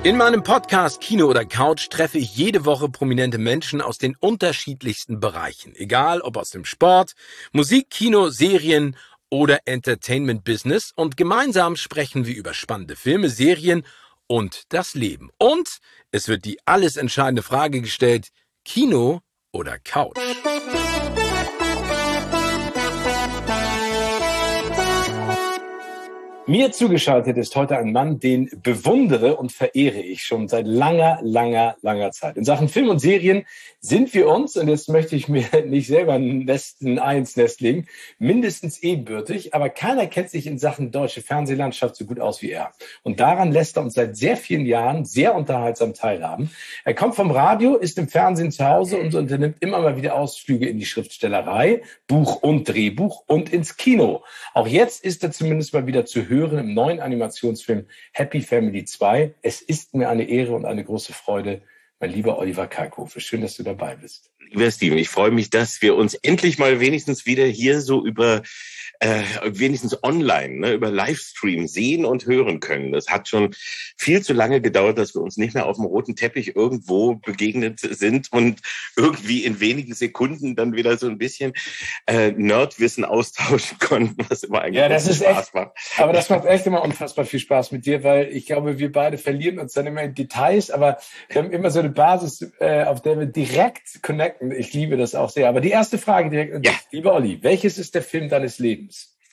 In meinem Podcast Kino oder Couch treffe ich jede Woche prominente Menschen aus den unterschiedlichsten Bereichen. Egal ob aus dem Sport, Musik, Kino, Serien oder Entertainment-Business. Und gemeinsam sprechen wir über spannende Filme, Serien und das Leben. Und es wird die alles entscheidende Frage gestellt: Kino oder Couch? Mir zugeschaltet ist heute ein Mann, den bewundere und verehre ich schon seit langer Zeit. In Sachen Film und Serien sind wir uns, und jetzt möchte ich mir nicht selber ein Nest legen, mindestens ebenbürtig, aber keiner kennt sich in Sachen deutsche Fernsehlandschaft so gut aus wie er. Und daran lässt er uns seit sehr vielen Jahren sehr unterhaltsam teilhaben. Er kommt vom Radio, ist im Fernsehen zu Hause und unternimmt immer mal wieder Ausflüge in die Schriftstellerei, Buch und Drehbuch und ins Kino. Auch jetzt ist er zumindest mal wieder zu hören im neuen Animationsfilm Happy Family 2. Es ist mir eine Ehre und eine große Freude, mein lieber Oliver Kalkofe. Schön, dass du dabei bist. Lieber Steven, ich freue mich, dass wir uns endlich mal wenigstens wieder hier so über wenigstens online, über Livestream sehen und hören können. Das hat schon viel zu lange gedauert, dass wir uns nicht mehr auf dem roten Teppich irgendwo begegnet sind und irgendwie in wenigen Sekunden dann wieder so ein bisschen Nerdwissen austauschen konnten, was immer eigentlich Spaß macht. Aber das macht echt immer unfassbar viel Spaß mit dir, weil ich glaube, wir beide verlieren uns dann immer in Details, aber wir haben immer so eine Basis, auf der wir direkt connecten. Ich liebe das auch sehr. Aber die erste Frage direkt, lieber Olli, welches ist der Film deines Lebens?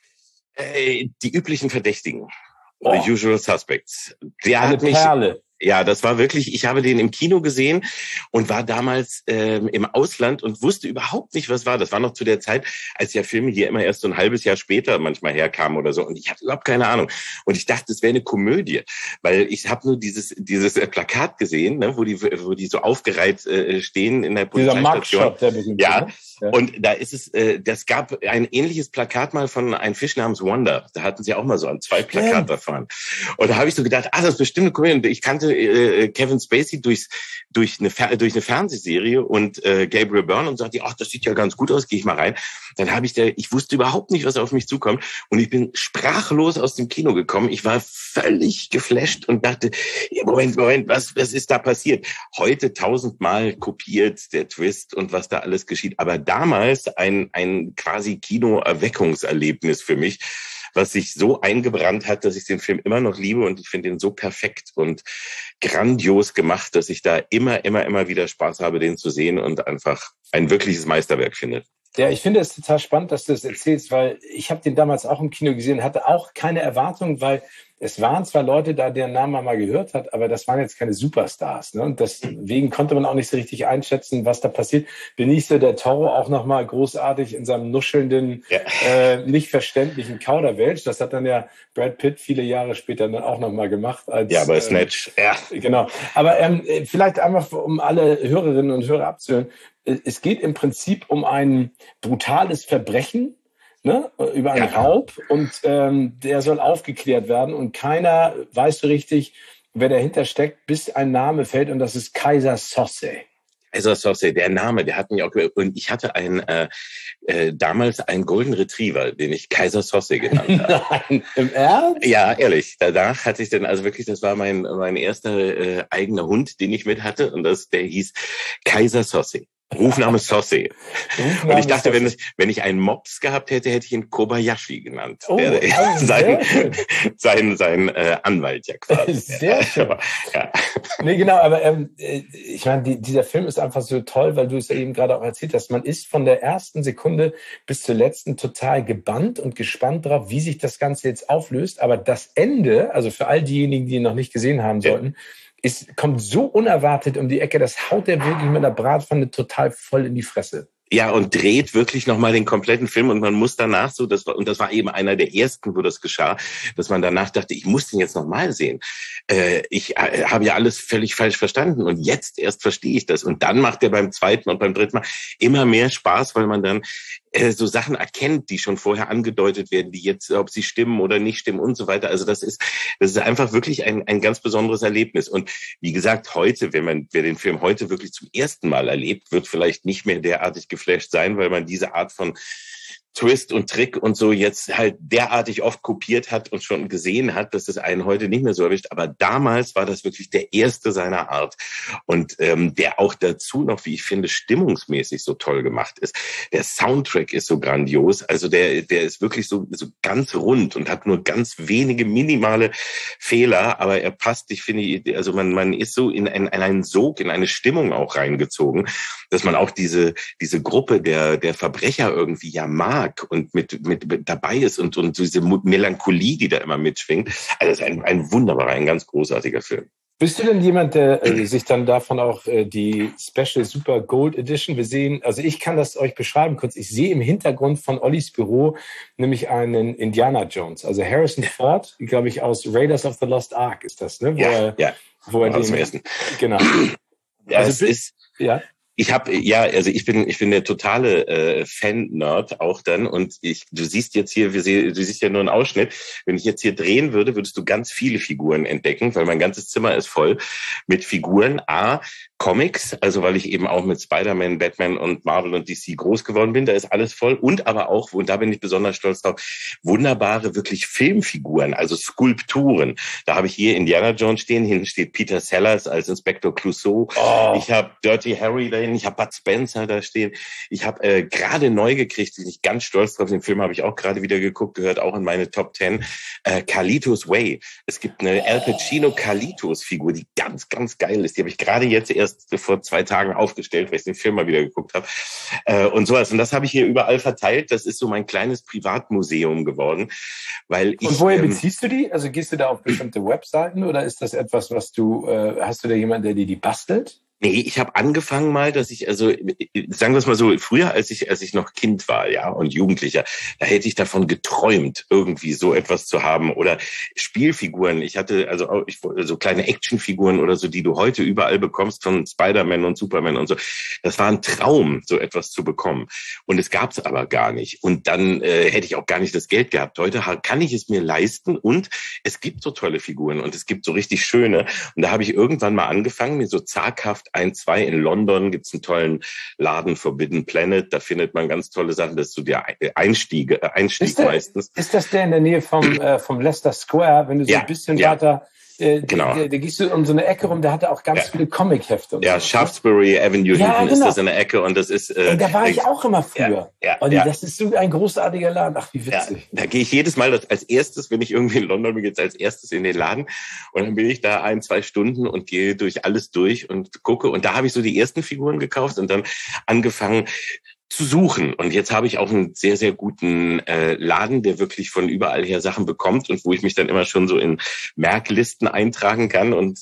Die üblichen Verdächtigen. The Usual Suspects. Eine Perle. Ja, das war wirklich, ich habe den im Kino gesehen und war damals im Ausland und wusste überhaupt nicht, was war. Das war noch zu der Zeit, als ja Filme hier immer erst so ein halbes Jahr später manchmal herkamen oder so. Und ich hatte überhaupt keine Ahnung. Und ich dachte, es wäre eine Komödie, weil ich habe nur dieses Plakat gesehen, wo die so aufgereiht stehen in der Polizeistation. Dieser Mugshot, ja. Und da ist es, das gab ein ähnliches Plakat mal von einem Fisch namens Wanda. Da hatten sie auch mal so ein 2 Plakat davon. Und da habe ich so gedacht, das ist bestimmt eine Komödie. Ich kannte Kevin Spacey durch eine Fernsehserie und Gabriel Byrne und sagte, das sieht ja ganz gut aus, gehe ich mal rein. Dann habe ich wusste überhaupt nicht, was auf mich zukommt und ich bin sprachlos aus dem Kino gekommen. Ich war völlig geflasht und dachte, Moment, was ist da passiert? Heute 1000-mal kopiert der Twist und was da alles geschieht, aber damals ein quasi Kino-Erweckungserlebnis für mich, was sich so eingebrannt hat, dass ich den Film immer noch liebe und ich finde ihn so perfekt und grandios gemacht, dass ich da immer wieder Spaß habe, den zu sehen und einfach ein wirkliches Meisterwerk finde. Ja, ich finde es total spannend, dass du das erzählst, weil ich habe den damals auch im Kino gesehen, hatte auch keine Erwartung, weil es waren zwar Leute da, deren Namen man mal gehört hat, aber das waren jetzt keine Superstars. Ne? Und deswegen konnte man auch nicht so richtig einschätzen, was da passiert. Benicio del Toro auch nochmal großartig in seinem nuschelnden, nicht verständlichen Kauderwelsch. Das hat dann ja Brad Pitt viele Jahre später dann auch nochmal gemacht. Bei Snatch. Genau. Aber vielleicht einfach, um alle Hörerinnen und Hörer abzuhören, es geht im Prinzip um ein brutales Verbrechen, über einen Raub und der soll aufgeklärt werden und keiner weiß so richtig, wer dahinter steckt, bis ein Name fällt und das ist Keyser Söze. Keyser Söze, der Name, der hat mich auch und ich hatte damals einen Golden Retriever, den ich Keyser Söze genannt habe. Nein, im Ernst? Ja, ehrlich. Danach hatte ich dann also wirklich, das war mein erster eigener Hund, den ich mit hatte und der hieß Keyser Söze. Rufname Söze. Und ich dachte, wenn ich einen Mops gehabt hätte, hätte ich ihn Kobayashi genannt. Sein Anwalt ja quasi. Sehr schön. Nee, genau, aber ich meine, dieser Film ist einfach so toll, weil du es ja eben gerade auch erzählt hast. Man ist von der ersten Sekunde bis zur letzten total gebannt und gespannt drauf, wie sich das Ganze jetzt auflöst. Aber das Ende, also für all diejenigen, die ihn noch nicht gesehen haben sollten, kommt so unerwartet um die Ecke, das haut der wirklich mit der Bratpfanne total voll in die Fresse. Ja, und dreht wirklich nochmal den kompletten Film und man muss danach das war eben einer der ersten, wo das geschah, dass man danach dachte, ich muss den jetzt nochmal sehen. Ich habe ja alles völlig falsch verstanden und jetzt erst verstehe ich das. Und dann macht er beim zweiten und beim dritten Mal immer mehr Spaß, weil man dann so Sachen erkennt, die schon vorher angedeutet werden, die jetzt, ob sie stimmen oder nicht stimmen und so weiter. Also das ist einfach wirklich ein ganz besonderes Erlebnis. Und wie gesagt, heute, wer den Film heute wirklich zum ersten Mal erlebt, wird vielleicht nicht mehr derartig geflasht sein, weil man diese Art von Twist und Trick und so jetzt halt derartig oft kopiert hat und schon gesehen hat, dass es einen heute nicht mehr so erwischt. Aber damals war das wirklich der erste seiner Art. Und der auch dazu noch, wie ich finde, stimmungsmäßig so toll gemacht ist. Der Soundtrack ist so grandios. Also der ist wirklich so ganz rund und hat nur ganz wenige minimale Fehler. Aber er passt, ich finde, also man ist so in einen Sog, in eine Stimmung auch reingezogen, dass man auch diese Gruppe der Verbrecher irgendwie ja mag und mit dabei ist und diese Melancholie, die da immer mitschwingt. Also es ist ein wunderbarer, ein ganz großartiger Film. Bist du denn jemand, der sich dann davon auch die Special Super Gold Edition, wir sehen, also ich kann das euch beschreiben kurz, ich sehe im Hintergrund von Ollis Büro nämlich einen Indiana Jones, also Harrison Ford, glaube ich, aus Raiders of the Lost Ark ist das, ne? Wo er den, zum ersten. Genau. Ja, also ja. Ich bin der totale Fan-Nerd auch dann und du siehst jetzt hier, du siehst ja nur einen Ausschnitt. Wenn ich jetzt hier drehen würde, würdest du ganz viele Figuren entdecken, weil mein ganzes Zimmer ist voll mit Figuren. Comics, also weil ich eben auch mit Spider-Man, Batman und Marvel und DC groß geworden bin, da ist alles voll. Und aber auch, und da bin ich besonders stolz drauf, wunderbare wirklich Filmfiguren, also Skulpturen. Da habe ich hier Indiana Jones stehen, hinten steht Peter Sellers als Inspektor Clouseau. Oh. Ich habe Dirty Harry dahin, ich habe Bud Spencer da stehen. Ich habe gerade neu gekriegt, bin ich ganz stolz drauf, den Film habe ich auch gerade wieder geguckt, gehört auch in meine Top 10, Carlitos Way. Es gibt eine Al Pacino Carlitos-Figur, die ganz, ganz geil ist. Die habe ich gerade jetzt erst vor 2 Tagen aufgestellt, weil ich den Film mal wieder geguckt habe. Und sowas. Und das habe ich hier überall verteilt. Das ist so mein kleines Privatmuseum geworden. Weil Und woher beziehst du die? Also gehst du da auf bestimmte Webseiten oder ist das etwas, was hast du da jemanden, der dir die bastelt? Nee, ich habe angefangen mal, dass ich, also sagen wir es mal so, früher, als ich noch Kind war, ja, und Jugendlicher, da hätte ich davon geträumt, irgendwie so etwas zu haben. Oder Spielfiguren. Ich hatte also so kleine Actionfiguren oder so, die du heute überall bekommst von Spider-Man und Superman und so. Das war ein Traum, so etwas zu bekommen. Und es gab es aber gar nicht. Und dann hätte ich auch gar nicht das Geld gehabt. Heute kann ich es mir leisten und es gibt so tolle Figuren und es gibt so richtig schöne. Und da habe ich irgendwann mal angefangen, mir so zaghaft 2 in London gibt's einen tollen Laden, Forbidden Planet, da findet man ganz tolle Sachen, das ist so der Einstieg meistens. Ist das der in der Nähe vom Leicester Square, wenn du so ein bisschen weiter, genau. Da gehst du um so eine Ecke rum, der hatte auch ganz viele Comic-Hefte. Ja, so, Shaftesbury Avenue hinten ist das in der Ecke und das ist... und da war ich auch immer früher. Das ist so ein großartiger Laden. Ach, wie witzig. Ja, da gehe ich jedes Mal als erstes, wenn ich irgendwie in London bin, jetzt als erstes in den Laden und dann bin ich da 1-2 Stunden und gehe durch alles durch und gucke und da habe ich so die ersten Figuren gekauft und dann angefangen zu suchen. Und jetzt habe ich auch einen sehr, sehr guten Laden, der wirklich von überall her Sachen bekommt und wo ich mich dann immer schon so in Merklisten eintragen kann und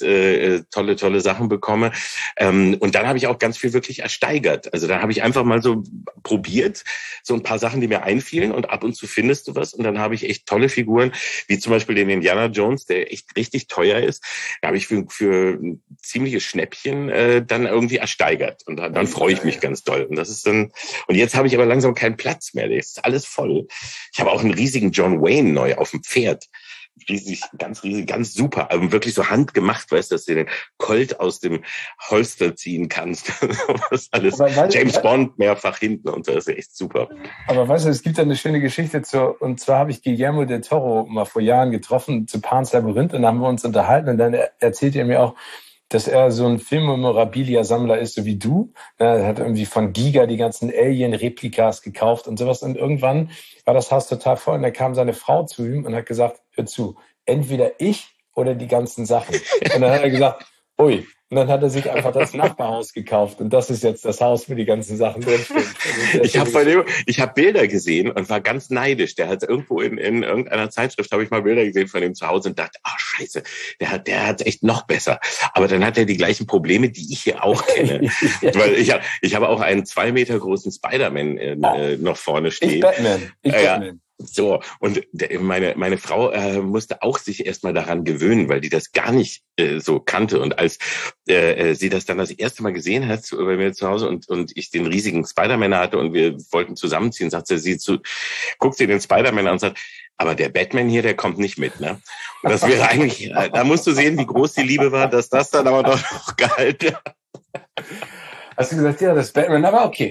tolle Sachen bekomme. Und dann habe ich auch ganz viel wirklich ersteigert. Also da habe ich einfach mal so probiert, so ein paar Sachen, die mir einfielen und ab und zu findest du was. Und dann habe ich echt tolle Figuren, wie zum Beispiel den Indiana Jones, der echt richtig teuer ist. Da habe ich für ein ziemliches Schnäppchen dann irgendwie ersteigert. Und dann freue ich mich ganz doll. Und das ist dann... Und jetzt habe ich aber langsam keinen Platz mehr. Das ist alles voll. Ich habe auch einen riesigen John Wayne neu auf dem Pferd. Riesig, ganz super. Also wirklich so handgemacht, weißt du, dass du den Colt aus dem Holster ziehen kannst. Das alles James Bond mehrfach hinten und das ist echt super. Aber weißt du, es gibt da eine schöne Geschichte und zwar habe ich Guillermo del Toro mal vor Jahren getroffen zu Pan's Labyrinth und dann haben wir uns unterhalten und dann erzählt er mir auch, dass er so ein Film-Memorabilia-Sammler ist, so wie du. Er hat irgendwie von Giga die ganzen Alien-Replikas gekauft und sowas. Und irgendwann war das Haus total voll. Und da kam seine Frau zu ihm und hat gesagt, hör zu, entweder ich oder die ganzen Sachen. Und dann hat er gesagt, ui. Und dann hat er sich einfach das Nachbarhaus gekauft. Und das ist jetzt das Haus, wo die ganzen Sachen drinstehen. Ich habe Bilder gesehen und war ganz neidisch. Der hat irgendwo in irgendeiner Zeitschrift, habe ich mal Bilder gesehen von ihm zu Hause und dachte, scheiße, der hat echt noch besser. Aber dann hat er die gleichen Probleme, die ich hier auch kenne. Weil ich habe auch einen 2 Meter großen Spider-Man noch vorne stehen. Ich Batman. So, und meine Frau musste auch sich erstmal daran gewöhnen, weil die das gar nicht so kannte. Und als sie das dann das erste Mal gesehen hat bei mir zu Hause und ich den riesigen Spider-Man hatte und wir wollten zusammenziehen, sagte sie guckt sie den Spider-Man an und sagt, aber der Batman hier, der kommt nicht mit, ne? Und das wäre eigentlich, da musst du sehen, wie groß die Liebe war, dass das dann aber doch noch gehalten hat. Hast du gesagt, ja, das Batman, aber okay.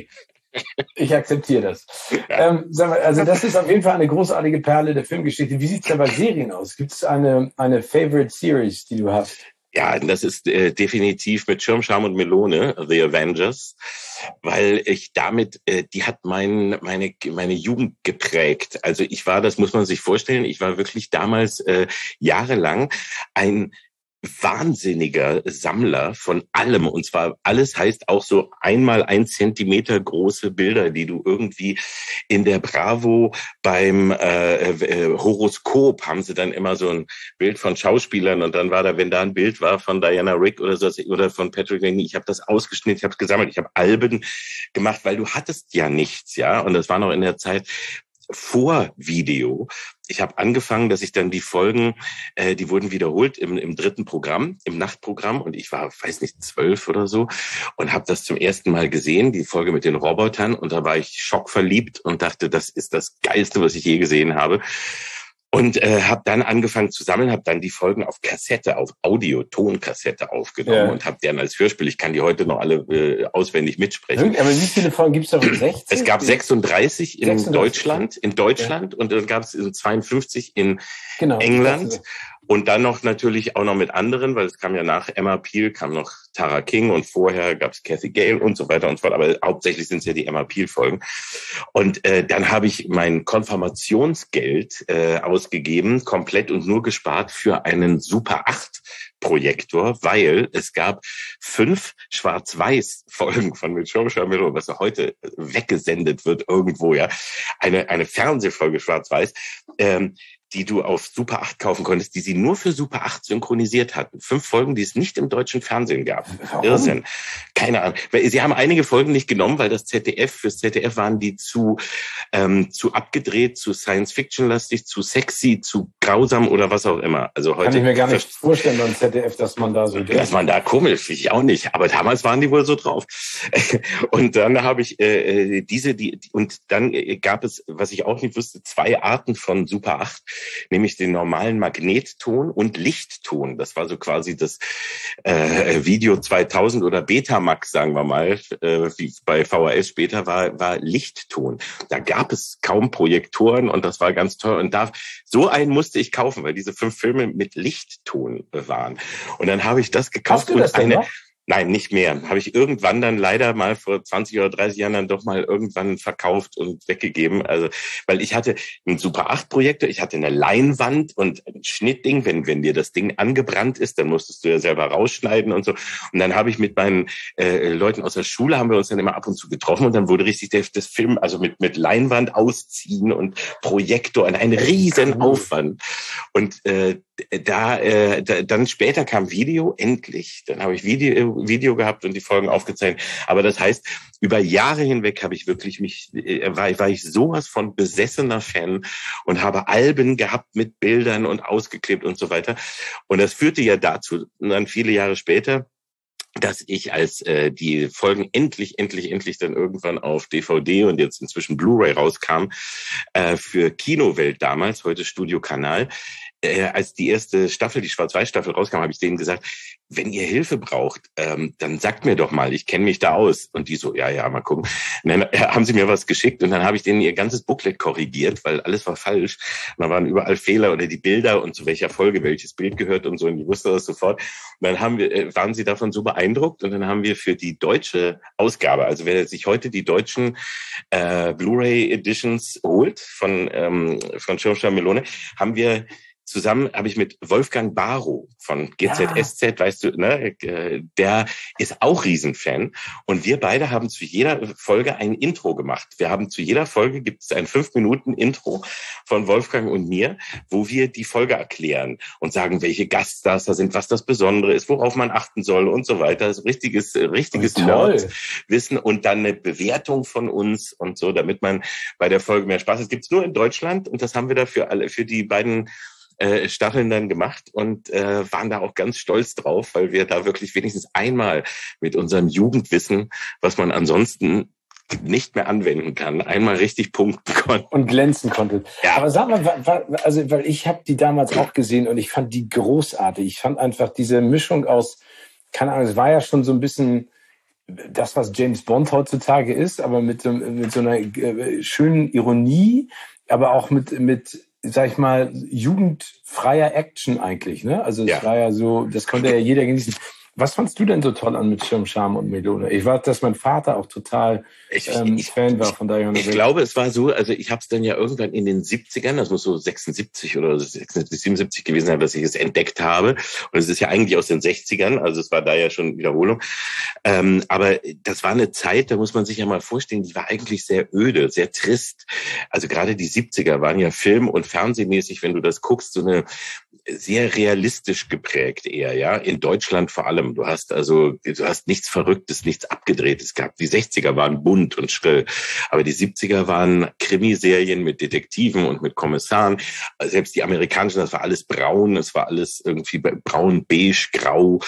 Ich akzeptiere das. Ja. Sag mal, also das ist auf jeden Fall eine großartige Perle der Filmgeschichte. Wie sieht's denn bei Serien aus? Gibt es eine Favorite Series, die du hast? Ja, das ist definitiv mit Schirm, Scham und Melone, The Avengers, weil ich damit, die hat meine Jugend geprägt. Also ich war, das muss man sich vorstellen, ich war wirklich damals jahrelang ein wahnsinniger Sammler von allem. Und zwar alles heißt auch so 1x1 Zentimeter große Bilder, die du irgendwie in der Bravo beim Horoskop haben sie dann immer so ein Bild von Schauspielern und dann war da, wenn da ein Bild war von Diana Rigg oder so oder von Patrick Lenny, ich habe das ausgeschnitten, ich habe gesammelt, ich habe Alben gemacht, weil du hattest ja nichts, ja. Und das war noch in der Zeit vor Video. Ich habe angefangen, dass ich dann die Folgen, die wurden wiederholt im dritten Programm, im Nachtprogramm und ich war, weiß nicht, 12 oder so und habe das zum ersten Mal gesehen, die Folge mit den Robotern und da war ich schockverliebt und dachte, das ist das Geilste, was ich je gesehen habe. Und habe dann angefangen zu sammeln, habe dann die Folgen auf Kassette, auf Audio-Tonkassette aufgenommen und habe dann als Hörspiel, ich kann die heute noch alle auswendig mitsprechen. Aber wie viele Folgen gibt es davon? 60? Es gab 36 in 36. Deutschland und dann gab es 52 in England. Und dann noch natürlich auch noch mit anderen, weil es kam ja nach Emma Peel, kam noch Tara King und vorher gab es Cathy Gale und so weiter und so fort. Aber hauptsächlich sind es ja die Emma Peel-Folgen. Und dann habe ich mein Konfirmationsgeld ausgegeben, komplett und nur gespart für einen Super 8 Projektor, weil es gab 5 Schwarz-Weiß-Folgen von Mit Schirm, Scham, Melone, was heute weggesendet wird irgendwo, ja. Eine Fernsehfolge Schwarz-Weiß, die du auf Super 8 kaufen konntest, die sie nur für Super 8 synchronisiert hatten. 5 Folgen, die es nicht im deutschen Fernsehen gab. Warum? Irrsinn. Keine Ahnung. Sie haben einige Folgen nicht genommen, weil fürs ZDF waren die zu abgedreht, zu Science-Fiction-lastig, zu sexy, zu grausam oder was auch immer. Also heute kann ich mir gar nicht vorstellen beim ZDF, dass man da so denkt. Dass man da komisch, ich auch nicht. Aber damals waren die wohl so drauf. Und dann habe ich und dann gab es, was ich auch nicht wusste, 2 Arten von Super 8. Nämlich den normalen Magnetton und Lichtton. Das war so quasi das Video 2000 oder Betamax, sagen wir mal, wie bei VHS später war Lichtton. Da gab es kaum Projektoren und das war ganz teuer. Und so einen musste ich kaufen, weil diese 5 Filme mit Lichtton waren. Und dann habe ich das gekauft. Hast du das denn noch? Nein, nicht mehr. Habe ich irgendwann dann leider mal vor 20 oder 30 Jahren dann doch mal irgendwann verkauft und weggegeben. Also, weil ich hatte einen Super 8 Projektor, ich hatte eine Leinwand und ein Schnittding. Wenn dir das Ding angebrannt ist, dann musstest du ja selber rausschneiden und so. Und dann habe ich mit meinen Leuten aus der Schule, haben wir uns dann immer ab und zu getroffen und dann wurde richtig das Film, also mit Leinwand ausziehen und Projektor, ein riesen Aufwand. Und dann später kam Video, endlich. Dann habe ich Video gehabt und die Folgen aufgezeichnet. Aber das heißt, über Jahre hinweg habe ich wirklich war ich sowas von besessener Fan und habe Alben gehabt mit Bildern und ausgeklebt und so weiter. Und das führte ja dazu, dann viele Jahre später, dass ich als die Folgen endlich dann irgendwann auf DVD und jetzt inzwischen Blu-ray rauskam, für Kinowelt damals, heute Studio Kanal, als die erste Staffel, die Schwarz-Weiß-Staffel rauskam, habe ich denen gesagt, wenn ihr Hilfe braucht, dann sagt mir doch mal, ich kenne mich da aus. Und die so, ja, mal gucken. Und dann haben sie mir was geschickt und dann habe ich denen ihr ganzes Booklet korrigiert, weil alles war falsch. Und da waren überall Fehler oder die Bilder und zu welcher Folge welches Bild gehört und so. Und ich wusste das sofort. Und dann waren sie davon so beeindruckt und dann haben wir für die deutsche Ausgabe, also wer sich heute die deutschen Blu-ray Editions holt von Schirm, Scham, Melone, habe ich mit Wolfgang Barrow von GZSZ, weißt du, ne, der ist auch Riesenfan. Und wir beide haben zu jeder Folge ein Intro gemacht. Wir haben zu jeder Folge gibt es ein 5-Minuten-Intro von Wolfgang und mir, wo wir die Folge erklären und sagen, welche Gaststars da sind, was das Besondere ist, worauf man achten soll und so weiter. Das richtiges Nerd-Wissen und dann eine Bewertung von uns und so, damit man bei der Folge mehr Spaß hat. Das gibt's nur in Deutschland und das haben wir da für die beiden Staffeln dann gemacht und waren da auch ganz stolz drauf, weil wir da wirklich wenigstens einmal mit unserem Jugendwissen, was man ansonsten nicht mehr anwenden kann, einmal richtig punkten konnten. Und glänzen konnte. Ja. Aber sag mal, weil ich habe die damals auch gesehen und ich fand die großartig. Ich fand einfach diese Mischung aus, keine Ahnung, es war ja schon so ein bisschen das, was James Bond heutzutage ist, aber mit so einer schönen Ironie, aber auch mit, sag ich mal, jugendfreier Action eigentlich, ne? Also es war ja so, das konnte ja jeder genießen. Was fandst du denn so toll an Mit Schirm, Charme und Melone? Ich weiß, dass mein Vater auch total Fan war von Diana. Ich glaube, es war so, also ich habe es dann ja irgendwann in den 70ern, das muss so 76 oder 76, 77 gewesen sein, dass ich es entdeckt habe. Und es ist ja eigentlich aus den 60ern, also es war da ja schon Wiederholung. Aber das war eine Zeit, da muss man sich ja mal vorstellen, die war eigentlich sehr öde, sehr trist. Also gerade die 70er waren ja film- und fernsehmäßig, wenn du das guckst, so eine sehr realistisch geprägt eher, ja, in Deutschland vor allem. Du hast nichts Verrücktes, nichts Abgedrehtes gehabt. Die 60er waren bunt und schrill, aber die 70er waren Krimiserien mit Detektiven und mit Kommissaren. Selbst die amerikanischen, das war alles braun, es war alles irgendwie braun, beige, grau.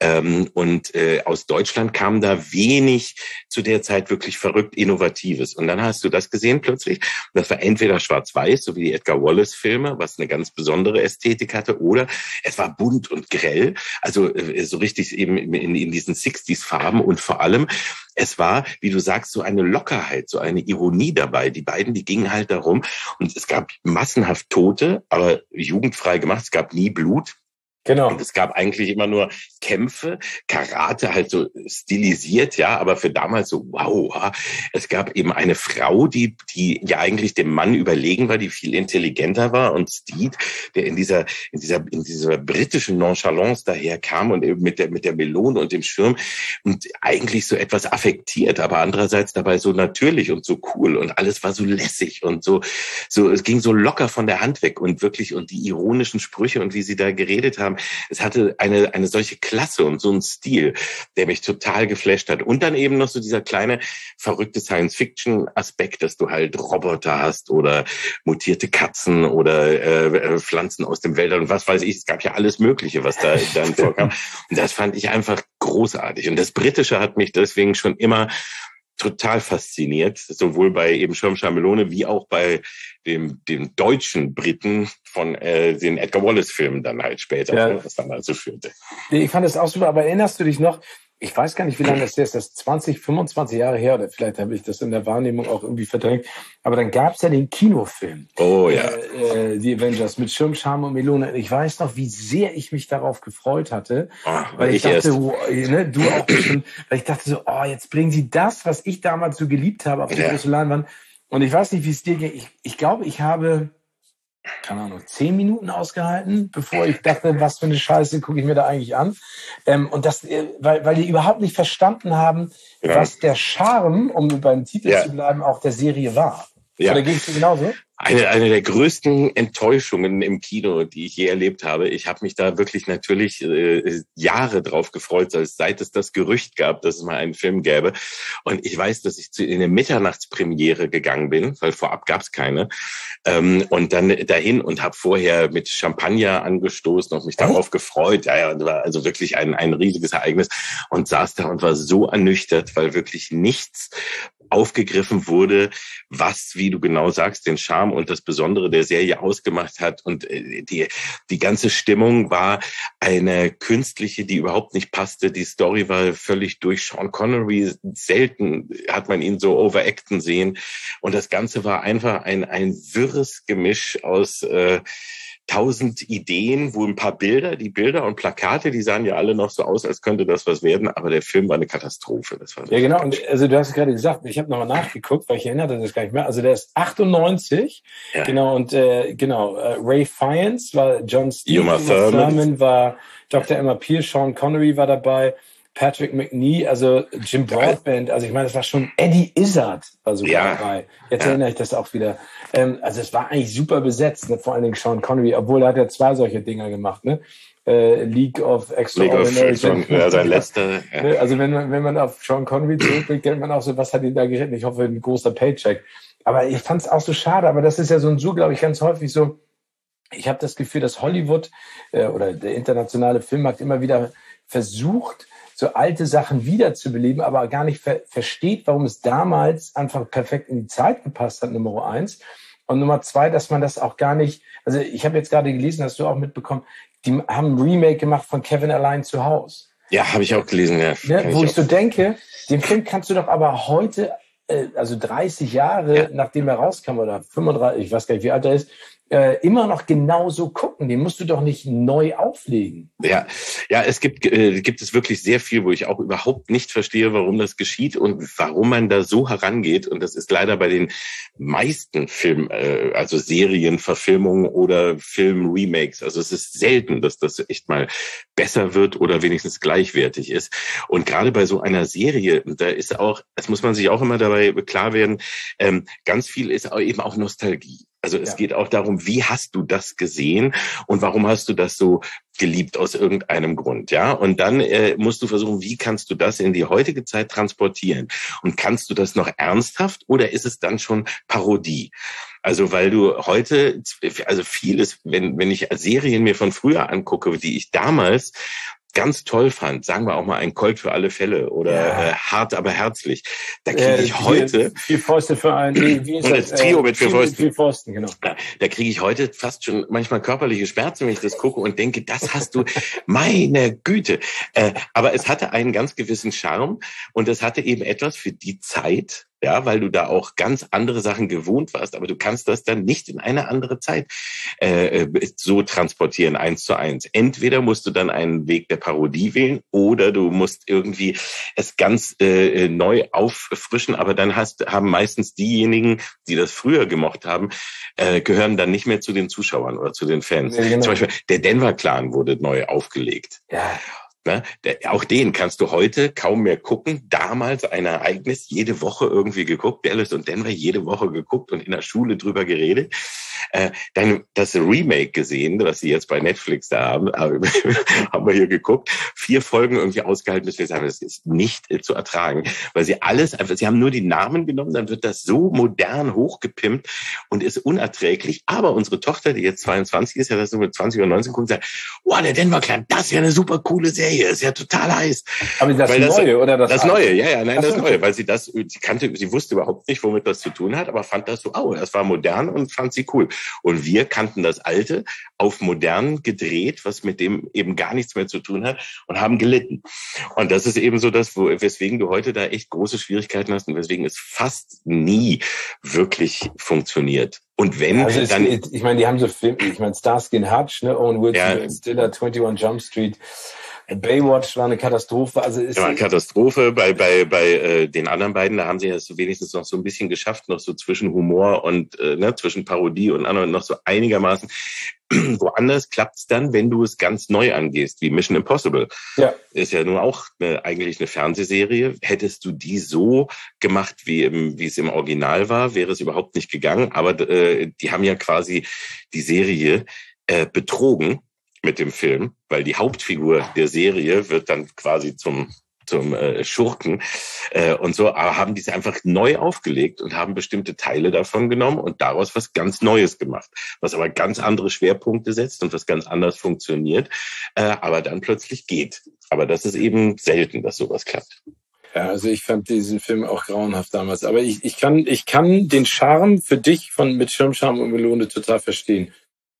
Aus Deutschland kam da wenig zu der Zeit wirklich verrückt Innovatives. Und dann hast du das gesehen plötzlich. Das war entweder schwarz-weiß, so wie die Edgar Wallace-Filme, was eine ganz besondere Ästhetik hatte, oder es war bunt und grell, also so richtig eben in diesen 60s-Farben, und vor allem, es war, wie du sagst, so eine Lockerheit, so eine Ironie dabei. Die beiden, die gingen halt darum, und es gab massenhaft Tote, aber jugendfrei gemacht, es gab nie Blut. Genau. Und es gab eigentlich immer nur Kämpfe, Karate halt so stilisiert, ja, aber für damals so, wow. Es gab eben eine Frau, die ja eigentlich dem Mann überlegen war, die viel intelligenter war, und Steed, der in dieser britischen Nonchalance daherkam und eben mit der Melone und dem Schirm und eigentlich so etwas affektiert, aber andererseits dabei so natürlich und so cool, und alles war so lässig und so, es ging so locker von der Hand weg, und wirklich, und die ironischen Sprüche und wie sie da geredet haben, es hatte eine solche Klasse und so einen Stil, der mich total geflasht hat. Und dann eben noch so dieser kleine verrückte Science-Fiction-Aspekt, dass du halt Roboter hast oder mutierte Katzen oder Pflanzen aus dem Wälder und was weiß ich. Es gab ja alles Mögliche, was da dann vorkam. Und das fand ich einfach großartig. Und das Britische hat mich deswegen schon immer total fasziniert, sowohl bei eben Schirm, Charme, Melone wie auch bei dem deutschen Briten von den Edgar Wallace-Filmen dann halt später, was dann dazu führte. Ich fand das auch super, aber erinnerst du dich noch, ich weiß gar nicht, wie lange das ist, das ist 20, 25 Jahre her, oder vielleicht habe ich das in der Wahrnehmung auch irgendwie verdrängt, aber dann gab es ja den Kinofilm. Oh ja. Die Avengers mit Schirm, Charme und Melone. Ich weiß noch, wie sehr ich mich darauf gefreut hatte, weil ich dachte, du auch bestimmt, weil ich dachte so, jetzt bringen sie das, was ich damals so geliebt habe, auf die große Leinwand. Und ich weiß nicht, wie es dir geht. Ich glaube, ich habe, keine Ahnung, 10 Minuten ausgehalten, bevor ich dachte, was für eine Scheiße gucke ich mir da eigentlich an. Und das, weil die überhaupt nicht verstanden haben, was der Charme, um beim Titel zu bleiben, auch der Serie war. Ja. Oder ging es dir genauso? Eine der größten Enttäuschungen im Kino, die ich je erlebt habe. Ich habe mich da wirklich natürlich Jahre drauf gefreut, seit es das Gerücht gab, dass es mal einen Film gäbe. Und ich weiß, dass ich in eine Mitternachtspremiere gegangen bin, weil vorab gab es keine. Und dann dahin und habe vorher mit Champagner angestoßen und mich darauf gefreut. Ja, war also wirklich ein riesiges Ereignis. Und saß da und war so ernüchtert, weil wirklich nichts aufgegriffen wurde, was, wie du genau sagst, den Charme und das Besondere der Serie ausgemacht hat. Und die ganze Stimmung war eine künstliche, die überhaupt nicht passte. Die Story war völlig durch. Sean Connery, selten hat man ihn so overacten sehen. Und das Ganze war einfach ein wirres Gemisch aus 1000 Ideen, wo ein paar die Bilder und Plakate, die sahen ja alle noch so aus, als könnte das was werden, aber der Film war eine Katastrophe. Das war ja, genau. Und also du hast es gerade gesagt, ich habe nochmal nachgeguckt, weil ich erinnerte das gar nicht mehr. Also der ist 98, genau, und Ray Fiennes war John Steele, Uma Thurman war Dr. Emma Peel, Sean Connery war dabei, Patrick McNee, also Jim Broadbent, also ich meine, das war schon Eddie Izzard war sogar dabei. Jetzt erinnere ich das auch wieder. Also es war eigentlich super besetzt, ne? Vor allen Dingen Sean Connery, obwohl er hat ja 2 solche Dinger gemacht, ne? League of Extraordinary. Sein letzter. Ja. Also wenn man auf Sean Connery zurückblickt, denkt man auch so, was hat ihn da geritten? Ich hoffe, ein großer Paycheck. Aber ich fand es auch so schade, aber das ist ja so, glaube ich, ganz häufig so. Ich habe das Gefühl, dass Hollywood oder der internationale Filmmarkt immer wieder versucht, so alte Sachen wiederzubeleben, aber gar nicht versteht, warum es damals einfach perfekt in die Zeit gepasst hat, Nummer 1. Und Nummer 2, dass man das auch gar nicht, also ich habe jetzt gerade gelesen, hast du auch mitbekommen, die haben ein Remake gemacht von Kevin allein zu Hause. Ja, habe ich auch gelesen, ja. Wo ich so denke, Den Film kannst du doch aber heute, also 30 Jahre nachdem er rauskam oder 35, ich weiß gar nicht, wie alt er ist, immer noch genauso gucken. Den musst du doch nicht neu auflegen. Ja, es gibt es wirklich sehr viel, wo ich auch überhaupt nicht verstehe, warum das geschieht und warum man da so herangeht. Und das ist leider bei den meisten also Serienverfilmungen oder Film-Remakes. Also es ist selten, dass das echt mal besser wird oder wenigstens gleichwertig ist. Und gerade bei so einer Serie, da ist auch, das muss man sich auch immer dabei klar werden, ganz viel ist eben auch Nostalgie. Also es geht auch darum, wie hast du das gesehen und warum hast du das so geliebt aus irgendeinem Grund, ja? Und dann musst du versuchen, wie kannst du das in die heutige Zeit transportieren? Und kannst du das noch ernsthaft oder ist es dann schon Parodie? Also weil du heute, also vieles, wenn ich Serien mir von früher angucke, die ich damals ganz toll fand, sagen wir auch mal ein Colt für alle Fälle oder Hart, aber herzlich. Da kriege ich heute... Vier Fäuste für einen... Und das Trio mit vier Fäusten. Vier Pfosten, genau. Da kriege ich heute fast schon manchmal körperliche Schmerzen, wenn ich das gucke und denke, das hast du, meine Güte. Aber es hatte einen ganz gewissen Charme und es hatte eben etwas für die Zeit, ja, weil du da auch ganz andere Sachen gewohnt warst, aber du kannst das dann nicht in eine andere Zeit so transportieren, 1:1. Entweder musst du dann einen Weg der Parodie wählen oder du musst irgendwie es ganz neu auffrischen, aber dann haben meistens diejenigen, die das früher gemocht haben, gehören dann nicht mehr zu den Zuschauern oder zu den Fans. Ja, genau. Zum Beispiel der Denver Clan wurde neu aufgelegt. Ja. Ne? Auch den kannst du heute kaum mehr gucken. Damals ein Ereignis, jede Woche irgendwie geguckt, Dallas und Denver jede Woche geguckt und in der Schule drüber geredet. Dann das Remake gesehen, was sie jetzt bei Netflix da haben, haben wir hier geguckt. 4 Folgen irgendwie ausgehalten, bis wir sagen, das ist nicht zu ertragen, weil sie haben nur die Namen genommen, dann wird das so modern hochgepimpt und ist unerträglich. Aber unsere Tochter, die jetzt 22 ist, ja das so mit 20 oder 19 guckt, sagt, wow, der Denver Clan, das ist ja eine super coole Serie, ist ja total heiß. Aber das Neue oder das Das Neue, das Neue, weil sie wusste überhaupt nicht, womit das zu tun hat, aber fand das so, das war modern und fand sie cool. Und wir kannten das Alte auf modern gedreht, was mit dem eben gar nichts mehr zu tun hat und haben gelitten. Und das ist eben so das, weswegen du heute da echt große Schwierigkeiten hast und weswegen es fast nie wirklich funktioniert. Und wenn, also dann... Ich meine, die haben so Filme, ich meine, Starsky und Hutch, ne, Owen Wilson, Ben Stiller, 21 Jump Street, Baywatch war eine Katastrophe. Also ist eine Katastrophe. Bei den anderen beiden, da haben sie es wenigstens noch so ein bisschen geschafft, noch so zwischen Humor und zwischen Parodie und anderen noch so einigermaßen. Woanders klappt's dann, wenn du es ganz neu angehst, wie Mission Impossible. Ja. Ist ja nun auch eigentlich eine Fernsehserie. Hättest du die so gemacht, wie es im Original war, wäre es überhaupt nicht gegangen. Aber die haben ja quasi die Serie betrogen mit dem Film, weil die Hauptfigur der Serie wird dann quasi zum Schurken und so, aber haben diese einfach neu aufgelegt und haben bestimmte Teile davon genommen und daraus was ganz Neues gemacht, was aber ganz andere Schwerpunkte setzt und was ganz anders funktioniert, aber dann plötzlich geht. Aber das ist eben selten, dass sowas klappt. Ja, also ich fand diesen Film auch grauenhaft damals, aber ich kann den Charme für dich mit Schirmscham und Melone total verstehen.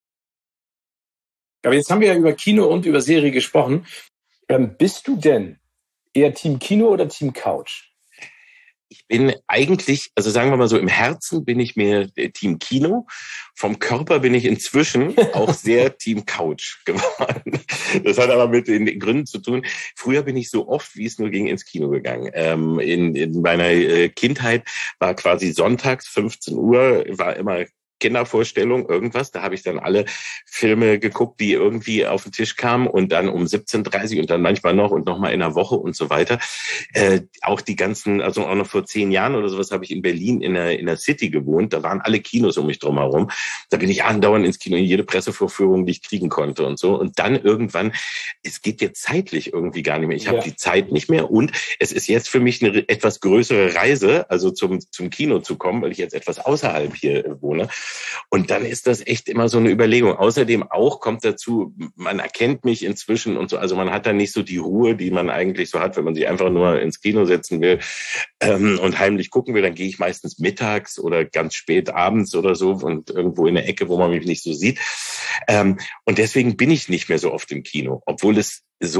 Aber jetzt haben wir ja über Kino und über Serie gesprochen. Bist du denn eher Team Kino oder Team Couch? Ich bin eigentlich, also sagen wir mal so, im Herzen bin ich mehr Team Kino. Vom Körper bin ich inzwischen auch sehr Team Couch geworden. Das hat aber mit den Gründen zu tun. Früher bin ich so oft, wie es nur ging, ins Kino gegangen. In meiner Kindheit war quasi sonntags 15 Uhr, war immer Kindervorstellung, irgendwas. Da habe ich dann alle Filme geguckt, die irgendwie auf den Tisch kamen und dann um 17:30 und dann manchmal noch und nochmal in einer Woche und so weiter. Auch die ganzen, also auch noch vor 10 Jahren oder sowas habe ich in Berlin in der City gewohnt. Da waren alle Kinos um mich drum herum. Da bin ich andauernd ins Kino, in jede Pressevorführung, die ich kriegen konnte und so. Und dann irgendwann, es geht jetzt zeitlich irgendwie gar nicht mehr. Ich habe die Zeit nicht mehr und es ist jetzt für mich eine etwas größere Reise, also zum Kino zu kommen, weil ich jetzt etwas außerhalb hier wohne. Und dann ist das echt immer so eine Überlegung. Außerdem auch kommt dazu, man erkennt mich inzwischen und so. Also man hat dann nicht so die Ruhe, die man eigentlich so hat, wenn man sich einfach nur ins Kino setzen will und heimlich gucken will. Dann gehe ich meistens mittags oder ganz spät abends oder so und irgendwo in der Ecke, wo man mich nicht so sieht. Und deswegen bin ich nicht mehr so oft im Kino, obwohl es so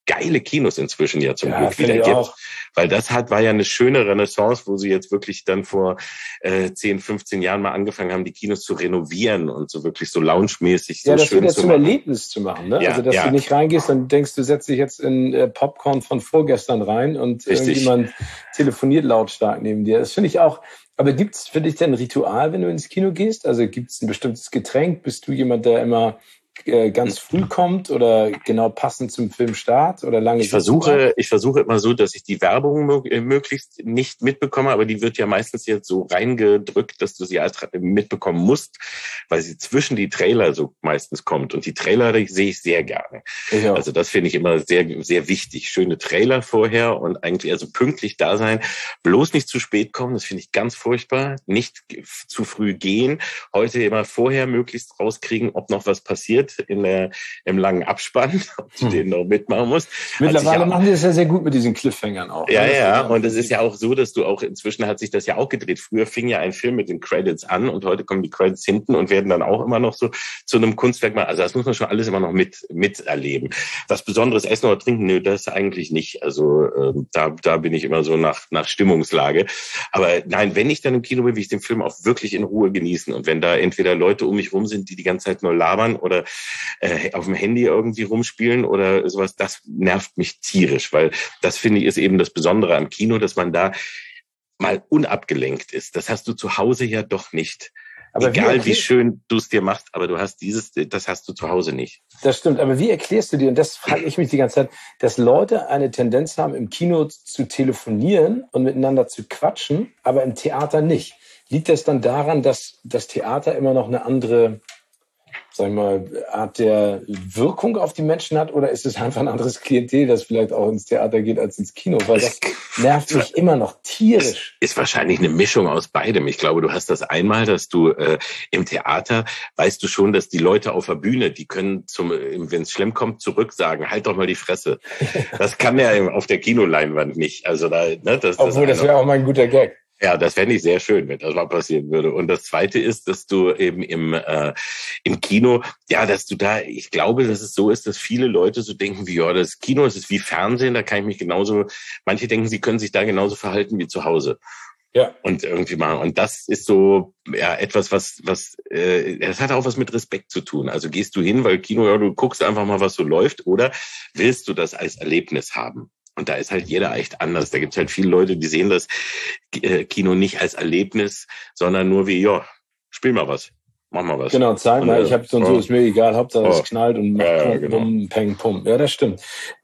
geile Kinos inzwischen ja zum Glück wieder gibt. Auch. Weil das war ja eine schöne Renaissance, wo sie jetzt wirklich dann vor 10, 15 Jahren mal angefangen haben, die Kinos zu renovieren und so wirklich so lounge-mäßig so schön zu machen. Ja, das wieder zum Erlebnis zu machen, ne? Ja, also, dass du nicht reingehst und denkst, du setzt dich jetzt in Popcorn von vorgestern rein und irgendjemand telefoniert lautstark neben dir. Das finde ich auch. Aber gibt's für dich denn ein Ritual, wenn du ins Kino gehst? Also gibt's ein bestimmtes Getränk? Bist du jemand, der immer ganz früh kommt oder genau passend zum Filmstart oder lange? Ich versuche immer so, dass ich die Werbung möglichst nicht mitbekomme, aber die wird ja meistens jetzt so reingedrückt, dass du sie mitbekommen musst, weil sie zwischen die Trailer so meistens kommt. Und die Trailer, die sehe ich sehr gerne. Ja. Also das finde ich immer sehr, sehr wichtig. Schöne Trailer vorher und eigentlich also pünktlich da sein. Bloß nicht zu spät kommen, das finde ich ganz furchtbar. Nicht zu früh gehen. Heute immer vorher möglichst rauskriegen, ob noch was passiert im langen Abspann, ob du den noch mitmachen musst. Mittlerweile machen die das ja sehr gut mit diesen Cliffhangern auch. Ja. Und es ist ja auch so, dass du auch, inzwischen hat sich das ja auch gedreht. Früher fing ja ein Film mit den Credits an und heute kommen die Credits hinten und werden dann auch immer noch so zu einem Kunstwerk machen. Also das muss man schon alles immer noch miterleben. Was Besonderes essen oder trinken, nö, das eigentlich nicht. Also da bin ich immer so nach Stimmungslage. Aber nein, wenn ich dann im Kino bin, will ich den Film auch wirklich in Ruhe genießen. Und wenn da entweder Leute um mich rum sind, die ganze Zeit nur labern oder auf dem Handy irgendwie rumspielen oder sowas, das nervt mich tierisch, weil das, finde ich, ist eben das Besondere am Kino, dass man da mal unabgelenkt ist. Das hast du zu Hause ja doch nicht. Aber egal wie schön du es dir machst, aber du hast das hast du zu Hause nicht. Das stimmt, aber wie erklärst du dir, und das frage ich mich die ganze Zeit, dass Leute eine Tendenz haben, im Kino zu telefonieren und miteinander zu quatschen, aber im Theater nicht? Liegt das dann daran, dass das Theater immer noch eine andere, sag ich mal, Art der Wirkung auf die Menschen hat, oder ist es einfach ein anderes Klientel, das vielleicht auch ins Theater geht als ins Kino? Weil das nervt mich immer noch tierisch. Ist wahrscheinlich eine Mischung aus beidem. Ich glaube, du hast das einmal, dass du im Theater, weißt du schon, dass die Leute auf der Bühne, die können wenn es schlimm kommt, zurück sagen, halt doch mal die Fresse. Das kann ja auf der Kinoleinwand nicht. Also Obwohl, das wäre auch mal ein guter Gag. Ja, das fände ich sehr schön, wenn das mal passieren würde. Und das Zweite ist, dass du eben im Kino, ja, dass du da, ich glaube, dass es so ist, dass viele Leute so denken wie, ja, das Kino, das ist wie Fernsehen, da kann ich mich genauso, manche denken, sie können sich da genauso verhalten wie zu Hause. Ja. Und irgendwie mal, und das ist so, ja, etwas, das hat auch was mit Respekt zu tun. Also gehst du hin, weil Kino, ja, du guckst einfach mal, was so läuft, oder willst du das als Erlebnis haben? Und da ist halt jeder echt anders. Da gibt's halt viele Leute, die sehen das Kino nicht als Erlebnis, sondern nur wie, ja, spiel mal was, mach mal was. Genau, zeig mal, ich hab's und so, ist mir egal, Hauptsache es knallt und macht genau. Peng, pum. Ja, das stimmt.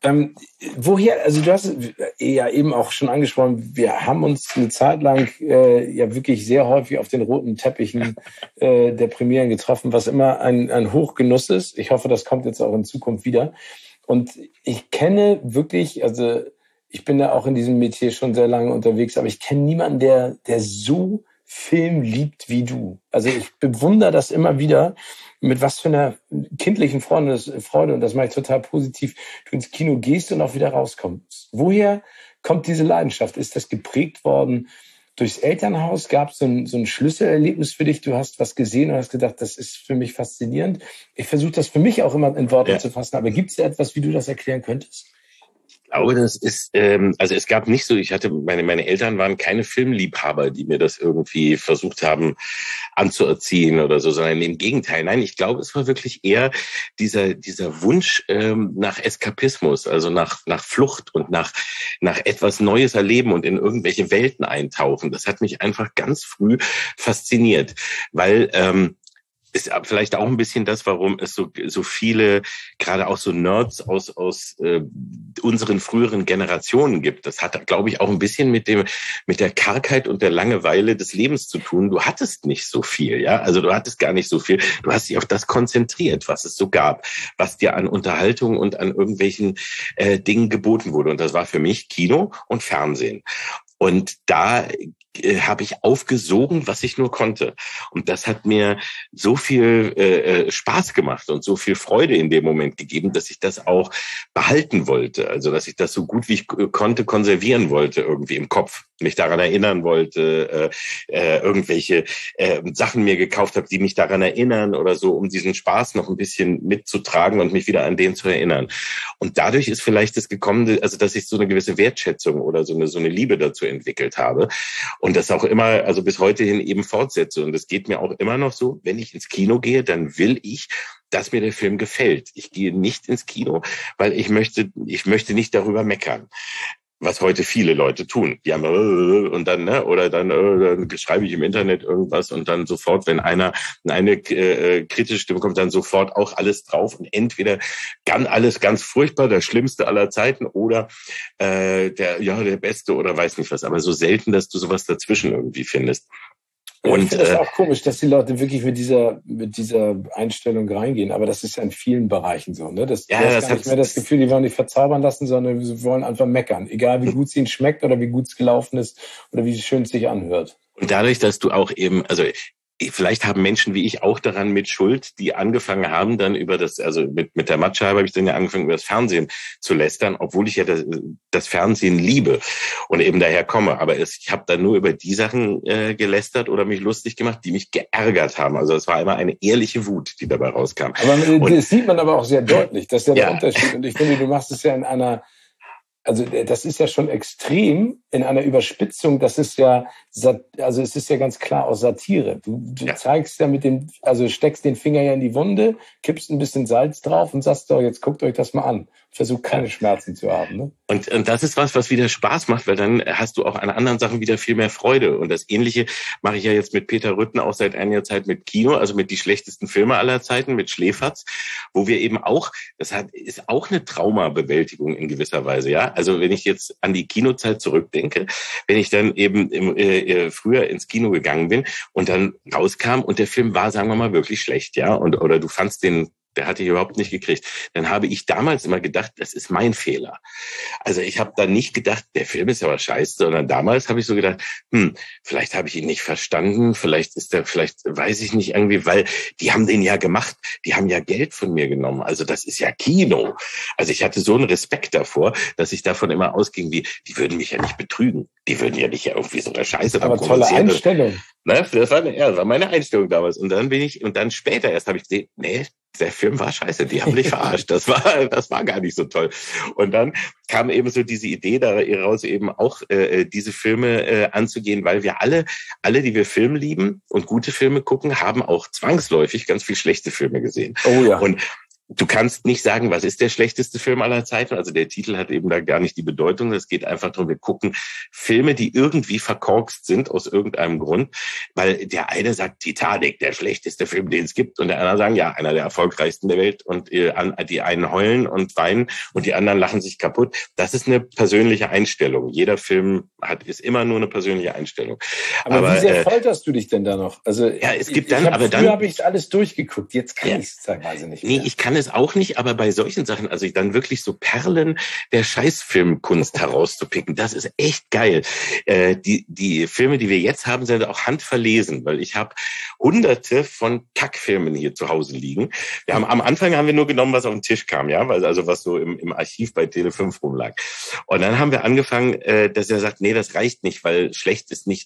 Woher, also du hast ja eben auch schon angesprochen, wir haben uns eine Zeit lang ja wirklich sehr häufig auf den roten Teppichen der Premieren getroffen, was immer ein Hochgenuss ist. Ich hoffe, das kommt jetzt auch in Zukunft wieder. Und ich kenne wirklich, also ich bin da auch in diesem Metier schon sehr lange unterwegs, aber ich kenne niemanden, der so Film liebt wie du. Also ich bewundere das immer wieder, mit was für einer kindlichen Freude, und das mache ich total positiv, du ins Kino gehst und auch wieder rauskommst. Woher kommt diese Leidenschaft? Ist das geprägt worden durchs Elternhaus? Gab es so ein Schlüsselerlebnis für dich? Du hast was gesehen und hast gedacht, das ist für mich faszinierend. Ich versuche das für mich auch immer in Worte zu fassen, aber gibt es da etwas, wie du das erklären könntest? Ich glaube, das ist, also es gab nicht so, meine Eltern waren keine Filmliebhaber, die mir das irgendwie versucht haben anzuerziehen oder so, sondern im Gegenteil. Nein, ich glaube, es war wirklich eher dieser Wunsch nach Eskapismus, also nach Flucht und nach etwas Neues erleben und in irgendwelche Welten eintauchen. Das hat mich einfach ganz früh fasziniert, weil ist vielleicht auch ein bisschen das, warum es so viele, gerade auch so Nerds aus unseren früheren Generationen gibt. Das hat, glaube ich, auch ein bisschen mit der Kargheit und der Langeweile des Lebens zu tun. Du hattest nicht so viel, ja, also du hattest gar nicht so viel. Du hast dich auf das konzentriert, was es so gab, was dir an Unterhaltung und an irgendwelchen Dingen geboten wurde. Und das war für mich Kino und Fernsehen. Und da habe ich aufgesogen, was ich nur konnte. Und das hat mir so viel Spaß gemacht und so viel Freude in dem Moment gegeben, dass ich das auch behalten wollte. Also dass ich das so gut wie ich konnte konservieren wollte irgendwie im Kopf. Mich daran erinnern wollte, irgendwelche Sachen mir gekauft habe, die mich daran erinnern oder so, um diesen Spaß noch ein bisschen mitzutragen und mich wieder an den zu erinnern. Und dadurch ist vielleicht das gekommen, also dass ich so eine gewisse Wertschätzung oder so eine Liebe dazu entwickelt habe. Und das auch immer, also bis heute hin eben fortsetze. Und es geht mir auch immer noch so, wenn ich ins Kino gehe, dann will ich, dass mir der Film gefällt. Ich gehe nicht ins Kino, weil ich möchte nicht darüber meckern. Was heute viele Leute tun. Die haben und dann, ne, oder dann schreibe ich im Internet irgendwas und dann sofort, wenn eine kritische Stimme kommt, dann sofort auch alles drauf und entweder alles ganz furchtbar, das Schlimmste aller Zeiten oder der Beste oder weiß nicht was. Aber so selten, dass du sowas dazwischen irgendwie findest. Und ich finde das auch komisch, dass die Leute wirklich mit dieser Einstellung reingehen. Aber das ist ja in vielen Bereichen so, ne? Du hast gar nicht mehr das Gefühl, die wollen dich verzaubern lassen, sondern sie wollen einfach meckern. Egal wie gut es ihnen schmeckt oder wie gut es gelaufen ist oder wie schön es sich anhört. Und dadurch, dass du auch eben, also vielleicht haben Menschen wie ich auch daran mit Schuld, die angefangen haben, dann über mit der Mattscheibe habe ich dann ja angefangen, über das Fernsehen zu lästern, obwohl ich ja das Fernsehen liebe und eben daher komme. Aber ich habe dann nur über die Sachen gelästert oder mich lustig gemacht, die mich geärgert haben. Also es war immer eine ehrliche Wut, die dabei rauskam. Aber das sieht man aber auch sehr deutlich. Das ist ja der Unterschied. Und ich finde, du machst es ja in einer... Also das ist ja schon extrem in einer Überspitzung. Das ist ja, also es ist ja ganz klar aus Satire. Du zeigst ja steckst den Finger ja in die Wunde, kippst ein bisschen Salz drauf und sagst doch, jetzt guckt euch das mal an. Versucht keine Schmerzen zu haben. Ne? Und das ist was wieder Spaß macht, weil dann hast du auch an anderen Sachen wieder viel mehr Freude. Und das Ähnliche mache ich ja jetzt mit Peter Rütten auch seit einiger Zeit mit Kino, also mit die schlechtesten Filme aller Zeiten, mit Schläferz, wo wir eben auch, ist auch eine Traumabewältigung in gewisser Weise, ja. Also wenn ich jetzt an die Kinozeit zurückdenke, wenn ich dann eben früher ins Kino gegangen bin und dann rauskam und der Film war, sagen wir mal, wirklich schlecht, ja, oder du fandst der hatte ich überhaupt nicht gekriegt. Dann habe ich damals immer gedacht, das ist mein Fehler. Also ich habe dann nicht gedacht, der Film ist aber scheiße, sondern damals habe ich so gedacht, vielleicht habe ich ihn nicht verstanden, vielleicht weiß ich nicht irgendwie, weil die haben den ja gemacht, die haben ja Geld von mir genommen. Also das ist ja Kino. Also ich hatte so einen Respekt davor, dass ich davon immer ausging, die würden mich ja nicht betrügen. Die würden ja nicht irgendwie so eine Scheiße aber tolle Einstellung. Ne, das war meine Einstellung damals. Und dann später erst habe ich gesehen, nee, der Film war scheiße, die haben mich verarscht. Das war gar nicht so toll. Und dann kam eben so diese Idee daraus, eben auch diese Filme anzugehen, weil wir alle, die wir Film lieben und gute Filme gucken, haben auch zwangsläufig ganz viel schlechte Filme gesehen. Oh ja. Und du kannst nicht sagen, was ist der schlechteste Film aller Zeiten. Also der Titel hat eben da gar nicht die Bedeutung. Es geht einfach darum, wir gucken Filme, die irgendwie verkorkst sind aus irgendeinem Grund. Weil der eine sagt, Titanic, der schlechteste Film, den es gibt. Und der andere sagen, ja, einer der erfolgreichsten der Welt. Und die einen heulen und weinen und die anderen lachen sich kaputt. Das ist eine persönliche Einstellung. Jeder Film ist immer nur eine persönliche Einstellung. Aber wie sehr folterst du dich denn da noch? Also ja, es gibt dann, früher habe ich alles durchgeguckt. Jetzt kann ich es teilweise nicht mehr. Nee, ich kann es auch nicht, aber bei solchen Sachen, also dann wirklich so Perlen der Scheißfilmkunst herauszupicken, das ist echt geil. Die Filme, die wir jetzt haben, sind auch handverlesen, weil ich habe hunderte von Kackfilmen hier zu Hause liegen. Am Anfang haben wir nur genommen, was auf den Tisch kam, ja, also was so im Archiv bei Tele5 rumlag. Und dann haben wir angefangen, dass er sagt, nee, das reicht nicht, weil schlecht ist nicht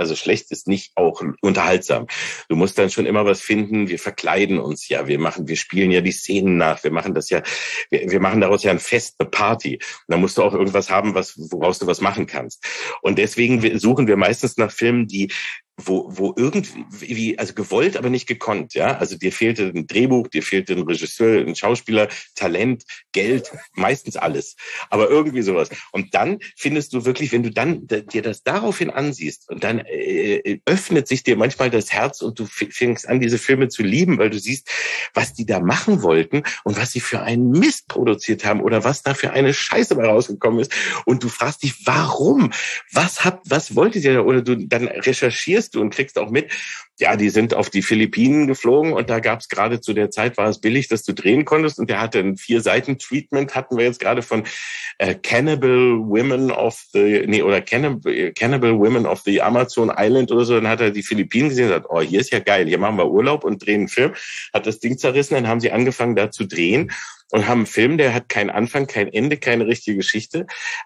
auch unterhaltsam. Du musst dann schon immer was finden, wir verkleiden uns ja, wir spielen ja die Szenen nach, wir machen daraus ja ein Fest, eine Party. Und dann musst du auch irgendwas haben, woraus du was machen kannst. Und deswegen suchen wir meistens nach Filmen, wo irgendwie, also gewollt, aber nicht gekonnt, ja. Also dir fehlte ein Drehbuch, dir fehlte ein Regisseur, ein Schauspieler, Talent, Geld, meistens alles. Aber irgendwie sowas. Und dann findest du wirklich, wenn du dann dir das daraufhin ansiehst und dann öffnet sich dir manchmal das Herz und du fängst an, diese Filme zu lieben, weil du siehst, was die da machen wollten und was sie für einen Mist produziert haben oder was da für eine Scheiße bei rausgekommen ist. Und du fragst dich, warum? Was wolltet ihr da? Oder du dann recherchierst weißt du und kriegst auch mit, ja, die sind auf die Philippinen geflogen und da gab es gerade zu der Zeit, war es billig, dass du drehen konntest und der hatte ein 4-Seiten-Treatment, hatten wir jetzt gerade von Cannibal Women of the Amazon Island oder so, dann hat er die Philippinen gesehen und gesagt, oh, hier ist ja geil, hier machen wir Urlaub und drehen einen Film, hat das Ding zerrissen, dann haben sie angefangen da zu drehen und haben einen Film, der hat keinen Anfang, kein Ende, keine richtige Geschichte.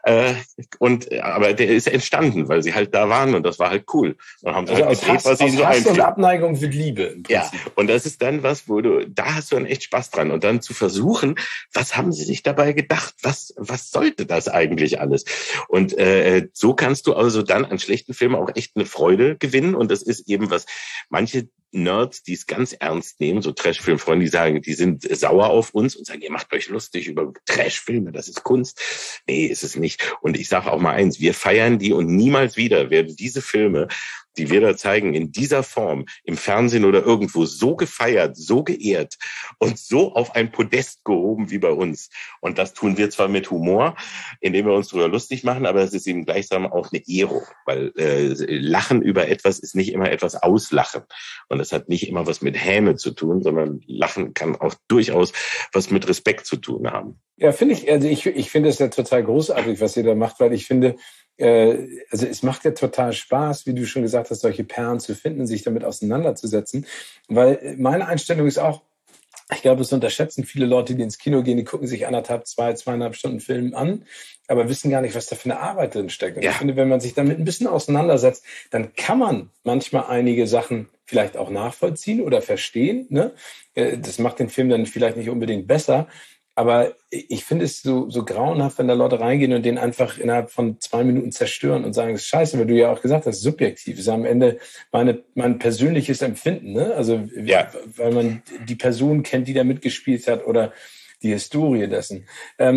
Aber der ist entstanden, weil sie halt da waren und das war halt cool. Und haben also halt gedreht, was ihnen so einfiel. Und einfiel. Abneigung wird Liebe im Prinzip. Ja, und das ist dann was, da hast du dann echt Spaß dran. Und dann zu versuchen, was haben sie sich dabei gedacht? Was sollte das eigentlich alles? Und so kannst du also dann an schlechten Filmen auch echt eine Freude gewinnen. Und das ist eben was, manche Nerds, die es ganz ernst nehmen, so Trash-Film-Freunde, die sagen, die sind sauer auf uns und sagen, ihr macht euch lustig über Trash-Filme, das ist Kunst. Nee, ist es nicht. Und ich sage auch mal eins, wir feiern die und niemals wieder werden diese Filme, die wir da zeigen, in dieser Form, im Fernsehen oder irgendwo, so gefeiert, so geehrt und so auf ein Podest gehoben wie bei uns. Und das tun wir zwar mit Humor, indem wir uns darüber lustig machen, aber es ist eben gleichsam auch eine Ehrung, weil Lachen über etwas ist nicht immer etwas auslachen. Und das hat nicht immer was mit Häme zu tun, sondern Lachen kann auch durchaus was mit Respekt zu tun haben. Ja, finde ich, also ich finde es ja total großartig, was ihr da macht, weil ich finde, also es macht ja total Spaß, wie du schon gesagt hast, solche Perlen zu finden, sich damit auseinanderzusetzen, weil meine Einstellung ist auch, ich glaube, es unterschätzen viele Leute, die ins Kino gehen, die gucken sich 2,5 Stunden Film an, aber wissen gar nicht, was da für eine Arbeit drin steckt. Und ja. Ich finde, wenn man sich damit ein bisschen auseinandersetzt, dann kann man manchmal einige Sachen vielleicht auch nachvollziehen oder verstehen, ne? Das macht den Film dann vielleicht nicht unbedingt besser. Aber ich finde es so grauenhaft, wenn da Leute reingehen und den einfach innerhalb von 2 Minuten zerstören und sagen, das ist scheiße, weil du ja auch gesagt hast, subjektiv. Das ist am Ende mein persönliches Empfinden, ne? Also, ja. Weil man die Person kennt, die da mitgespielt hat oder die Historie dessen.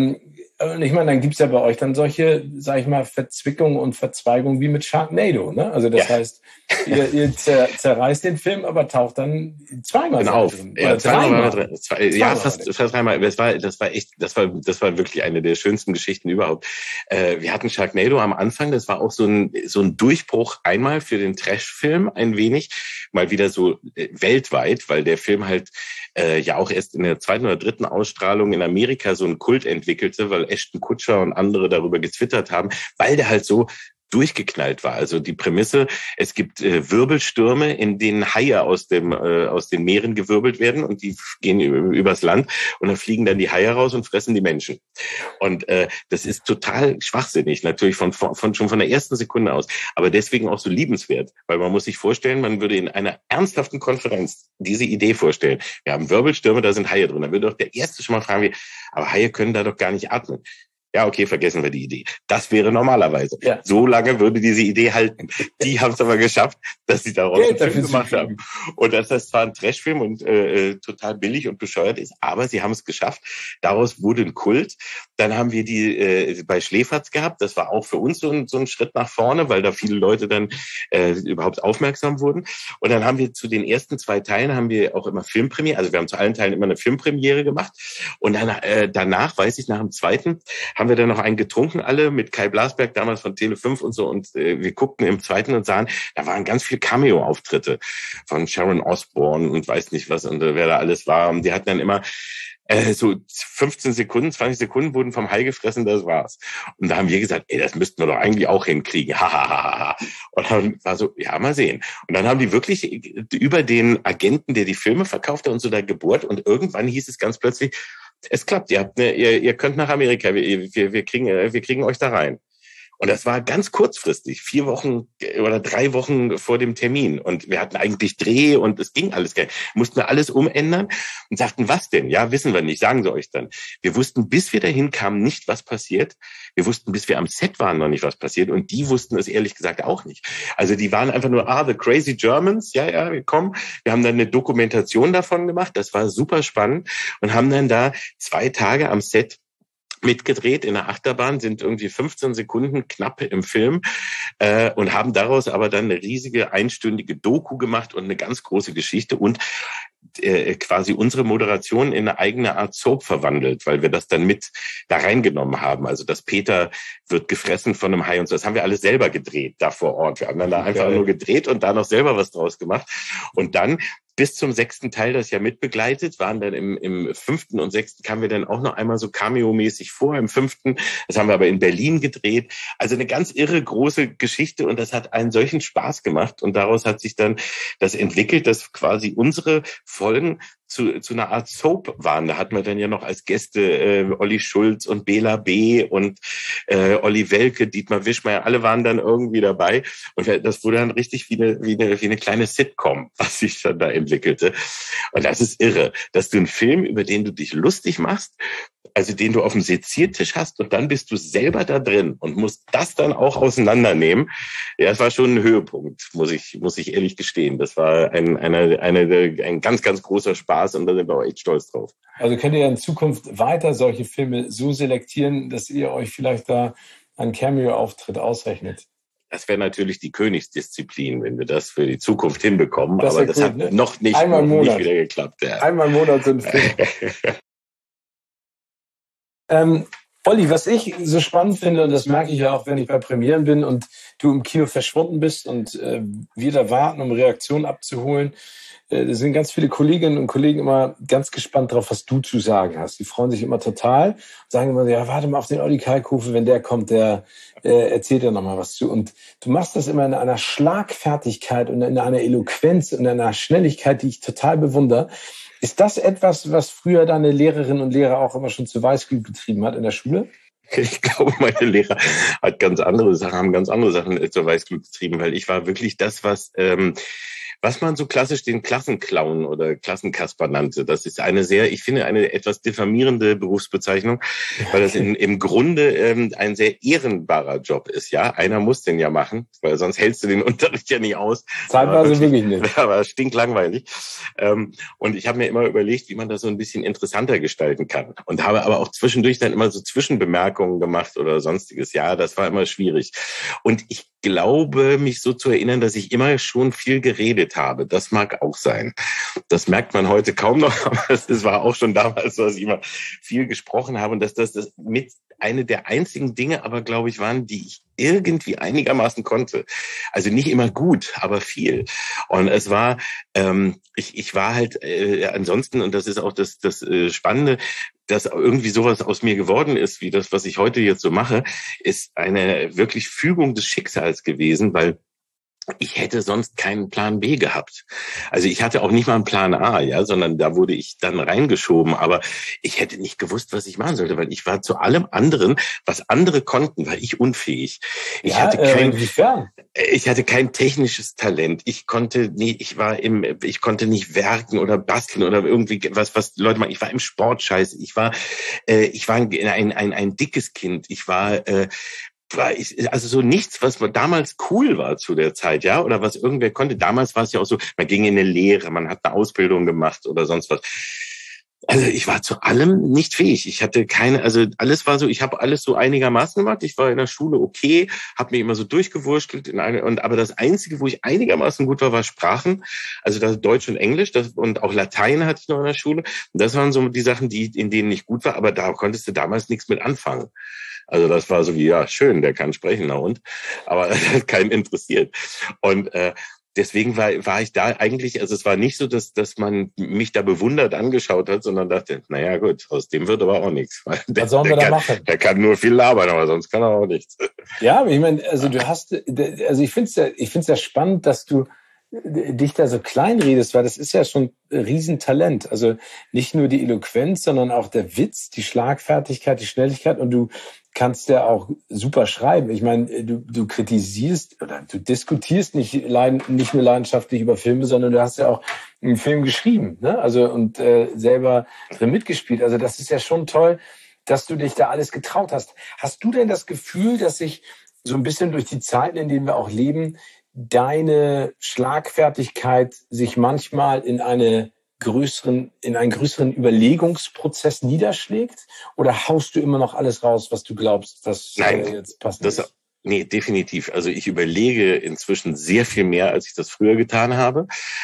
Und ich meine, dann gibt's ja bei euch dann solche, sag ich mal, Verzwickungen und Verzweigungen wie mit Sharknado, ne? Also das heißt, ihr zerreißt den Film, aber taucht dann zweimal drin. Ja, zweimal drin. Fast dreimal. Das war wirklich eine der schönsten Geschichten überhaupt. Wir hatten Sharknado am Anfang, das war auch so ein Durchbruch einmal für den Trash-Film ein wenig, mal wieder so weltweit, weil der Film halt ja auch erst in der 2. oder 3. Ausstrahlung in Amerika so einen Kult entwickelte, weil Ashton Kutcher und andere darüber getwittert haben, weil der halt so durchgeknallt war. Also die Prämisse, es gibt Wirbelstürme, in denen Haie aus den Meeren gewirbelt werden und die gehen übers Land und dann fliegen dann die Haie raus und fressen die Menschen. Und das ist total schwachsinnig, natürlich schon von der ersten Sekunde aus, aber deswegen auch so liebenswert, weil man muss sich vorstellen, man würde in einer ernsthaften Konferenz diese Idee vorstellen. Wir haben Wirbelstürme, da sind Haie drin. Dann würde doch der Erste schon mal fragen, aber Haie können da doch gar nicht atmen. Ja, okay, vergessen wir die Idee. Das wäre normalerweise. Ja. So lange würde diese Idee halten. Die haben es aber geschafft, dass sie daraus einen Film gemacht haben. Und dass das zwar ein Trashfilm und total billig und bescheuert ist, aber sie haben es geschafft. Daraus wurde ein Kult. Dann haben wir die bei Schläferz gehabt. Das war auch für uns so ein Schritt nach vorne, weil da viele Leute dann überhaupt aufmerksam wurden. Und dann haben wir zu den ersten 2 Teilen haben wir auch immer Filmpremiere. Also wir haben zu allen Teilen immer eine Filmpremiere gemacht. Und dann danach, weiß ich, nach dem zweiten haben wir dann noch einen getrunken, alle mit Kai Blasberg, damals von Tele5 und so. Und wir guckten im zweiten und sahen, da waren ganz viele Cameo-Auftritte von Sharon Osbourne und weiß nicht was und wer da alles war. Und die hatten dann immer so 15 Sekunden, 20 Sekunden wurden vom Hai gefressen, das war's. Und da haben wir gesagt, das müssten wir doch eigentlich auch hinkriegen. Ha. Und dann war so, ja, mal sehen. Und dann haben die wirklich über den Agenten, der die Filme verkaufte und so da gebohrt. Und irgendwann hieß es ganz plötzlich, es klappt, ihr könnt nach Amerika, wir kriegen euch da rein. Und das war ganz kurzfristig, 4 Wochen oder 3 Wochen vor dem Termin. Und wir hatten eigentlich Dreh und es ging alles gar nicht. Mussten wir alles umändern und sagten, was denn? Ja, wissen wir nicht, sagen sie euch dann. Wir wussten, bis wir dahin kamen, nicht, was passiert. Wir wussten, bis wir am Set waren, noch nicht, was passiert. Und die wussten es ehrlich gesagt auch nicht. Also die waren einfach nur, the crazy Germans. Ja, wir kommen. Wir haben dann eine Dokumentation davon gemacht. Das war super spannend und haben dann da 2 Tage am Set mitgedreht in der Achterbahn, sind irgendwie 15 Sekunden knapp im Film und haben daraus aber dann eine riesige einstündige Doku gemacht und eine ganz große Geschichte. Und quasi unsere Moderation in eine eigene Art Soap verwandelt, weil wir das dann mit da reingenommen haben. Also dass Peter wird gefressen von einem Hai und so. Das haben wir alles selber gedreht da vor Ort. Wir haben dann da einfach nur gedreht und da noch selber was draus gemacht. Und dann bis zum 6. Teil das ja mitbegleitet, waren dann im 5. und 6. kamen wir dann auch noch einmal so Cameo-mäßig vor, im 5. Das haben wir aber in Berlin gedreht. Also eine ganz irre große Geschichte und das hat einen solchen Spaß gemacht und daraus hat sich dann das entwickelt, dass quasi unsere Folgen zu einer Art Soap waren. Da hatten wir dann ja noch als Gäste Olli Schulz und Bela B. und Olli Welke, Dietmar Wischmeier, alle waren dann irgendwie dabei. Und das wurde dann richtig wie eine kleine Sitcom, was sich dann da entwickelte. Und das ist irre, dass du einen Film, über den du dich lustig machst, also den du auf dem Seziertisch hast und dann bist du selber da drin und musst das dann auch auseinandernehmen. Ja, es war schon ein Höhepunkt, muss ich ehrlich gestehen. Das war ein ganz, ganz großer Spaß und da sind wir auch echt stolz drauf. Also könnt ihr in Zukunft weiter solche Filme so selektieren, dass ihr euch vielleicht da einen Cameo-Auftritt ausrechnet? Das wäre natürlich die Königsdisziplin, wenn wir das für die Zukunft hinbekommen. Aber das hat noch nicht wieder geklappt. Ja. Einmal im Monat so ein Film. Olli, was ich so spannend finde, und das merke ich ja auch, wenn ich bei Premieren bin und du im Kino verschwunden bist und wir da warten, um Reaktionen abzuholen, sind ganz viele Kolleginnen und Kollegen immer ganz gespannt drauf, was du zu sagen hast. Die freuen sich immer total, sagen immer, ja, warte mal auf den Olli Kalkofe, wenn der kommt, der erzählt ja nochmal was zu. Und du machst das immer in einer Schlagfertigkeit und in einer Eloquenz und in einer Schnelligkeit, die ich total bewundere. Ist das etwas, was früher deine Lehrerinnen und Lehrer auch immer schon zu Weißglut getrieben hat in der Schule? Ich glaube, meine Lehrer haben ganz andere Sachen zur Weißglut getrieben, weil ich war wirklich das, was man so klassisch den Klassenclown oder Klassenkasper nannte. Das ist eine etwas diffamierende Berufsbezeichnung, weil das im Grunde ein sehr ehrenbarer Job ist. Ja, einer muss den ja machen, weil sonst hältst du den Unterricht ja nicht aus. Zeitweise wirklich nicht. Aber stinklangweilig. Und ich habe mir immer überlegt, wie man das so ein bisschen interessanter gestalten kann. Und habe aber auch zwischendurch dann immer so Zwischenbemerkungen gemacht oder sonstiges. Ja, das war immer schwierig. Und ich glaube, mich so zu erinnern, dass ich immer schon viel geredet habe. Das mag auch sein. Das merkt man heute kaum noch, aber es war auch schon damals so, dass ich immer viel gesprochen habe und dass das mit eine der einzigen Dinge aber, glaube ich, waren, die ich irgendwie einigermaßen konnte. Also nicht immer gut, aber viel. Und es war, ich war halt ansonsten, und das ist auch das Spannende, dass irgendwie sowas aus mir geworden ist, wie das, was ich heute jetzt so mache, ist eine wirklich Fügung des Schicksals gewesen, weil ich hätte sonst keinen Plan B gehabt. Also ich hatte auch nicht mal einen Plan A, ja, sondern da wurde ich dann reingeschoben. Aber ich hätte nicht gewusst, was ich machen sollte, weil ich war zu allem anderen, was andere konnten, war ich unfähig. Ich hatte kein technisches Talent. Ich konnte nicht nicht werken oder basteln oder irgendwie was Leute machen. Ich war im Sportscheiß. Ich war ein dickes Kind. Also so nichts, was damals cool war zu der Zeit, ja, oder was irgendwer konnte. Damals war es ja auch so, man ging in eine Lehre, man hat eine Ausbildung gemacht oder sonst was. Also ich war zu allem nicht fähig. Ich hatte alles war so, ich habe alles so einigermaßen gemacht. Ich war in der Schule okay, habe mich immer so durchgewurschtelt aber das Einzige, wo ich einigermaßen gut war Sprachen, also das Deutsch und Englisch, und auch Latein hatte ich noch in der Schule. Und das waren so die Sachen, in denen ich gut war, aber da konntest du damals nichts mit anfangen. Also das war so wie, ja, schön, der kann sprechen, na und? Aber das hat keinen interessiert. Und deswegen war ich da eigentlich, also es war nicht so, dass man mich da bewundert angeschaut hat, sondern dachte, naja gut, aus dem wird aber auch nichts. Was sollen wir da machen? Der kann nur viel labern, aber sonst kann er auch nichts. Ja, ich meine, also ich finde es ja spannend, dass du dich da so klein redest, weil das ist ja schon ein Riesentalent. Also nicht nur die Eloquenz, sondern auch der Witz, die Schlagfertigkeit, die Schnelligkeit, und du kannst ja auch super schreiben. Ich meine, du kritisierst oder du diskutierst nicht nur leidenschaftlich über Filme, sondern du hast ja auch einen Film geschrieben, ne? Also und selber drin mitgespielt. Also das ist ja schon toll, dass du dich da alles getraut hast. Hast du denn das Gefühl, dass sich so ein bisschen durch die Zeiten, in denen wir auch leben, deine Schlagfertigkeit sich manchmal in einen größeren Überlegungsprozess niederschlägt? Oder haust du immer noch alles raus, was du glaubst, dass jetzt passend ist? Nee, definitiv. Also ich überlege inzwischen sehr viel mehr, als ich das früher getan habe.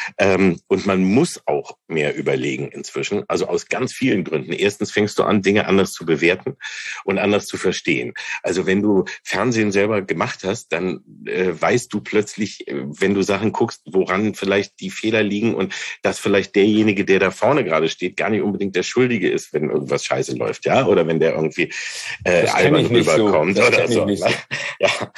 Und man muss auch mehr überlegen inzwischen. Also aus ganz vielen Gründen. Erstens fängst du an, Dinge anders zu bewerten und anders zu verstehen. Also wenn du Fernsehen selber gemacht hast, dann weißt du plötzlich, wenn du Sachen guckst, woran vielleicht die Fehler liegen und dass vielleicht derjenige, der da vorne gerade steht, gar nicht unbedingt der Schuldige ist, wenn irgendwas scheiße läuft, ja, oder wenn der irgendwie albern rüberkommt oder so. Ja,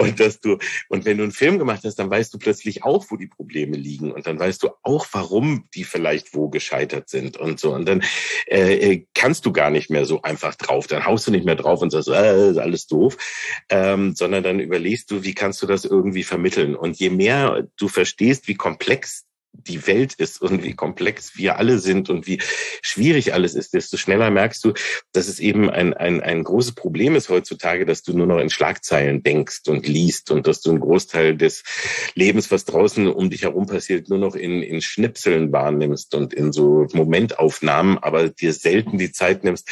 und wenn du einen Film gemacht hast, dann weißt du plötzlich auch, wo die Probleme liegen und dann weißt du auch, warum die vielleicht wo gescheitert sind und so. Und dann kannst du gar nicht mehr so einfach drauf. Dann haust du nicht mehr drauf und sagst, ist alles doof, sondern dann überlegst du, wie kannst du das irgendwie vermitteln. Und je mehr du verstehst, wie komplex die Welt ist und wie komplex wir alle sind und wie schwierig alles ist, desto schneller merkst du, dass es eben ein großes Problem ist heutzutage, dass du nur noch in Schlagzeilen denkst und liest und dass du einen Großteil des Lebens, was draußen um dich herum passiert, nur noch in Schnipseln wahrnimmst und in so Momentaufnahmen, aber dir selten die Zeit nimmst,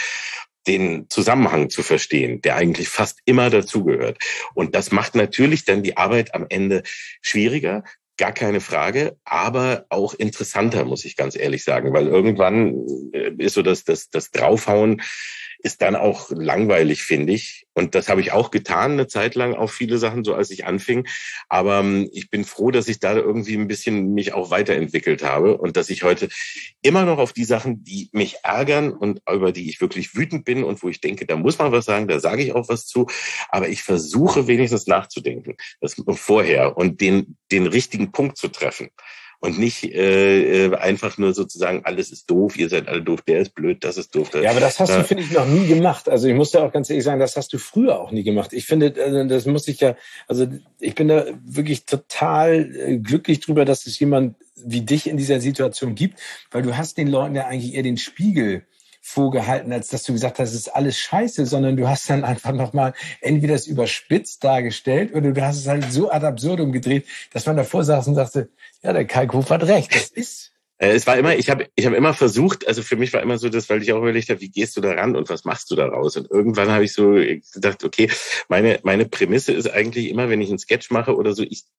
den Zusammenhang zu verstehen, der eigentlich fast immer dazugehört. Und das macht natürlich dann die Arbeit am Ende schwieriger. Gar keine Frage, aber auch interessanter, muss ich ganz ehrlich sagen, weil irgendwann ist so das Draufhauen ist dann auch langweilig, finde ich. Und das habe ich auch getan, eine Zeit lang, auf viele Sachen, so als ich anfing. Aber ich bin froh, dass ich da irgendwie ein bisschen mich auch weiterentwickelt habe und dass ich heute immer noch auf die Sachen, die mich ärgern und über die ich wirklich wütend bin und wo ich denke, da muss man was sagen, da sage ich auch was zu. Aber ich versuche wenigstens nachzudenken, das vorher und den richtigen Punkt zu treffen. Und nicht einfach nur sozusagen, alles ist doof, ihr seid alle doof, der ist blöd, das ist doof. Ja, aber das hast du, finde ich, noch nie gemacht. Also ich muss da auch ganz ehrlich sagen, das hast du früher auch nie gemacht. Ich finde, das muss ich ja, also ich bin da wirklich total glücklich drüber, dass es jemand wie dich in dieser Situation gibt, weil du hast den Leuten ja eigentlich eher den Spiegel vorgehalten, als dass du gesagt hast, es ist alles scheiße, sondern du hast dann einfach nochmal entweder es überspitzt dargestellt oder du hast es halt so ad absurdum gedreht, dass man davor saß und sagte, ja, der Kalkofe hat recht, das ist. Es war immer, ich habe immer versucht, also für mich war immer so das, weil ich auch überlegt habe, wie gehst du da ran und was machst du daraus? Und irgendwann habe ich so gedacht, okay, meine Prämisse ist eigentlich immer, wenn ich einen Sketch mache oder so, ich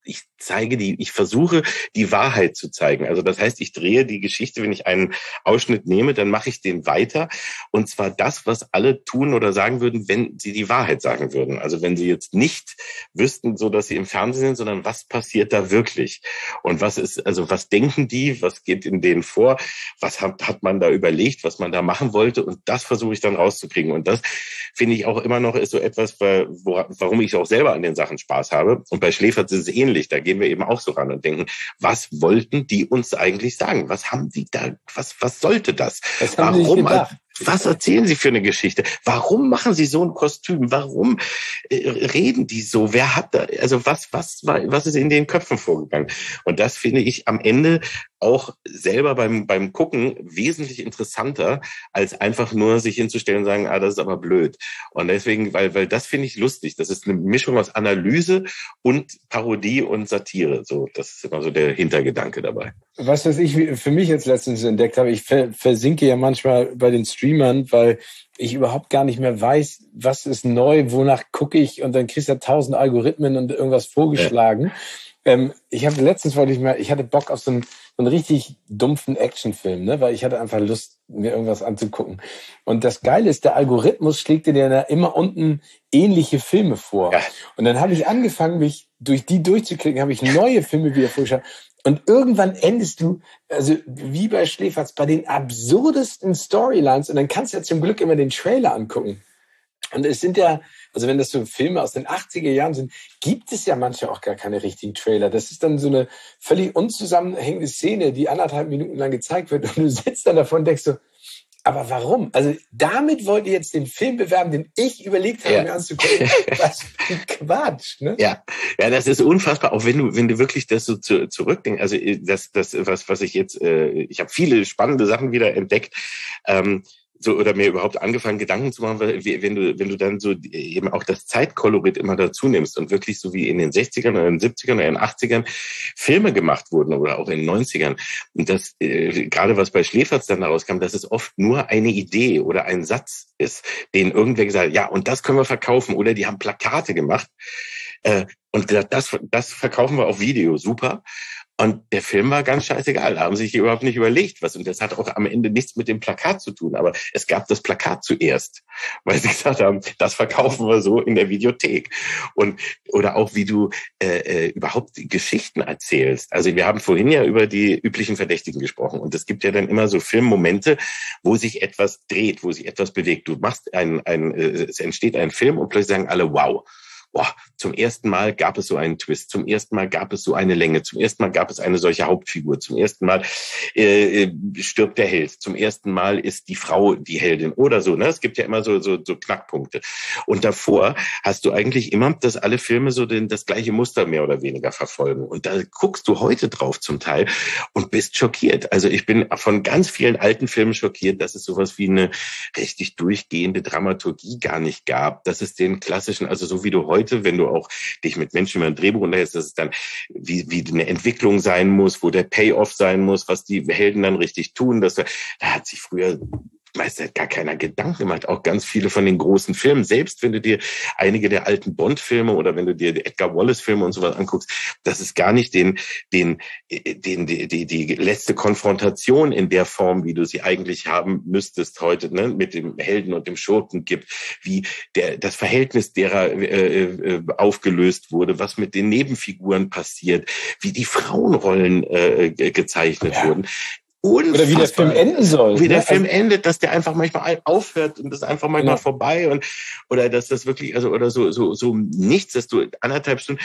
versuche die Wahrheit zu zeigen. Also das heißt, ich drehe die Geschichte, wenn ich einen Ausschnitt nehme, dann mache ich den weiter. Und zwar das, was alle tun oder sagen würden, wenn sie die Wahrheit sagen würden. Also wenn sie jetzt nicht wüssten, so dass sie im Fernsehen sind, sondern was passiert da wirklich? Und was denken die, was geht in denen vor, was hat man da überlegt, was man da machen wollte und das versuche ich dann rauszukriegen und das finde ich auch immer noch ist so etwas, warum ich auch selber an den Sachen Spaß habe und bei Schläferz ist es ähnlich, da gehen wir eben auch so ran und denken, was wollten die uns eigentlich sagen, was haben die da, was sollte das, warum, was erzählen sie für eine Geschichte, warum machen sie so ein Kostüm, warum reden die so, wer hat da, also was ist in den Köpfen vorgegangen und das finde ich am Ende auch selber beim Gucken wesentlich interessanter, als einfach nur sich hinzustellen und sagen, das ist aber blöd. Und deswegen, weil das finde ich lustig. Das ist eine Mischung aus Analyse und Parodie und Satire. So, das ist immer so der Hintergedanke dabei. Was ich für mich jetzt letztens entdeckt habe, ich versinke ja manchmal bei den Streamern, weil ich überhaupt gar nicht mehr weiß, was ist neu, wonach gucke ich und dann kriegst du 1000 Algorithmen und irgendwas vorgeschlagen. Ja. Ich hatte Bock auf so einen richtig dumpfen Actionfilm, ne? Weil ich hatte einfach Lust, mir irgendwas anzugucken. Und das Geile ist, der Algorithmus schlägt dir ja immer unten ähnliche Filme vor. Ja. Und dann habe ich angefangen, mich durch die durchzuklicken, habe ich neue Filme wieder vorgeschaut. Und irgendwann endest du, also wie bei Schläferz, bei den absurdesten Storylines. Und dann kannst du ja zum Glück immer den Trailer angucken. Und es sind ja, also wenn das so Filme aus den 80er Jahren sind, gibt es ja manchmal auch gar keine richtigen Trailer. Das ist dann so eine völlig unzusammenhängende Szene, die 1,5 Minuten lang gezeigt wird. Und du sitzt dann davon und denkst so, aber warum? Also damit wollt ihr jetzt den Film bewerben, den ich überlegt habe, mir anzugucken. Was für Quatsch, ne? Ja, das ist unfassbar. Auch wenn du wirklich das so zurückdenkst. Also was ich jetzt, ich habe viele spannende Sachen wieder entdeckt. So, oder mir überhaupt angefangen, Gedanken zu machen, wenn du dann so eben auch das Zeitkolorit immer dazu nimmst und wirklich so wie in den 60ern oder in den 70ern oder in den 80ern Filme gemacht wurden oder auch in den 90ern. Und das, gerade was bei Schläferz dann daraus kam, dass es oft nur eine Idee oder ein Satz ist, den irgendwer gesagt hat, ja, und das können wir verkaufen. Oder die haben Plakate gemacht. Und das verkaufen wir auf Video, super. Und der Film war ganz scheißegal. Da haben sie sich überhaupt nicht überlegt, was. Und das hat auch am Ende nichts mit dem Plakat zu tun. Aber es gab das Plakat zuerst, weil sie gesagt haben, das verkaufen wir so in der Videothek. Oder auch, wie du überhaupt Geschichten erzählst. Also wir haben vorhin ja über die üblichen Verdächtigen gesprochen. Und es gibt ja dann immer so Filmmomente, wo sich etwas dreht, wo sich etwas bewegt. Du machst es entsteht ein Film und plötzlich sagen alle, wow. Boah, zum ersten Mal gab es so einen Twist, zum ersten Mal gab es so eine Länge, zum ersten Mal gab es eine solche Hauptfigur, zum ersten Mal stirbt der Held, zum ersten Mal ist die Frau die Heldin oder so. Ne? Es gibt ja immer so Knackpunkte. Und davor hast du eigentlich immer, dass alle Filme so das gleiche Muster mehr oder weniger verfolgen. Und da guckst du heute drauf zum Teil und bist schockiert. Also ich bin von ganz vielen alten Filmen schockiert, dass es sowas wie eine richtig durchgehende Dramaturgie gar nicht gab, dass es den klassischen, also so wie du heute, wenn du auch dich mit Menschen über ein Drehbuch unterhältst, dass es dann wie eine Entwicklung sein muss, wo der Payoff sein muss, was die Helden dann richtig tun. Da hat sich früher meistens gar keiner Gedanken gemacht. Auch ganz viele von den großen Filmen, selbst wenn du dir einige der alten Bond-Filme oder wenn du dir die Edgar Wallace-Filme und sowas anguckst, das ist gar nicht die letzte Konfrontation in der Form, wie du sie eigentlich haben müsstest heute, ne, mit dem Helden und dem Schurken gibt, wie das Verhältnis derer aufgelöst wurde, was mit den Nebenfiguren passiert, wie die Frauenrollen gezeichnet wurden. Unfassbar. Oder wie der Film enden soll. Wie der Film endet, dass der einfach manchmal aufhört und das ist einfach manchmal vorbei oder dass das wirklich, also oder so nichts, dass du 1,5 Stunden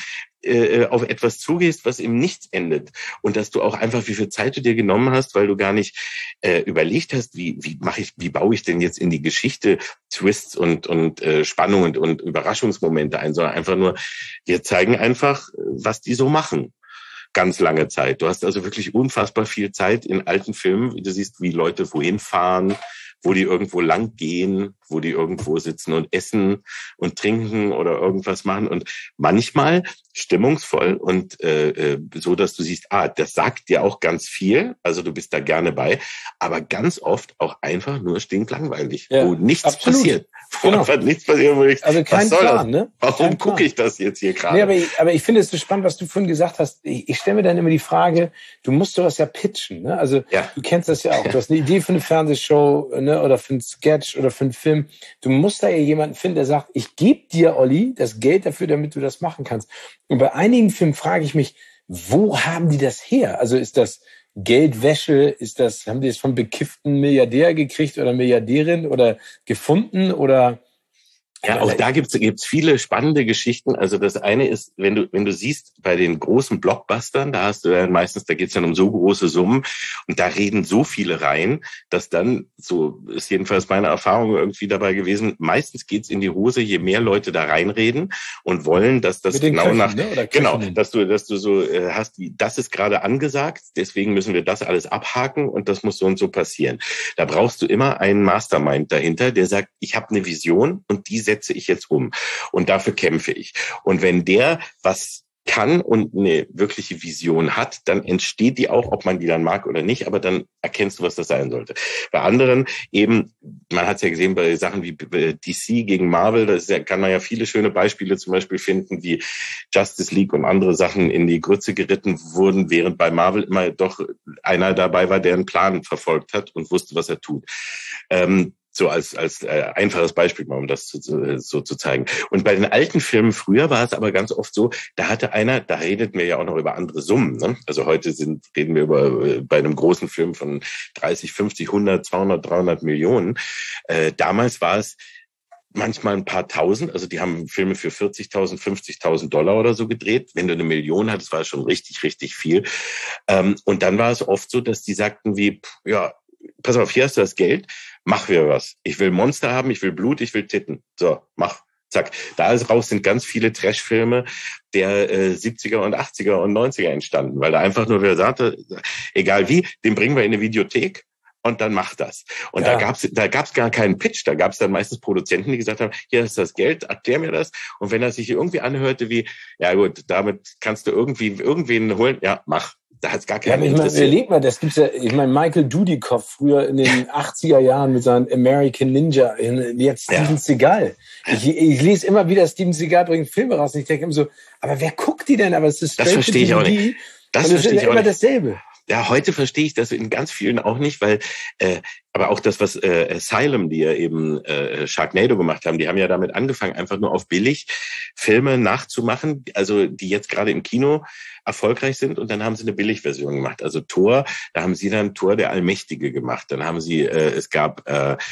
auf etwas zugehst, was im Nichts endet und dass du auch einfach, wie viel Zeit du dir genommen hast, weil du gar nicht überlegt hast, wie baue ich denn jetzt in die Geschichte Twists und Spannung und Überraschungsmomente ein, sondern einfach nur, wir zeigen einfach, was die so machen. Ganz lange Zeit. Du hast also wirklich unfassbar viel Zeit in alten Filmen, wie du siehst, wie Leute wohin fahren, wo die irgendwo lang gehen, wo die irgendwo sitzen und essen und trinken oder irgendwas machen und manchmal stimmungsvoll und so, dass du siehst, das sagt dir auch ganz viel, also du bist da gerne bei, aber ganz oft auch einfach nur stinklangweilig, wo nichts passiert. Wo einfach nichts passiert, wo ich, also kein Plan, ne? Warum gucke ich das jetzt hier gerade? Nee, aber ich finde es so spannend, was du vorhin gesagt hast. Ich stelle mir dann immer die Frage, du musst sowas ja pitchen, ne? Also du kennst das ja auch. Du hast eine Idee für eine Fernsehshow, ne? Oder für einen Sketch oder für einen Film. Du musst da ja jemanden finden, der sagt, ich gebe dir, Olli, das Geld dafür, damit du das machen kannst. Und bei einigen Filmen frage ich mich, wo haben die das her? Also ist das Geldwäsche? Haben die es vom bekifften Milliardär gekriegt oder Milliardärin oder gefunden oder? Ja, auch da gibt's viele spannende Geschichten. Also das eine ist, wenn du siehst, bei den großen Blockbustern, da hast du ja meistens, da geht's dann um so große Summen und da reden so viele rein, dass dann, so ist jedenfalls meine Erfahrung irgendwie dabei gewesen, meistens geht's in die Hose, je mehr Leute da reinreden und wollen, dass das genau Köchen, nach, ne? Genau, dass du so hast, wie das ist gerade angesagt, deswegen müssen wir das alles abhaken und das muss so und so passieren. Da brauchst du immer einen Mastermind dahinter, der sagt, ich habe eine Vision und die setze ich jetzt um und dafür kämpfe ich. Und wenn der was kann und eine wirkliche Vision hat, dann entsteht die auch, ob man die dann mag oder nicht, aber dann erkennst du, was das sein sollte. Bei anderen eben, man hat es ja gesehen bei Sachen wie DC gegen Marvel, kann man ja viele schöne Beispiele zum Beispiel finden, wie Justice League und andere Sachen in die Grütze geritten wurden, während bei Marvel immer doch einer dabei war, der einen Plan verfolgt hat und wusste, was er tut. So als einfaches Beispiel mal, um das so zu zeigen. Und bei den alten Filmen früher war es aber ganz oft so, da redet wir ja auch noch über andere Summen. Ne? Also heute reden wir bei einem großen Film von 30, 50, 100, 200, 300 Millionen. Damals war es manchmal ein paar tausend, also die haben Filme für 40.000, 50.000 Dollar oder so gedreht. Wenn du 1 Million hattest, war es schon richtig, richtig viel. Und dann war es oft so, dass die sagten wie, ja, pass auf, hier hast du das Geld, mach wir was. Ich will Monster haben, ich will Blut, ich will Titten. So, mach. Zack. Da raus sind ganz viele Trash-Filme der 70er und 80er und 90er entstanden, weil da einfach nur wer sagte, egal wie, den bringen wir in eine Videothek und dann mach das. Und da gab's gar keinen Pitch, da gab's dann meistens Produzenten, die gesagt haben, hier ist das Geld, erklär mir das. Und wenn er sich irgendwie anhörte wie, ja gut, damit kannst du irgendwen holen, ja, mach. Da hat es gar Ja, keinen ich meine, interessiert. überleg mal, das gibt's ja, ich meine, Michael Dudikoff früher in den 80er Jahren mit seinem American Ninja, jetzt Steven Seagal. Ich lese immer wieder, Steven Seagal bringt Filme raus und ich denke immer so, aber wer guckt die denn? Aber es ist Das verstehe ich auch nicht. Das und es ist verstehe ich auch immer nicht. dasselbe. Ja, heute verstehe ich das in ganz vielen auch nicht, weil aber auch das, was Asylum, die ja eben Sharknado gemacht haben, die haben ja damit angefangen, einfach nur auf billig Filme nachzumachen, also die jetzt gerade im Kino erfolgreich sind, und dann haben sie eine Billigversion gemacht. Also Thor, da haben sie dann Thor der Allmächtige gemacht. Dann haben sie, es gab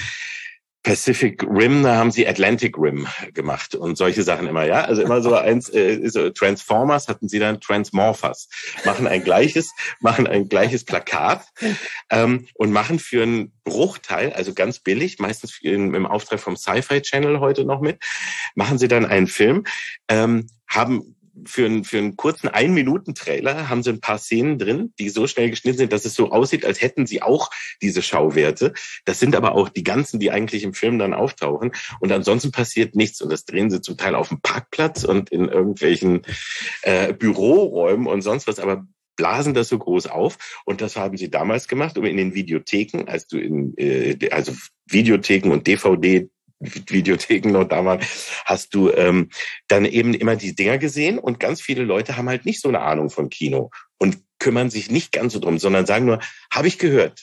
Pacific Rim, da haben sie Atlantic Rim gemacht und solche Sachen immer, ja. Also immer so so Transformers hatten sie dann Transmorphers. Machen ein gleiches Plakat und machen für einen Bruchteil, also ganz billig, meistens im Auftrag vom Sci-Fi Channel heute noch mit, machen sie dann einen Film, haben für einen kurzen 1-Minuten-Trailer haben sie ein paar Szenen drin, die so schnell geschnitten sind, dass es so aussieht, als hätten sie auch diese Schauwerte. Das sind aber auch die ganzen, die eigentlich im Film dann auftauchen. Und ansonsten passiert nichts. Und das drehen sie zum Teil auf dem Parkplatz und in irgendwelchen Büroräumen und sonst was. Aber blasen das so groß auf. Und das haben sie damals gemacht, um in den Videotheken, also Videotheken und DVD-Videotheken noch damals, hast du dann eben immer die Dinger gesehen, und ganz viele Leute haben halt nicht so eine Ahnung von Kino und kümmern sich nicht ganz so drum, sondern sagen nur, habe ich gehört,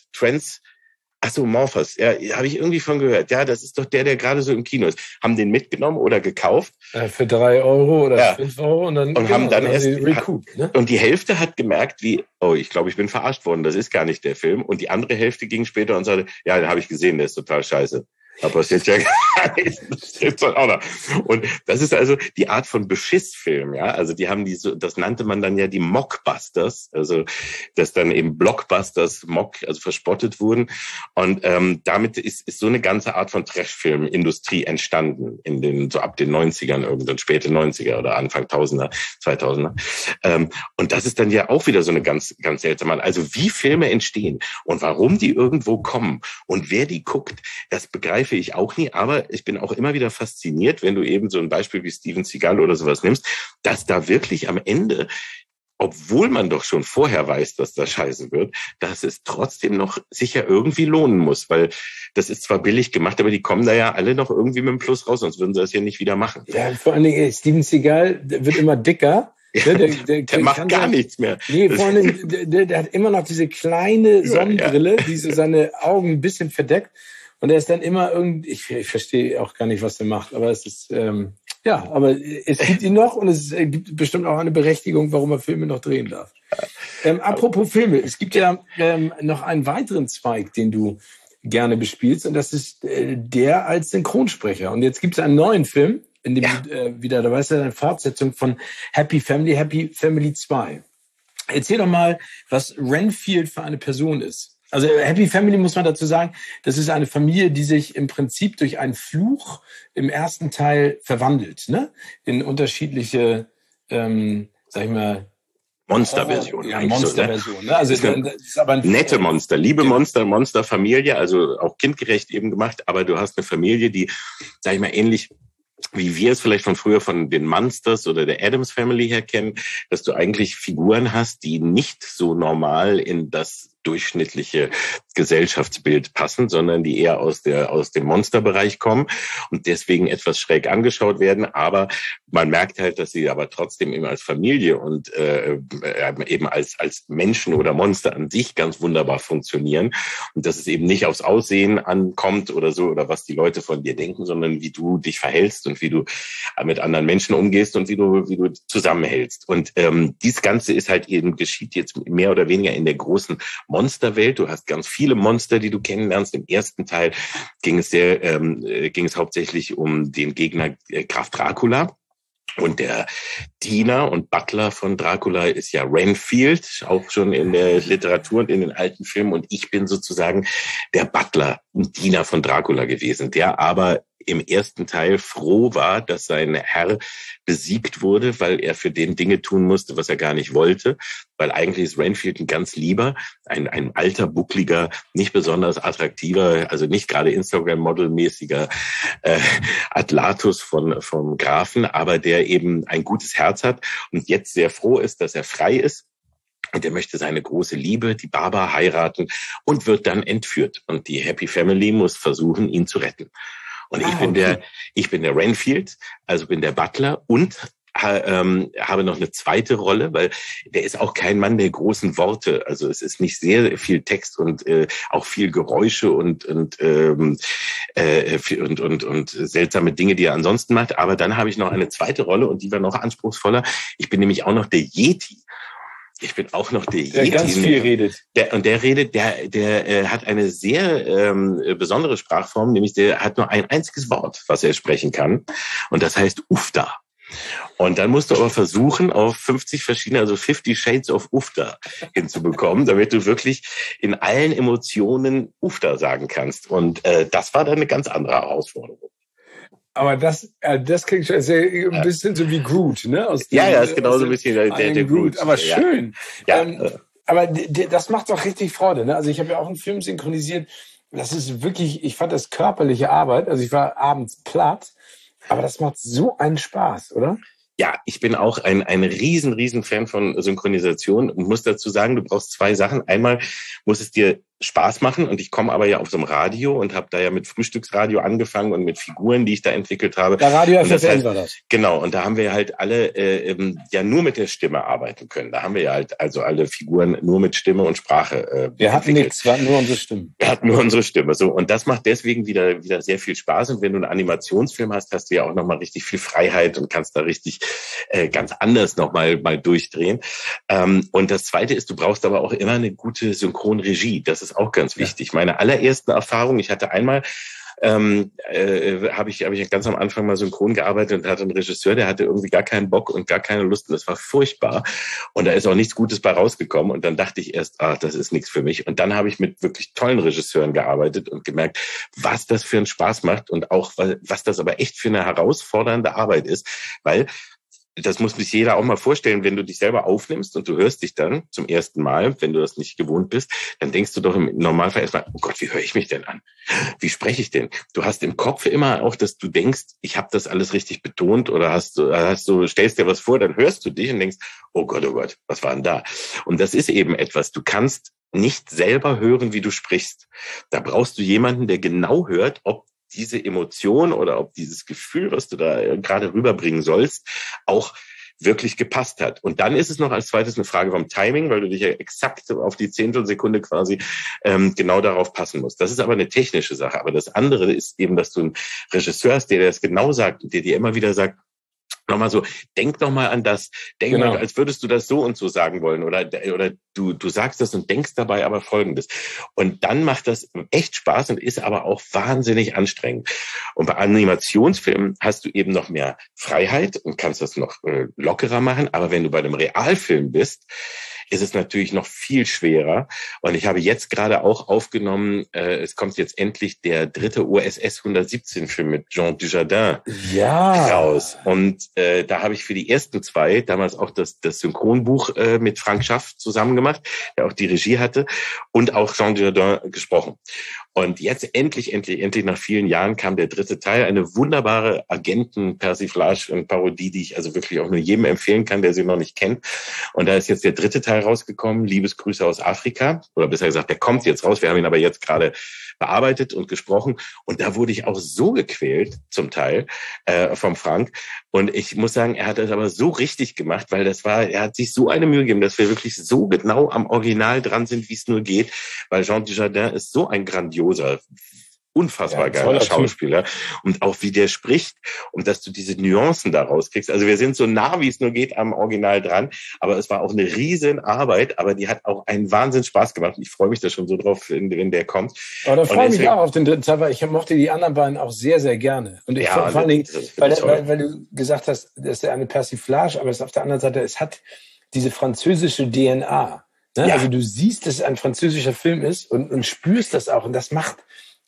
Morphers, ja, habe ich irgendwie von gehört. Ja, das ist doch der gerade so im Kino ist. Haben den mitgenommen oder gekauft. Für 3 Euro oder 5 Euro und dann haben dann erst recouped, ne? Und die Hälfte hat gemerkt, ich glaube, ich bin verarscht worden, das ist gar nicht der Film. Und die andere Hälfte ging später und sagte, ja, den habe ich gesehen, der ist total scheiße. Da passiert ja gar nichts. Das gibt's halt auch noch. Und das ist also die Art von Beschissfilm, ja. Also die haben das nannte man dann ja die Mockbusters, also dass dann eben Blockbusters also verspottet wurden. Und damit ist so eine ganze Art von Trashfilmindustrie entstanden so ab den 90ern, irgendwann späte 90er oder Anfang 2000er. Und das ist dann ja auch wieder so eine ganz, ganz seltsame, also wie Filme entstehen und warum die irgendwo kommen und wer die guckt, das begreife ich auch nie, aber ich bin auch immer wieder fasziniert, wenn du eben so ein Beispiel wie Steven Seagal oder sowas nimmst, dass da wirklich am Ende, obwohl man doch schon vorher weiß, dass das scheiße wird, dass es trotzdem noch sicher irgendwie lohnen muss, weil das ist zwar billig gemacht, aber die kommen da ja alle noch irgendwie mit dem Plus raus, sonst würden sie das ja nicht wieder machen. Ja, vor allen Dingen, Steven Seagal wird immer dicker. Ja, der macht gar nichts mehr. Nee, vor allem, der hat immer noch diese kleine Sonnenbrille, die so seine Augen ein bisschen verdeckt. Und er ist dann immer ich verstehe auch gar nicht, was er macht, aber es ist, aber es gibt ihn noch und es gibt bestimmt auch eine Berechtigung, warum er Filme noch drehen darf. Apropos Filme, es gibt ja noch einen weiteren Zweig, den du gerne bespielst, und das ist der als Synchronsprecher. Und jetzt gibt es einen neuen Film, in dem du wieder dabei ist, eine Fortsetzung von Happy Family 2. Erzähl doch mal, was Renfield für eine Person ist. Also Happy Family, muss man dazu sagen, das ist eine Familie, die sich im Prinzip durch einen Fluch im ersten Teil verwandelt, ne? In unterschiedliche, sag ich mal, Monsterversion. Ja, Monsterversion. So, ne? Also das ist aber nette Monster, liebe Monsterfamilie, also auch kindgerecht eben gemacht, aber du hast eine Familie, die, sag ich mal, ähnlich wie wir es vielleicht von früher von den Munsters oder der Addams Family her kennen, dass du eigentlich Figuren hast, die nicht so normal in das durchschnittliche Gesellschaftsbild passen, sondern die eher aus dem Monsterbereich kommen und deswegen etwas schräg angeschaut werden. Aber man merkt halt, dass sie aber trotzdem eben als Familie und eben als Menschen oder Monster an sich ganz wunderbar funktionieren und dass es eben nicht aufs Aussehen ankommt oder so oder was die Leute von dir denken, sondern wie du dich verhältst und wie du mit anderen Menschen umgehst und wie du zusammenhältst. Und dies Ganze ist halt eben geschieht jetzt mehr oder weniger in der großen Monsterwelt. Du hast ganz viele Monster, die du kennenlernst. Im ersten Teil ging es hauptsächlich um den Gegner Graf Dracula. Und der Diener und Butler von Dracula ist ja Renfield, auch schon in der Literatur und in den alten Filmen. Und ich bin sozusagen der Butler und Diener von Dracula gewesen, der aber im ersten Teil froh war, dass sein Herr besiegt wurde, weil er für den Dinge tun musste, was er gar nicht wollte. Weil eigentlich ist Renfield ein ganz lieber, ein alter, buckliger, nicht besonders attraktiver, also nicht gerade Instagram-Model-mäßiger Atlatus vom Grafen, aber der eben ein gutes Herz hat und jetzt sehr froh ist, dass er frei ist Und er möchte seine große Liebe, die Barbara, heiraten und wird dann entführt. Und die Happy Family muss versuchen, ihn zu retten. Und ich bin der Renfield, also bin der Butler und habe noch eine zweite Rolle, weil der ist auch kein Mann der großen Worte. Also es ist nicht sehr viel Text und auch viel Geräusche und seltsame Dinge, die er ansonsten macht. Aber dann habe ich noch eine zweite Rolle und die war noch anspruchsvoller. Ich bin nämlich auch noch der Yeti. Ich bin auch noch der Yeti. Der ganz viel redet. Der hat eine sehr besondere Sprachform, nämlich der hat nur ein einziges Wort, was er sprechen kann. Und das heißt Ufta. Und dann musst du aber versuchen, auf 50 verschiedene, also 50 Shades of Ufta hinzubekommen, damit du wirklich in allen Emotionen Ufta sagen kannst. Und das war dann eine ganz andere Herausforderung. Aber das klingt schon ein bisschen so wie Groot, ne? Ist genauso ein bisschen der Groot. Aber schön. Ja. Aber das macht doch richtig Freude, ne? Also ich habe ja auch einen Film synchronisiert. Das ist wirklich, ich fand das körperliche Arbeit. Also ich war abends platt. Aber das macht so einen Spaß, oder? Ja, ich bin auch ein riesen Fan von Synchronisation und muss dazu sagen, du brauchst zwei Sachen. Einmal muss es dir Spaß machen und ich komme aber ja auf so einem Radio und habe da ja mit Frühstücksradio angefangen und mit Figuren, die ich da entwickelt habe. Der Radio FFN war das. Genau, und da haben wir halt alle ja nur mit der Stimme arbeiten können. Da haben wir ja halt also alle Figuren nur mit Stimme und Sprache wir hatten nichts, wir hatten nur unsere Stimme. Wir hatten nur unsere Stimme. So, und das macht deswegen wieder sehr viel Spaß. Und wenn du einen Animationsfilm hast, hast du ja auch nochmal richtig viel Freiheit und kannst da richtig ganz anders nochmal durchdrehen. Und das Zweite ist, du brauchst aber auch immer eine gute Synchronregie. Das ist auch ganz wichtig. Meine allerersten Erfahrungen, ich hatte einmal habe ich ganz am Anfang mal synchron gearbeitet und hatte einen Regisseur, der hatte irgendwie gar keinen Bock und gar keine Lust und das war furchtbar und da ist auch nichts Gutes bei rausgekommen und dann dachte ich erst, das ist nichts für mich und dann habe ich mit wirklich tollen Regisseuren gearbeitet und gemerkt, was das für einen Spaß macht und auch was das aber echt für eine herausfordernde Arbeit ist, weil das muss sich jeder auch mal vorstellen, wenn du dich selber aufnimmst und du hörst dich dann zum ersten Mal, wenn du das nicht gewohnt bist, dann denkst du doch im Normalfall erstmal, oh Gott, wie höre ich mich denn an? Wie spreche ich denn? Du hast im Kopf immer auch, dass du denkst, ich habe das alles richtig betont oder stellst dir was vor, dann hörst du dich und denkst, oh Gott, was war denn da? Und das ist eben etwas, du kannst nicht selber hören, wie du sprichst. Da brauchst du jemanden, der genau hört, ob diese Emotion oder ob dieses Gefühl, was du da gerade rüberbringen sollst, auch wirklich gepasst hat. Und dann ist es noch als zweites eine Frage vom Timing, weil du dich ja exakt auf die Zehntelsekunde quasi genau darauf passen musst. Das ist aber eine technische Sache. Aber das andere ist eben, dass du einen Regisseur hast, der das genau sagt und der dir immer wieder sagt, nochmal so, denk doch mal an das, denk mal, als würdest du das so und so sagen wollen oder du sagst das und denkst dabei aber Folgendes. Und dann macht das echt Spaß und ist aber auch wahnsinnig anstrengend. Und bei Animationsfilmen hast du eben noch mehr Freiheit und kannst das noch lockerer machen. Aber wenn du bei einem Realfilm bist, ist es natürlich noch viel schwerer. Und ich habe jetzt gerade auch aufgenommen, es kommt jetzt endlich der 3. OSS 117 Film mit Jean Dujardin raus. Und da habe ich für die ersten 2 damals auch das Synchronbuch mit Frank Schaff zusammen gemacht, der auch die Regie hatte und auch Jean Dujardin gesprochen. Und jetzt endlich nach vielen Jahren kam der 3. Teil, eine wunderbare Agenten-Persiflage und Parodie, die ich also wirklich auch nur jedem empfehlen kann, der sie noch nicht kennt. Und da ist jetzt der 3. Teil rausgekommen, Liebesgrüße aus Afrika, oder besser gesagt, der kommt jetzt raus. Wir haben ihn aber jetzt gerade bearbeitet und gesprochen. Und da wurde ich auch so gequält, zum Teil, vom Frank. Und ich muss sagen, er hat das aber so richtig gemacht, weil er hat sich so eine Mühe gegeben, dass wir wirklich so genau am Original dran sind, wie es nur geht, weil Jean Dujardin ist so ein grandioser, unfassbar geiler Schauspieler und auch wie der spricht und dass du diese Nuancen da rauskriegst. Also wir sind so nah, wie es nur geht, am Original dran, aber es war auch eine riesen Arbeit, aber die hat auch einen Wahnsinn Spaß gemacht und ich freue mich da schon so drauf, wenn der kommt. Aber da freue ich mich auch auf den 3. Teil, weil ich mochte die anderen beiden auch sehr, sehr gerne. Und ich vor allen Dingen, weil du gesagt hast, das ist ja eine Persiflage, aber es ist auf der anderen Seite, es hat diese französische DNA. Ne? Ja. Also du siehst, dass es ein französischer Film ist und spürst das auch und das macht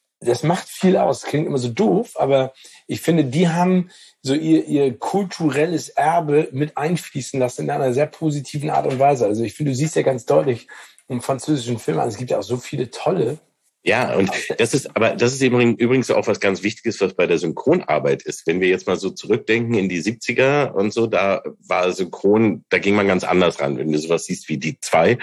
viel aus. Klingt immer so doof, aber ich finde, die haben so ihr kulturelles Erbe mit einfließen lassen in einer sehr positiven Art und Weise. Also ich finde, du siehst ja ganz deutlich im französischen Film, also es gibt ja auch so viele tolle Ja, und das ist übrigens auch was ganz Wichtiges, was bei der Synchronarbeit ist. Wenn wir jetzt mal so zurückdenken in die 70er und so, da war Synchron, da ging man ganz anders ran. Wenn du sowas siehst wie die zwei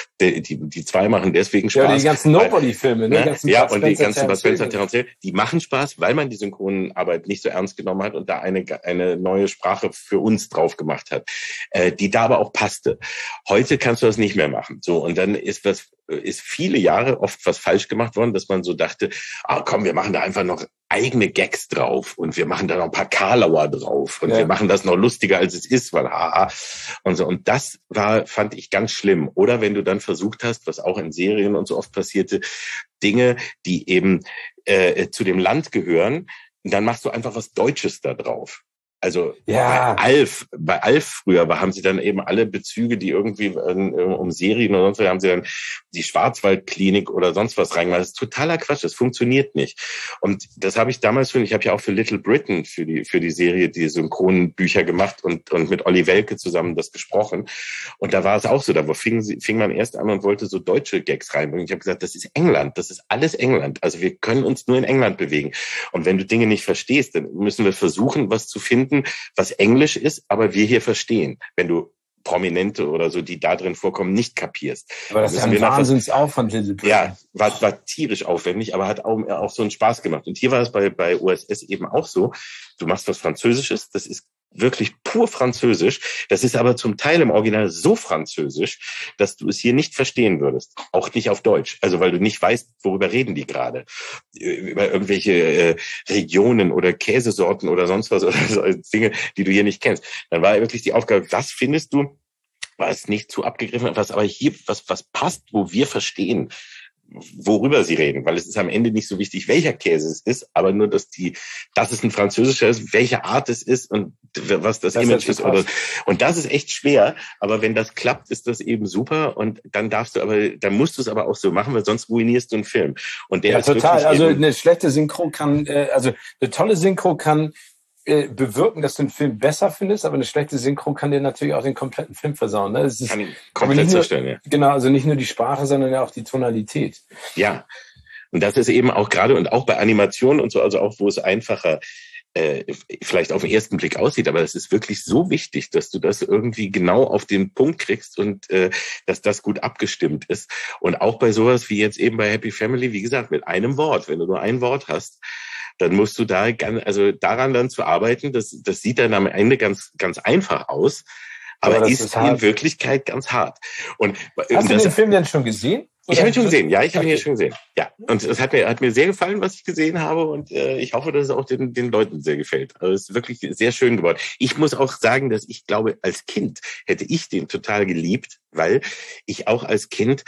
machen deswegen Spaß. Ja, die ganzen Nobody-Filme, ne? Ja, und die ganzen Bud Spencer, Terence Hill, die machen Spaß, weil man die Synchronarbeit nicht so ernst genommen hat und da eine neue Sprache für uns drauf gemacht hat, die da aber auch passte. Heute kannst du das nicht mehr machen. So, und dann ist viele Jahre oft was falsch gemacht worden, dass man so dachte, komm, wir machen da einfach noch eigene Gags drauf und wir machen da noch ein paar Karlauer drauf und wir machen das noch lustiger, als es ist, weil haha und so. Und das fand ich ganz schlimm. Oder wenn du dann versucht hast, was auch in Serien und so oft passierte, Dinge, die eben zu dem Land gehören, dann machst du einfach was Deutsches da drauf. Also bei Alf früher haben sie dann eben alle Bezüge, die irgendwie um Serien oder sonst was, haben sie dann die Schwarzwaldklinik oder sonst was reingemacht. Das ist totaler Quatsch, das funktioniert nicht. Und das habe ich damals ich habe ja auch für Little Britain für die Serie die Synchronbücher gemacht und mit Olli Welke zusammen das gesprochen. Und da war es auch so, da fing man erst an und wollte so deutsche Gags reinbringen. Ich habe gesagt, das ist England, das ist alles England. Also wir können uns nur in England bewegen. Und wenn du Dinge nicht verstehst, dann müssen wir versuchen, was zu finden, was Englisch ist, aber wir hier verstehen. Wenn du Prominente oder so, die da drin vorkommen, nicht kapierst. Aber das ist ein Wahnsinnsaufwand, Little Britain. Ja, war tierisch aufwendig, aber hat auch so einen Spaß gemacht. Und hier war es bei OSS eben auch so. Du machst was Französisches, das ist wirklich pur Französisch. Das ist aber zum Teil im Original so französisch, dass du es hier nicht verstehen würdest. Auch nicht auf Deutsch. Also weil du nicht weißt, worüber reden die gerade. Über irgendwelche Regionen oder Käsesorten oder sonst was oder so Dinge, die du hier nicht kennst. Dann war wirklich die Aufgabe, was findest du, was nicht zu abgegriffen hat, was aber hier, was passt, wo wir verstehen, worüber sie reden, weil es ist am Ende nicht so wichtig, welcher Käse es ist, aber nur, dass es ein französischer ist, welche Art es ist und was das Image ist. Und das ist echt schwer, aber wenn das klappt, ist das eben super und dann musst du es aber auch so machen, weil sonst ruinierst du einen Film. Und der ist total. Also eine schlechte Synchro eine tolle Synchro kann bewirken, dass du einen Film besser findest, aber eine schlechte Synchro kann dir natürlich auch den kompletten Film versauen. Ne? Kann ihn komplett zerstören, ja. Genau, also nicht nur die Sprache, sondern ja auch die Tonalität. Ja, und das ist eben auch gerade und auch bei Animationen und so, also auch wo es einfacher vielleicht auf den ersten Blick aussieht, aber es ist wirklich so wichtig, dass du das irgendwie genau auf den Punkt kriegst und dass das gut abgestimmt ist. Und auch bei sowas wie jetzt eben bei Happy Family, wie gesagt, mit einem Wort. Wenn du nur ein Wort hast, dann musst du daran dann zu arbeiten. Das sieht dann am Ende ganz, ganz einfach aus, aber ist in Wirklichkeit ganz hart. Hast du den Film denn schon gesehen? Ich habe ihn schon gesehen, ja, ich habe ihn jetzt schon gesehen. Ja, und es hat mir sehr gefallen, was ich gesehen habe und ich hoffe, dass es auch den Leuten sehr gefällt. Also es ist wirklich sehr schön geworden. Ich muss auch sagen, dass ich glaube, als Kind hätte ich den total geliebt, weil ich auch als Kind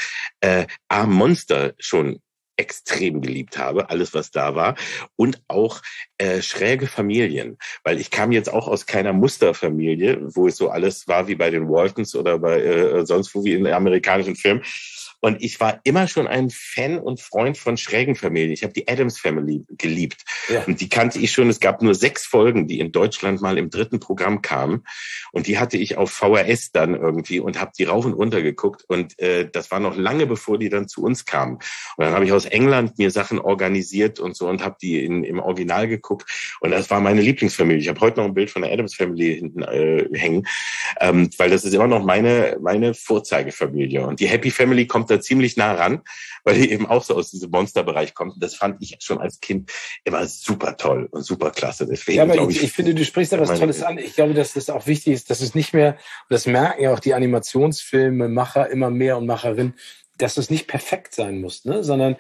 Monster schon extrem geliebt habe, alles was da war und auch schräge Familien, weil ich kam jetzt auch aus keiner Musterfamilie, wo es so alles war wie bei den Waltons oder bei sonst wo wie in amerikanischen Filmen. Und ich war immer schon ein Fan und Freund von schrägen Familien. Ich habe die Addams Family geliebt. Ja. Und die kannte ich schon. Es gab nur 6 Folgen, die in Deutschland mal im 3. Programm kamen. Und die hatte ich auf VHS dann irgendwie und habe die rauf und runter geguckt. Und das war noch lange, bevor die dann zu uns kamen. Und dann habe ich aus England mir Sachen organisiert und so und habe die im Original geguckt. Und das war meine Lieblingsfamilie. Ich habe heute noch ein Bild von der Addams Family hinten hängen, weil das ist immer noch meine Vorzeigefamilie. Und die Happy Family kommt da ziemlich nah ran, weil die eben auch so aus diesem Monsterbereich kommt. Und das fand ich schon als Kind immer super toll und super klasse. Deswegen, ja, aber ich finde, du sprichst da was Tolles an. Ich glaube, dass das auch wichtig ist, dass es nicht mehr, das merken ja auch die Animationsfilmemacher immer mehr und Macherinnen, dass es nicht perfekt sein muss, ne? Sondern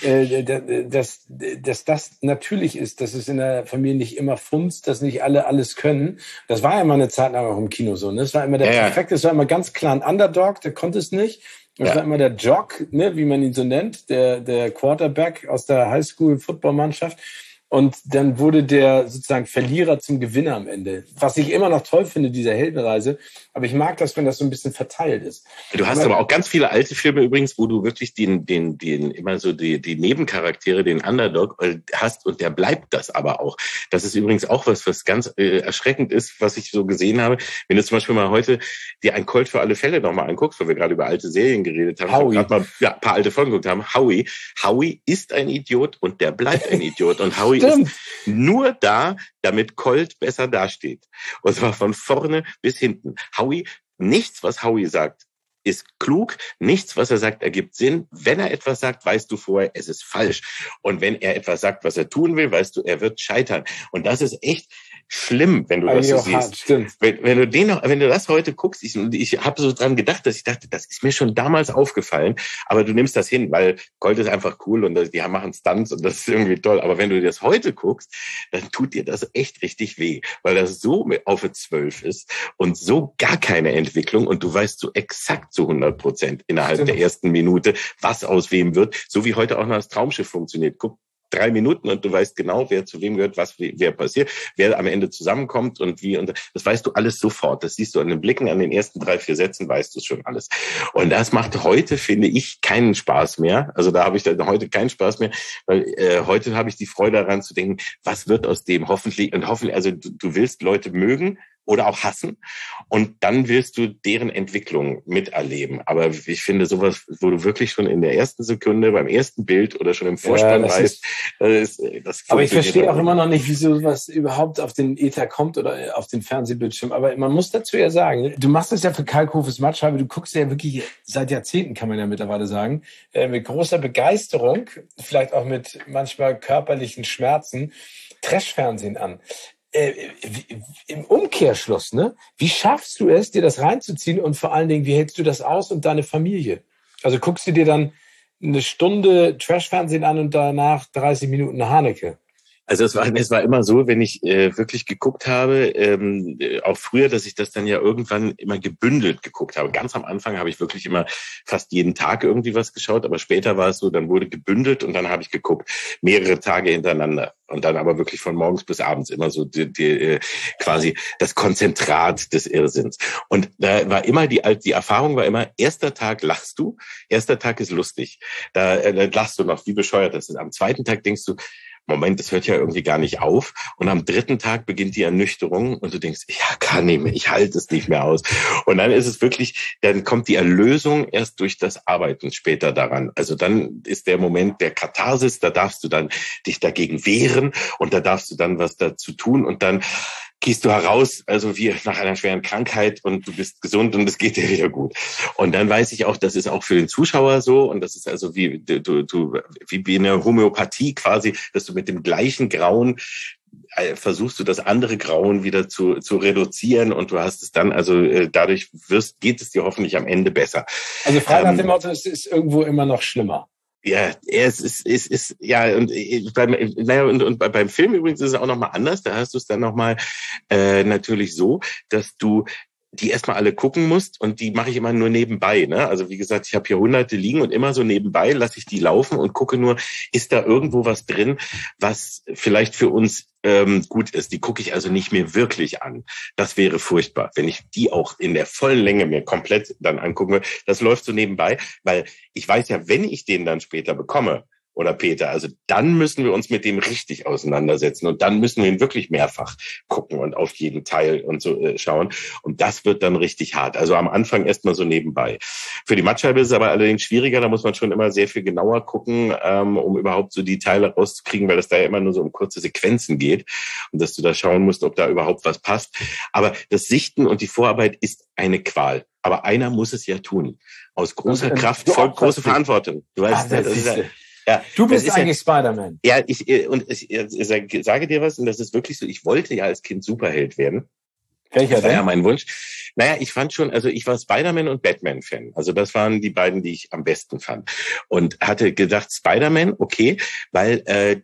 dass das natürlich ist, dass es in der Familie nicht immer funzt, dass nicht alle alles können. Das war ja mal eine Zeit lang auch im Kino so. Ne? Es war immer der Perfekte, es war immer ganz klar ein Underdog, der konnte es nicht. Das war immer der Jock, ne, wie man ihn so nennt, der Quarterback aus der Highschool-Football-Mannschaft. Und dann wurde der sozusagen Verlierer zum Gewinner am Ende. Was ich immer noch toll finde, dieser Heldenreise. Aber ich mag das, wenn das so ein bisschen verteilt ist. Du hast aber auch ganz viele alte Filme übrigens, wo du wirklich den immer so die Nebencharaktere, den Underdog hast und der bleibt das aber auch. Das ist übrigens auch was ganz erschreckend ist, was ich so gesehen habe. Wenn du zum Beispiel mal heute dir ein Colt für alle Fälle nochmal anguckst, weil wir gerade über alte Serien geredet haben, gerade mal ein paar alte Folgen geguckt haben, Howie ist ein Idiot und der bleibt ein Idiot. Und Howie ist nur da, damit Colt besser dasteht. Und zwar von vorne bis hinten. Howie, nichts, was Howie sagt, ist klug. Nichts, was er sagt, ergibt Sinn. Wenn er etwas sagt, weißt du vorher, es ist falsch. Und wenn er etwas sagt, was er tun will, weißt du, er wird scheitern. Und das ist echt schlimm, wenn du das so siehst. Wenn du das heute guckst, ich habe so dran gedacht, dass ich dachte, das ist mir schon damals aufgefallen, aber du nimmst das hin, weil Colt ist einfach cool und die machen Stunts und das ist irgendwie toll. Aber wenn du das heute guckst, dann tut dir das echt richtig weh, weil das so auf 12 ist und so gar keine Entwicklung und du weißt so exakt zu 100% innerhalb der ersten Minute, was aus wem wird, so wie heute auch noch das Traumschiff funktioniert. Guck, 3 Minuten und du weißt genau, wer zu wem gehört, wer passiert, wer am Ende zusammenkommt und wie. Und das weißt du alles sofort. Das siehst du an den Blicken, an den ersten 3, 4 Sätzen weißt du es schon alles. Und das macht heute, finde ich, keinen Spaß mehr. Also da habe ich dann heute keinen Spaß mehr, weil heute habe ich die Freude daran zu denken, was wird aus dem hoffentlich, also du willst Leute mögen oder auch hassen und dann willst du deren Entwicklung miterleben. Aber ich finde sowas, wo du wirklich schon in der ersten Sekunde, beim ersten Bild oder schon im Vorspann weißt, das aber ich verstehe auch immer noch nicht, wieso was überhaupt auf den Äther kommt oder auf den Fernsehbildschirm. Aber man muss dazu ja sagen, du machst das ja für Kalkhofes Matscheibe, du guckst ja wirklich seit Jahrzehnten, kann man ja mittlerweile sagen, mit großer Begeisterung, vielleicht auch mit manchmal körperlichen Schmerzen, Trash-Fernsehen an. Im Umkehrschluss, ne? Wie schaffst du es, dir das reinzuziehen und vor allen Dingen, wie hältst du das aus und deine Familie? Also guckst du dir dann eine Stunde Trash-Fernsehen an und danach 30 Minuten Haneke? Also es war immer so, wenn ich wirklich geguckt habe, auch früher, dass ich das dann ja irgendwann immer gebündelt geguckt habe. Ganz am Anfang habe ich wirklich immer fast jeden Tag irgendwie was geschaut, aber später war es so, dann wurde gebündelt und dann habe ich geguckt, mehrere Tage hintereinander. Und dann aber wirklich von morgens bis abends immer so quasi das Konzentrat des Irrsinns. Und da war immer die Erfahrung war immer, erster Tag lachst du, erster Tag ist lustig. Da lachst du noch, wie bescheuert das ist. Am zweiten Tag denkst du, Moment, das hört ja irgendwie gar nicht auf. Und am 3. Tag beginnt die Ernüchterung und du denkst, ja, kann nicht mehr, ich halte es nicht mehr aus. Und dann ist es wirklich, dann kommt die Erlösung erst durch das Arbeiten später daran. Also dann ist der Moment der Katharsis, da darfst du dann dich dagegen wehren und da darfst du dann was dazu tun und dann gehst du heraus, also wie nach einer schweren Krankheit und du bist gesund und es geht dir wieder gut. Und dann weiß ich auch, das ist auch für den Zuschauer so und das ist also wie wie eine Homöopathie quasi, dass du mit dem gleichen Grauen versuchst du das andere Grauen wieder zu reduzieren und du hast es dann, also dadurch geht es dir hoffentlich am Ende besser. Also frei nach dem Motto, es ist irgendwo immer noch schlimmer. Ja, es ist ja und beim Film übrigens ist es auch noch mal anders. Da hast du es dann noch mal natürlich so, dass du die erstmal alle gucken musst und die mache ich immer nur nebenbei. Ne? Also wie gesagt, ich habe hier Hunderte liegen und immer so nebenbei lasse ich die laufen und gucke nur, ist da irgendwo was drin, was vielleicht für uns gut ist. Die gucke ich also nicht mehr wirklich an. Das wäre furchtbar, wenn ich die auch in der vollen Länge mir komplett dann angucken will. Das läuft so nebenbei, weil ich weiß ja, wenn ich den dann später bekomme, oder Peter, also dann müssen wir uns mit dem richtig auseinandersetzen und dann müssen wir ihn wirklich mehrfach gucken und auf jeden Teil und so schauen und das wird dann richtig hart. Also am Anfang erstmal so nebenbei. Für die Mattscheibe ist es aber allerdings schwieriger, da muss man schon immer sehr viel genauer gucken, um überhaupt so die Teile rauszukriegen, weil es da ja immer nur so um kurze Sequenzen geht und dass du da schauen musst, ob da überhaupt was passt. Aber das Sichten und die Vorarbeit ist eine Qual. Aber einer muss es ja tun. Aus großer Kraft folgt große Verantwortung. Du weißt, das ist ja... Ja, du bist eigentlich Spider-Man. Ja, ich sage dir was, und das ist wirklich so, ich wollte ja als Kind Superheld werden. Welcher das war ja mein Wunsch. Naja, ich fand schon, also ich war Spider-Man und Batman-Fan. Also das waren die beiden, die ich am besten fand. Und hatte gedacht, Spider-Man, okay, weil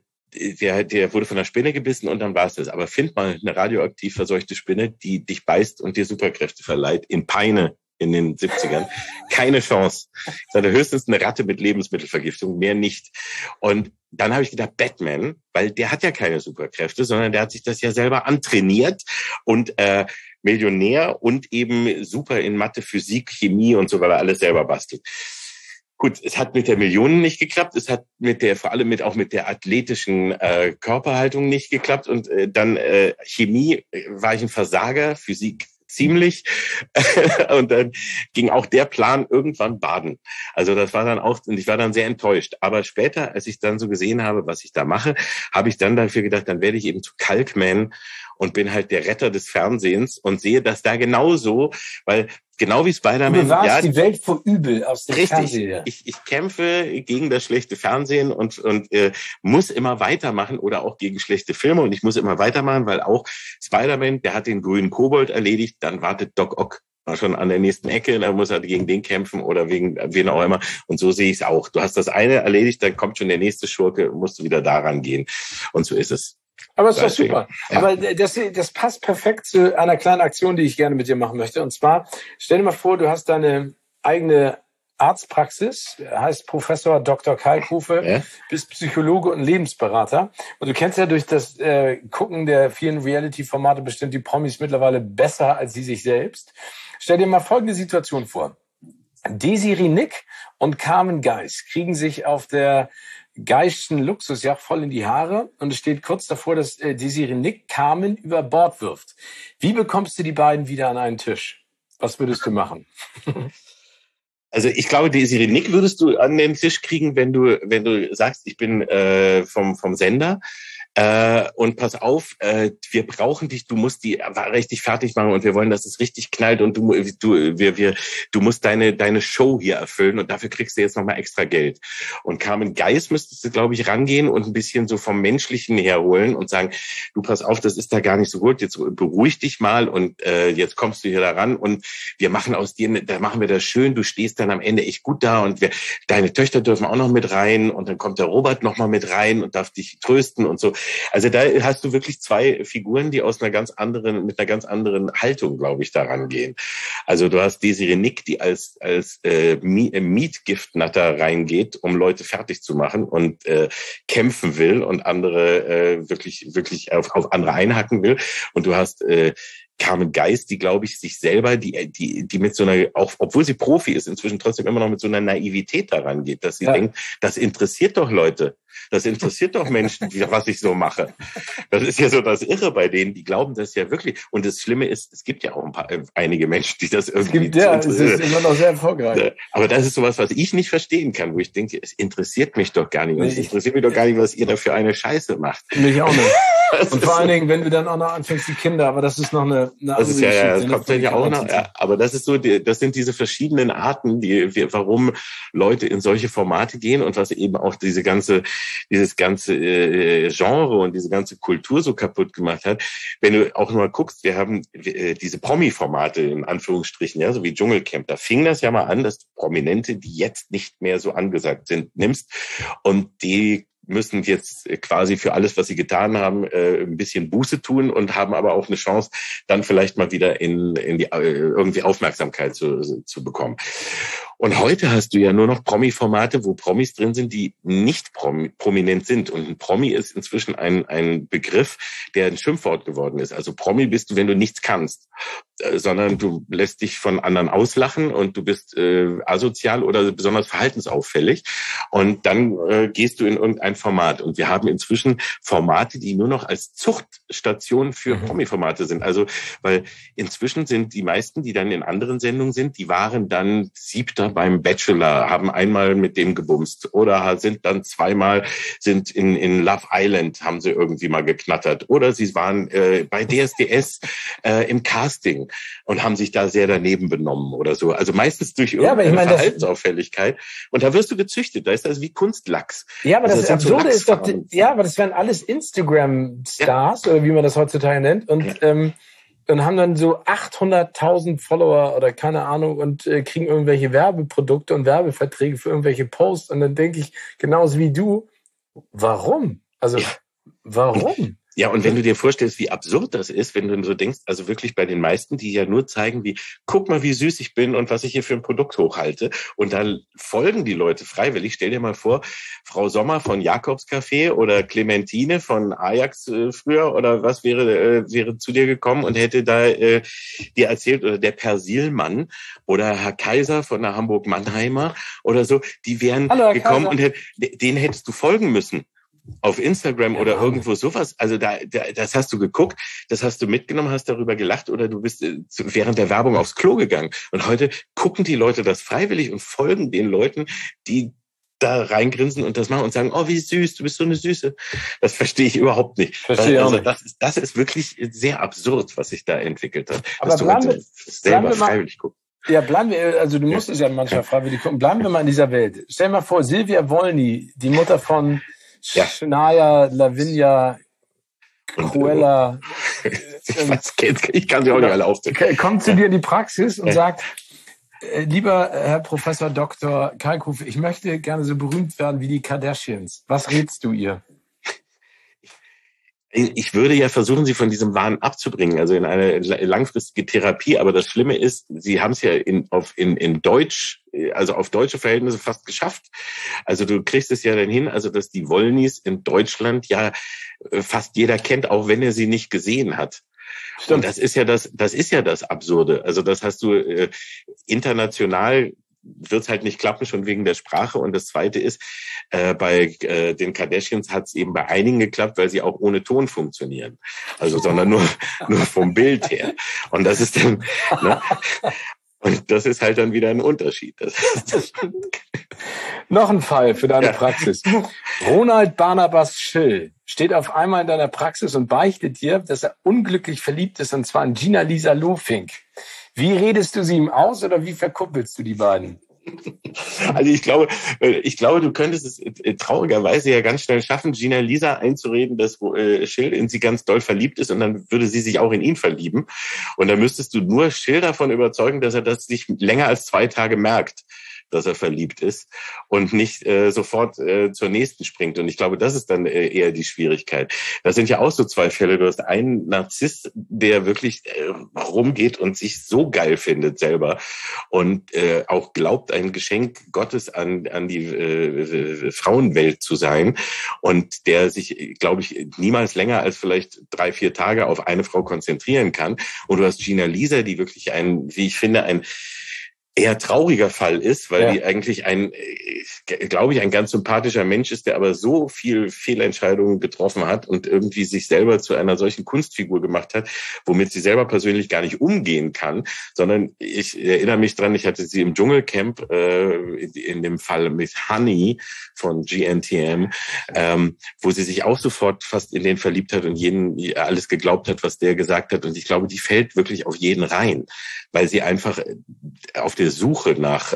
der wurde von einer Spinne gebissen und dann war es das. Aber find mal eine radioaktiv verseuchte Spinne, die dich beißt und dir Superkräfte verleiht, in Peine in den 70ern. Keine Chance. Ich hatte höchstens eine Ratte mit Lebensmittelvergiftung, mehr nicht. Und dann habe ich gedacht, Batman, weil der hat ja keine Superkräfte, sondern der hat sich das ja selber antrainiert und Millionär und eben super in Mathe, Physik, Chemie und so, weil er alles selber bastelt. Gut, es hat mit der Millionen nicht geklappt, es hat vor allem auch mit der athletischen Körperhaltung nicht geklappt und dann Chemie war ich ein Versager, Physik ziemlich und dann ging auch der Plan irgendwann baden. Also das war dann auch, und ich war dann sehr enttäuscht. Aber später, als ich dann so gesehen habe, was ich da mache, habe ich dann dafür gedacht, dann werde ich eben zu Kalkman und bin halt der Retter des Fernsehens und sehe das da genauso, weil genau wie Spider-Man. Du bewahrst die Welt vor Übel aus dem Fernsehen. Ich kämpfe gegen das schlechte Fernsehen und muss immer weitermachen oder auch gegen schlechte Filme und ich muss immer weitermachen, weil auch Spider-Man, der hat den grünen Kobold erledigt, dann wartet Doc Ock schon an der nächsten Ecke, dann muss er gegen den kämpfen oder wegen wen auch immer. Und so sehe ich es auch. Du hast das eine erledigt, dann kommt schon der nächste Schurke, musst du wieder daran gehen. Und so ist es. Aber es ist doch super. Ja. Aber das passt perfekt zu einer kleinen Aktion, die ich gerne mit dir machen möchte. Und zwar, stell dir mal vor, du hast deine eigene Arztpraxis, heißt Professor Dr. Kalkofe, bist Psychologe und Lebensberater. Und du kennst ja durch das Gucken der vielen Reality-Formate bestimmt die Promis mittlerweile besser als sie sich selbst. Stell dir mal folgende Situation vor. Desiree Nick und Carmen Geis kriegen sich auf der Geischen Luxusjacht voll in die Haare und es steht kurz davor, dass Desiree Nick Carmen über Bord wirft. Wie bekommst du die beiden wieder an einen Tisch? Was würdest du machen? Also ich glaube, Desiree Nick würdest du an den Tisch kriegen, wenn du sagst, ich bin vom Sender. Und pass auf, wir brauchen dich, du musst die richtig fertig machen und wir wollen, dass es richtig knallt und du musst deine Show hier erfüllen und dafür kriegst du jetzt nochmal extra Geld. Und Carmen Geis müsstest du, glaube ich, rangehen und ein bisschen so vom Menschlichen herholen und sagen, du pass auf, das ist da gar nicht so gut, jetzt beruhig dich mal und jetzt kommst du hier da ran und wir machen aus dir, da machen wir das schön, du stehst dann am Ende echt gut da und deine Töchter dürfen auch noch mit rein und dann kommt der Robert nochmal mit rein und darf dich trösten und so. Also da hast du wirklich zwei Figuren, die mit einer ganz anderen Haltung, glaube ich, daran gehen. Also du hast Desiree Nick, die als Mietgiftnatter reingeht, um Leute fertig zu machen und kämpfen will und andere wirklich auf andere einhacken will. Und du hast Carmen Geis, die, glaube ich, sich selber, die mit so einer, auch obwohl sie Profi ist, inzwischen trotzdem immer noch mit so einer Naivität daran geht, dass sie denkt, das interessiert doch Leute. Das interessiert doch Menschen, was ich so mache. Das ist ja so das Irre bei denen, die glauben das ja wirklich. Und das Schlimme ist, es gibt ja auch einige Menschen, die das irgendwie... Es ist immer noch sehr erfolgreich. Aber das ist sowas, was ich nicht verstehen kann, wo ich denke, es interessiert mich doch gar nicht. Und es interessiert mich doch gar nicht, was ihr da für eine Scheiße macht. Mich auch nicht. Und vor allen Dingen, wenn du dann auch noch anfängst, die Kinder, aber das ist noch eine das ist das kommt dann ja auch noch. Ja, aber das ist so, das sind diese verschiedenen Arten, warum Leute in solche Formate gehen und was eben auch dieses ganze Genre und diese ganze Kultur so kaputt gemacht hat. Wenn du auch mal guckst, wir haben diese Promi-Formate in Anführungsstrichen, ja, so wie Dschungelcamp. Da fing das ja mal an, dass Prominente, die jetzt nicht mehr so angesagt sind, nimmst und die müssen jetzt quasi für alles, was sie getan haben, ein bisschen Buße tun und haben aber auch eine Chance, dann vielleicht mal wieder in die irgendwie Aufmerksamkeit zu bekommen. Und heute hast du ja nur noch Promi-Formate, wo Promis drin sind, die nicht prominent sind. Und ein Promi ist inzwischen ein Begriff, der ein Schimpfwort geworden ist. Also Promi bist du, wenn du nichts kannst, sondern du lässt dich von anderen auslachen und du bist asozial oder besonders verhaltensauffällig. Und dann gehst du in irgendein Format. Und wir haben inzwischen Formate, die nur noch als Zuchtstation für Promi-Formate sind. Also, weil inzwischen sind die meisten, die dann in anderen Sendungen sind, die waren dann 7. beim Bachelor, haben einmal mit dem gebumst oder sind dann zweimal in Love Island, haben sie irgendwie mal geknattert. Oder sie waren bei DSDS im Casting und haben sich da sehr daneben benommen oder so. Also meistens durch irgendeine Verhaltensauffälligkeit. Und da wirst du gezüchtet. Da ist das wie Kunstlachs. Ja, aber das Absurde ist doch, aber das wären alles Instagram-Stars, oder wie man das heutzutage nennt. Und haben dann so 800.000 Follower oder keine Ahnung und kriegen irgendwelche Werbeprodukte und Werbeverträge für irgendwelche Posts. Und dann denke ich, genauso wie du, warum? Also, warum? Ja, und wenn du dir vorstellst, wie absurd das ist, wenn du so denkst, also wirklich bei den meisten, die ja nur zeigen, guck mal, wie süß ich bin und was ich hier für ein Produkt hochhalte. Und dann folgen die Leute freiwillig. Stell dir mal vor, Frau Sommer von Jakobs Café oder Clementine von Ajax früher oder was wäre zu dir gekommen und hätte da dir erzählt, oder der Persilmann oder Herr Kaiser von der Hamburg-Mannheimer oder so, die wären gekommen und denen hättest du folgen müssen. Auf Instagram oder irgendwo sowas. Also das hast du geguckt, das hast du mitgenommen, hast darüber gelacht oder du bist während der Werbung aufs Klo gegangen. Und heute gucken die Leute das freiwillig und folgen den Leuten, die da reingrinsen und das machen und sagen, oh, wie süß, du bist so eine Süße. Das verstehe ich überhaupt nicht. Also das ist wirklich sehr absurd, was sich da entwickelt hat. Aber dass du heute selber freiwillig guckst. Ja, bleiben wir, also du musst es ja manchmal freiwillig gucken. Bleiben wir mal in dieser Welt. Stell dir mal vor, Silvia Wolny, die Mutter von Shania, Lavinia, Cruella. Ich kann sie auch nicht alle aufzählen. Kommt zu dir in die Praxis und sagt, lieber Herr Professor Dr. Kalkofe, ich möchte gerne so berühmt werden wie die Kardashians. Was rätst du ihr? Ich würde ja versuchen, sie von diesem Wahn abzubringen, also in eine langfristige Therapie. Aber das Schlimme ist, sie haben es ja in Deutsch, also auf deutsche Verhältnisse fast geschafft. Also du kriegst es ja dann hin, also dass die Wollnys in Deutschland ja fast jeder kennt, auch wenn er sie nicht gesehen hat. Stimmt. Und das ist ja das Absurde. Also das hast du international wird es halt nicht klappen, schon wegen der Sprache. Und das Zweite ist, bei den Kardashians hat es eben bei einigen geklappt, weil sie auch ohne Ton funktionieren. Also sondern nur vom Bild her. Und das ist dann, ne? Und das ist halt dann wieder ein Unterschied. Noch ein Fall für deine Praxis. Ronald Barnabas Schill steht auf einmal in deiner Praxis und beichtet dir, dass er unglücklich verliebt ist, und zwar in Gina-Lisa Lofink. Wie redest du sie ihm aus oder wie verkuppelst du die beiden? Also ich glaube, du könntest es traurigerweise ja ganz schnell schaffen, Gina-Lisa einzureden, dass Schill in sie ganz doll verliebt ist, und dann würde sie sich auch in ihn verlieben. Und dann müsstest du nur Schill davon überzeugen, dass er das nicht länger als 2 Tage merkt, dass er verliebt ist und nicht sofort zur nächsten springt. Und ich glaube, das ist dann eher die Schwierigkeit. Das sind ja auch so 2 Fälle. Du hast einen Narzisst, der wirklich rumgeht und sich so geil findet selber und auch glaubt, ein Geschenk Gottes an die Frauenwelt zu sein, und der sich, glaube ich, niemals länger als vielleicht 3-4 Tage auf eine Frau konzentrieren kann. Und du hast Gina-Lisa, die wirklich wie ich finde, ein eher trauriger Fall ist, weil die eigentlich glaube ich, ein ganz sympathischer Mensch ist, der aber so viel Fehlentscheidungen getroffen hat und irgendwie sich selber zu einer solchen Kunstfigur gemacht hat, womit sie selber persönlich gar nicht umgehen kann, sondern ich erinnere mich dran, ich hatte sie im Dschungelcamp in dem Fall mit Honey von GNTM, wo sie sich auch sofort fast in den verliebt hat und alles geglaubt hat, was der gesagt hat, und ich glaube, die fällt wirklich auf jeden rein, weil sie einfach auf der Suche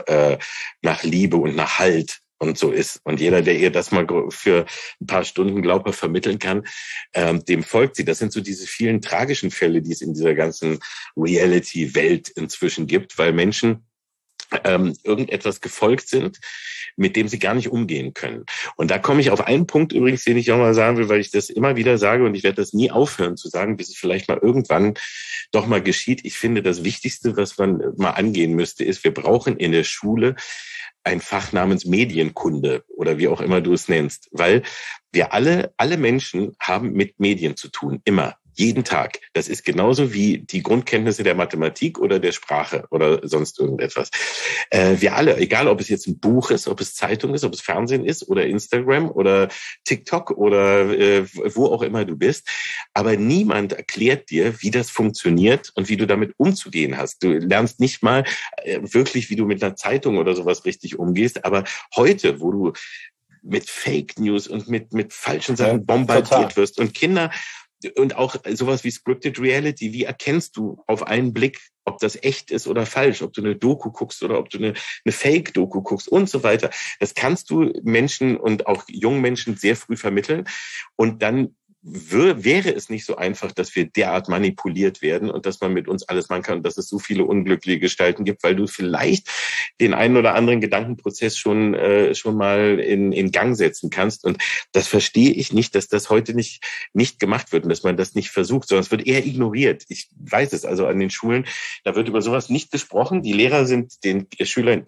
nach Liebe und nach Halt und so ist. Und jeder, der ihr das mal für ein paar Stunden glaubhaft vermitteln kann, dem folgt sie. Das sind so diese vielen tragischen Fälle, die es in dieser ganzen Reality-Welt inzwischen gibt, weil Menschen irgendetwas gefolgt sind, mit dem sie gar nicht umgehen können. Und da komme ich auf einen Punkt übrigens, den ich auch mal sagen will, weil ich das immer wieder sage, und ich werde das nie aufhören zu sagen, bis es vielleicht mal irgendwann doch mal geschieht. Ich finde, das Wichtigste, was man mal angehen müsste, ist, wir brauchen in der Schule ein Fach namens Medienkunde oder wie auch immer du es nennst, weil wir alle Menschen haben mit Medien zu tun, immer. Jeden Tag. Das ist genauso wie die Grundkenntnisse der Mathematik oder der Sprache oder sonst irgendetwas. Wir alle, egal ob es jetzt ein Buch ist, ob es Zeitung ist, ob es Fernsehen ist oder Instagram oder TikTok oder wo auch immer du bist. Aber niemand erklärt dir, wie das funktioniert und wie du damit umzugehen hast. Du lernst nicht mal wirklich, wie du mit einer Zeitung oder sowas richtig umgehst. Aber heute, wo du mit Fake News und mit falschen Sachen bombardiert wirst und Kinder und auch sowas wie Scripted Reality, wie erkennst du auf einen Blick, ob das echt ist oder falsch, ob du eine Doku guckst oder ob du eine Fake-Doku guckst und so weiter. Das kannst du Menschen und auch jungen Menschen sehr früh vermitteln, und dann wäre es nicht so einfach, dass wir derart manipuliert werden und dass man mit uns alles machen kann und dass es so viele unglückliche Gestalten gibt, weil du vielleicht den einen oder anderen Gedankenprozess schon mal in Gang setzen kannst. Und das verstehe ich nicht, dass das heute nicht gemacht wird und dass man das nicht versucht, sondern es wird eher ignoriert. Ich weiß es, also an den Schulen, da wird über sowas nicht gesprochen. Die Lehrer sind den Schülern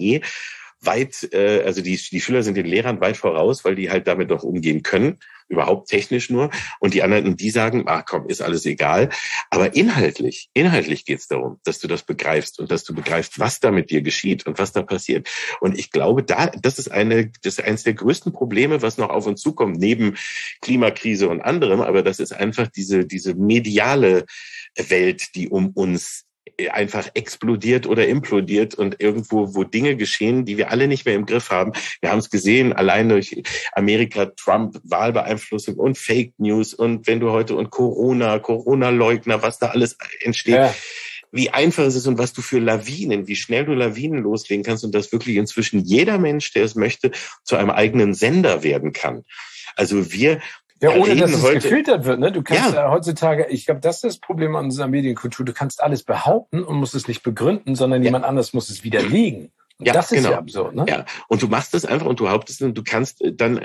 also die Schüler sind den Lehrern weit voraus, weil die halt damit noch umgehen können, überhaupt technisch nur. Und die anderen, die sagen, ach komm, ist alles egal. Aber inhaltlich geht's darum, dass du das begreifst und dass du begreifst, was da mit dir geschieht und was da passiert. Und ich glaube, das ist eines der größten Probleme, was noch auf uns zukommt, neben Klimakrise und anderem. Aber das ist einfach diese mediale Welt, die um uns einfach explodiert oder implodiert und irgendwo, wo Dinge geschehen, die wir alle nicht mehr im Griff haben. Wir haben es gesehen, allein durch Amerika, Trump, Wahlbeeinflussung und Fake News und wenn du heute und Corona-Leugner, was da alles entsteht. Ja. Wie einfach es ist und was du für Lawinen, wie schnell du Lawinen loslegen kannst und dass wirklich inzwischen jeder Mensch, der es möchte, zu einem eigenen Sender werden kann. Also ohne dass es gefiltert wird, ne? Du kannst heutzutage, ich glaube, das ist das Problem an unserer Medienkultur, du kannst alles behaupten und musst es nicht begründen, sondern jemand anders muss es widerlegen. Und das ist ja absurd, ne? Ja, und du machst das einfach und du hauptest und du kannst dann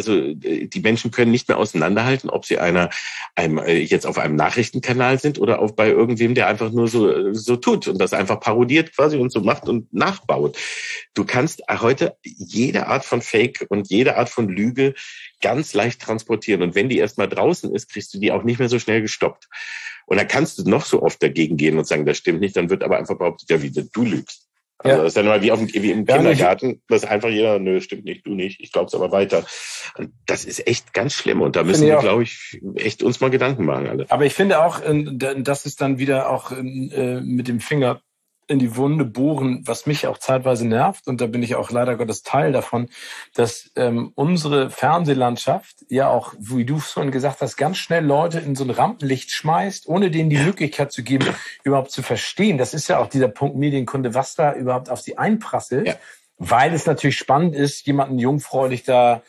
die Menschen können nicht mehr auseinanderhalten, ob sie jetzt auf einem Nachrichtenkanal sind oder bei irgendwem, der einfach nur so tut und das einfach parodiert quasi und so macht und nachbaut. Du kannst heute jede Art von Fake und jede Art von Lüge ganz leicht transportieren. Und wenn die erstmal draußen ist, kriegst du die auch nicht mehr so schnell gestoppt. Und dann kannst du noch so oft dagegen gehen und sagen, das stimmt nicht, dann wird aber einfach behauptet, ja, wie du lügst. Also das ist dann immer wie im Kindergarten, dass einfach jeder, nö, stimmt nicht, du nicht, ich glaub's aber weiter. Und das ist echt ganz schlimm und da müssen wir, glaube ich, echt uns mal Gedanken machen alle. Aber ich finde auch, das ist dann wieder auch mit dem Finger in die Wunde bohren, was mich auch zeitweise nervt, und da bin ich auch leider Gottes Teil davon, dass unsere Fernsehlandschaft ja auch, wie du schon gesagt hast, ganz schnell Leute in so ein Rampenlicht schmeißt, ohne denen die Möglichkeit zu geben, überhaupt zu verstehen. Das ist ja auch dieser Punkt Medienkunde, was da überhaupt auf sie einprasselt, weil es natürlich spannend ist, jemanden jungfräulich da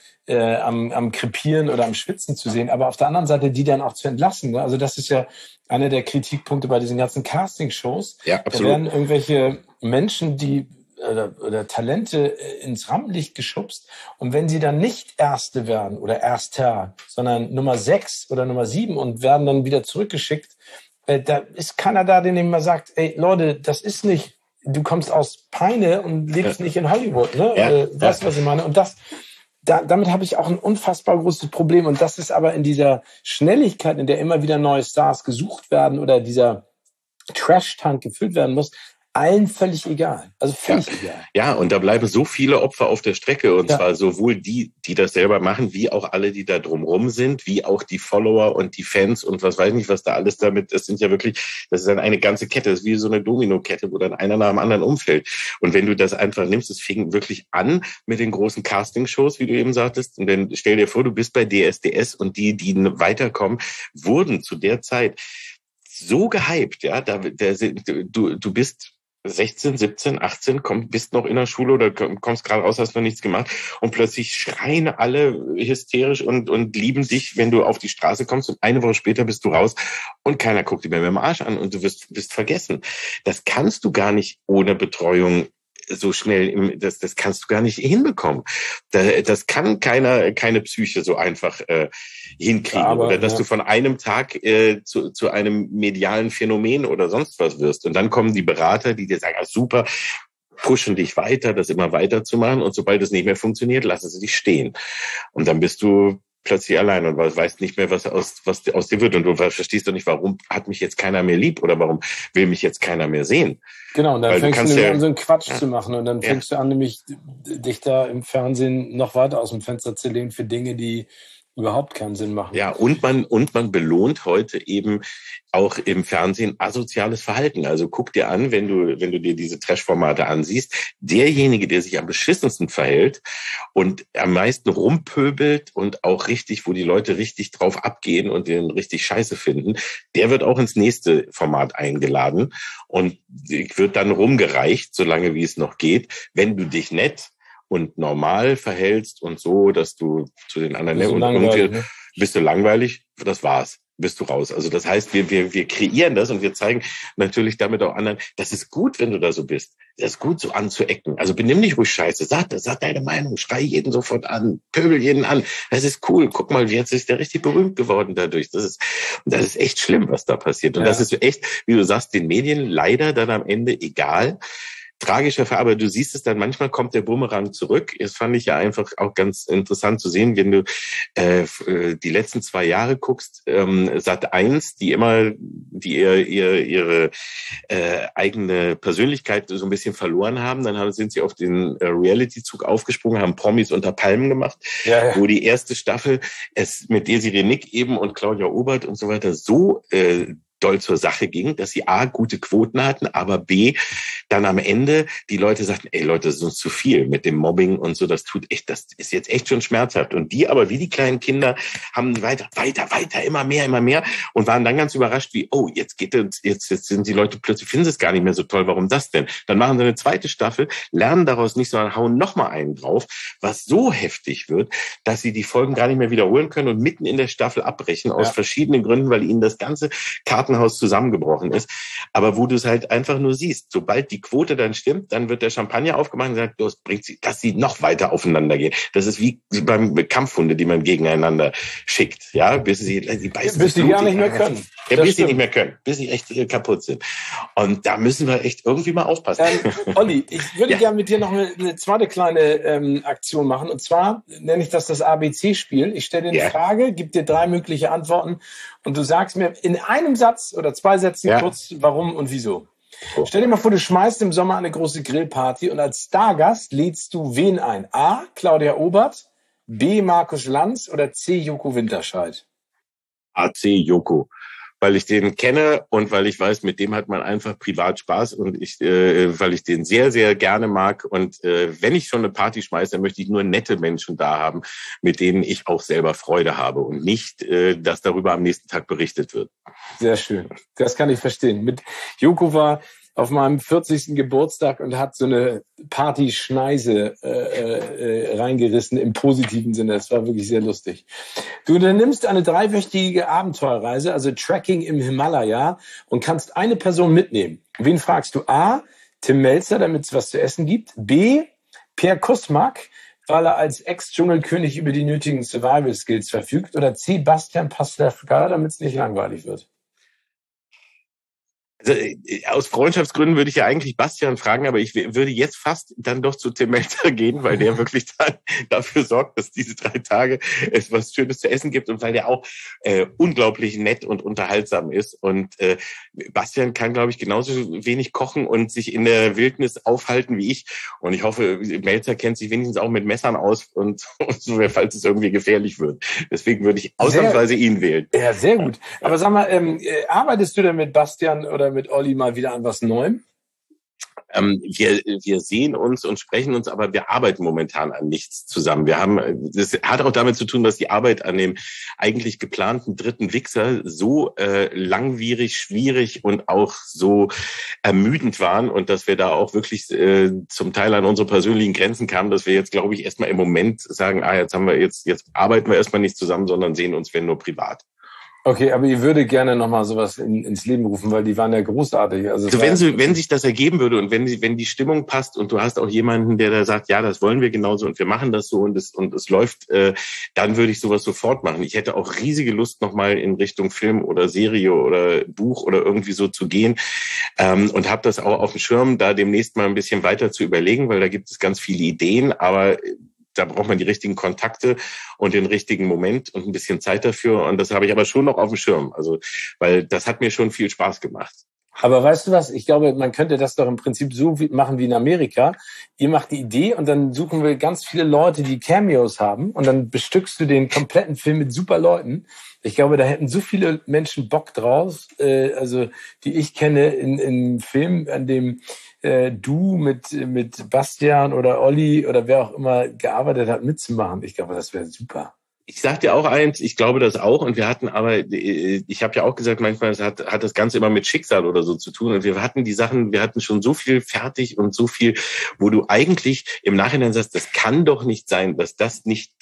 am Krepieren oder am Schwitzen zu sehen, aber auf der anderen Seite die dann auch zu entlassen. Ne? Also das ist ja einer der Kritikpunkte bei diesen ganzen Casting-Shows. Ja, absolut. Da werden irgendwelche Menschen, die oder Talente ins Rampenlicht geschubst, und wenn sie dann nicht Erste werden oder Erster, sondern Nummer 6 oder Nummer 7 und werden dann wieder zurückgeschickt, da ist keiner da, der mal sagt, ey Leute, das ist nicht, du kommst aus Peine und lebst nicht in Hollywood, ne? Weißt du, was ich meine? Und damit habe ich auch ein unfassbar großes Problem. Und das ist aber in dieser Schnelligkeit, in der immer wieder neue Stars gesucht werden oder dieser Trash-Tank gefüllt werden muss, allen völlig egal. Also völlig egal. Ja, und da bleiben so viele Opfer auf der Strecke. Und zwar sowohl die das selber machen, wie auch alle, die da drumrum sind, wie auch die Follower und die Fans und was weiß nicht, was da alles damit, das ist dann eine ganze Kette, das ist wie so eine Domino-Kette, wo dann einer nach dem anderen umfällt. Und wenn du das einfach nimmst, es fing wirklich an mit den großen Casting-Shows, wie du eben sagtest. Und dann stell dir vor, du bist bei DSDS und die weiterkommen, wurden zu der Zeit so gehypt, ja, du bist 16, 17, 18, bist noch in der Schule oder kommst gerade raus, hast noch nichts gemacht und plötzlich schreien alle hysterisch und lieben dich, wenn du auf die Straße kommst, und eine Woche später bist du raus und keiner guckt dich mehr mit dem Arsch an und du bist vergessen. Das kannst du gar nicht ohne Betreuung so schnell, das kannst du gar nicht hinbekommen. Das kann keine Psyche so einfach hinkriegen. Aber, oder dass du von einem Tag zu einem medialen Phänomen oder sonst was wirst. Und dann kommen die Berater, die dir sagen, super, pushen dich weiter, das immer weiterzumachen. Und sobald es nicht mehr funktioniert, lassen sie dich stehen. Und dann bist du plötzlich allein und weißt nicht mehr, was aus dir wird. Und du verstehst doch nicht, warum hat mich jetzt keiner mehr lieb oder warum will mich jetzt keiner mehr sehen. Genau, und dann fängst du nämlich an, so einen Quatsch zu machen. Und dann fängst du an, nämlich dich da im Fernsehen noch weiter aus dem Fenster zu lehnen für Dinge, die überhaupt keinen Sinn machen. Ja, und man belohnt heute eben auch im Fernsehen asoziales Verhalten. Also guck dir an, wenn du dir diese Trash-Formate ansiehst, derjenige, der sich am beschissensten verhält und am meisten rumpöbelt und auch richtig, wo die Leute richtig drauf abgehen und den richtig scheiße finden, der wird auch ins nächste Format eingeladen und wird dann rumgereicht, solange wie es noch geht, wenn du dich nett und normal verhältst und so, dass du zu den anderen Bist du langweilig? Das war's. Bist du raus. Also das heißt, wir kreieren das und wir zeigen natürlich damit auch anderen, das ist gut, wenn du da so bist. Das ist gut, so anzuecken. Also benimm dich ruhig scheiße. Sag deine Meinung. Schrei jeden sofort an. Pöbel jeden an. Das ist cool. Guck mal, jetzt ist der richtig berühmt geworden dadurch. Das ist echt schlimm, was da passiert. Und das ist echt, wie du sagst, den Medien leider dann am Ende egal. Tragischer Fall, aber du siehst es dann, manchmal kommt der Bumerang zurück. Das fand ich ja einfach auch ganz interessant zu sehen, wenn du die letzten 2 Jahre guckst, Sat.1, die ihre eigene Persönlichkeit so ein bisschen verloren haben, dann sind sie auf den Reality-Zug aufgesprungen, haben Promis unter Palmen gemacht, wo die erste Staffel es mit Desiree Nick eben und Claudia Obert und so weiter so doll zur Sache ging, dass sie A, gute Quoten hatten, aber B, dann am Ende die Leute sagten, ey Leute, das ist uns zu viel mit dem Mobbing und so, das ist jetzt echt schon schmerzhaft. Und die aber wie die kleinen Kinder haben weiter, immer mehr und waren dann ganz überrascht, wie, oh, jetzt sind die Leute plötzlich, finden sie es gar nicht mehr so toll, warum das denn? Dann machen sie eine zweite Staffel, lernen daraus nicht, sondern hauen nochmal einen drauf, was so heftig wird, dass sie die Folgen gar nicht mehr wiederholen können und mitten in der Staffel abbrechen, aus verschiedenen Gründen, weil ihnen das ganze Kartenhaus zusammengebrochen ist. Aber wo du es halt einfach nur siehst, sobald die Quote dann stimmt, dann wird der Champagner aufgemacht und sagt, das bringt sie, dass sie noch weiter aufeinander gehen. Das ist wie beim Kampfhunde, die man gegeneinander schickt, ja, bis sie beißen. Bis sie gar nicht mehr können. Ja, bis sie nicht mehr können, bis sie echt kaputt sind. Und da müssen wir echt irgendwie mal aufpassen. Olli, ich würde gerne mit dir noch eine zweite kleine Aktion machen. Und zwar nenne ich das ABC-Spiel. Ich stelle dir eine Frage, gebe dir 3 mögliche Antworten und du sagst mir in einem Satz oder 2 Sätzen kurz, warum und wieso. Oh. Stell dir mal vor, du schmeißt im Sommer eine große Grillparty und als Stargast lädst du wen ein? A, Claudia Obert, B, Markus Lanz oder C, Joko Winterscheid? AC Joko, weil ich den kenne und weil ich weiß, mit dem hat man einfach privat Spaß und weil ich den sehr, sehr gerne mag und wenn ich schon eine Party schmeiße, dann möchte ich nur nette Menschen da haben, mit denen ich auch selber Freude habe und nicht, dass darüber am nächsten Tag berichtet wird. Sehr schön, das kann ich verstehen. Mit Joko war auf meinem 40. Geburtstag und hat so eine Partyschneise reingerissen im positiven Sinne. Das war wirklich sehr lustig. Du unternimmst eine 3-wöchige Abenteuerreise, also Trekking im Himalaya und kannst eine Person mitnehmen. Wen fragst du? A, Tim Melzer, damit es was zu essen gibt. B, Pierre Kusmak, weil er als Ex-Dschungelkönig über die nötigen Survival-Skills verfügt. Oder C, Bastian Pastewka, damit es nicht langweilig wird. Also, aus Freundschaftsgründen würde ich ja eigentlich Bastian fragen, aber ich würde jetzt fast dann doch zu Tim Melzer gehen, weil der wirklich dann dafür sorgt, dass diese 3 Tage es was Schönes zu essen gibt und weil der auch unglaublich nett und unterhaltsam ist. Und Bastian kann, glaube ich, genauso wenig kochen und sich in der Wildnis aufhalten wie ich. Und ich hoffe, Melzer kennt sich wenigstens auch mit Messern aus und so, falls es irgendwie gefährlich wird. Deswegen würde ich ausnahmsweise ihn wählen. Ja, sehr gut. Aber sag mal, arbeitest du denn mit Bastian oder mit Olli mal wieder an was Neuem? Wir sehen uns und sprechen uns, aber wir arbeiten momentan an nichts zusammen. Das hat auch damit zu tun, dass die Arbeit an dem eigentlich geplanten 3. Wichser so langwierig, schwierig und auch so ermüdend waren und dass wir da auch wirklich zum Teil an unsere persönlichen Grenzen kamen, dass wir jetzt, glaube ich, erstmal im Moment sagen, jetzt arbeiten wir erstmal nicht zusammen, sondern sehen uns, wenn nur privat. Okay, aber ihr würdet gerne nochmal sowas ins Leben rufen, weil die waren ja großartig. Also wenn sich das ergeben würde und wenn die Stimmung passt und du hast auch jemanden, der da sagt, ja, das wollen wir genauso und wir machen das so und es läuft, dann würde ich sowas sofort machen. Ich hätte auch riesige Lust, nochmal in Richtung Film oder Serie oder Buch oder irgendwie so zu gehen und habe das auch auf dem Schirm, da demnächst mal ein bisschen weiter zu überlegen, weil da gibt es ganz viele Ideen, aber da braucht man die richtigen Kontakte und den richtigen Moment und ein bisschen Zeit dafür. Und das habe ich aber schon noch auf dem Schirm. Also, weil das hat mir schon viel Spaß gemacht. Aber weißt du was? Ich glaube, man könnte das doch im Prinzip so machen wie in Amerika. Ihr macht die Idee und dann suchen wir ganz viele Leute, die Cameos haben und dann bestückst du den kompletten Film mit super Leuten. Ich glaube, da hätten so viele Menschen Bock drauf, also die ich kenne in Filmen, an dem du mit Bastian oder Olli oder wer auch immer gearbeitet hat, mitzumachen. Ich glaube, das wäre super. Ich sag dir auch eins, ich glaube das auch und wir hatten aber, ich habe ja auch gesagt, manchmal hat das Ganze immer mit Schicksal oder so zu tun und wir hatten schon so viel fertig und so viel, wo du eigentlich im Nachhinein sagst, das kann doch nicht sein, dass das nicht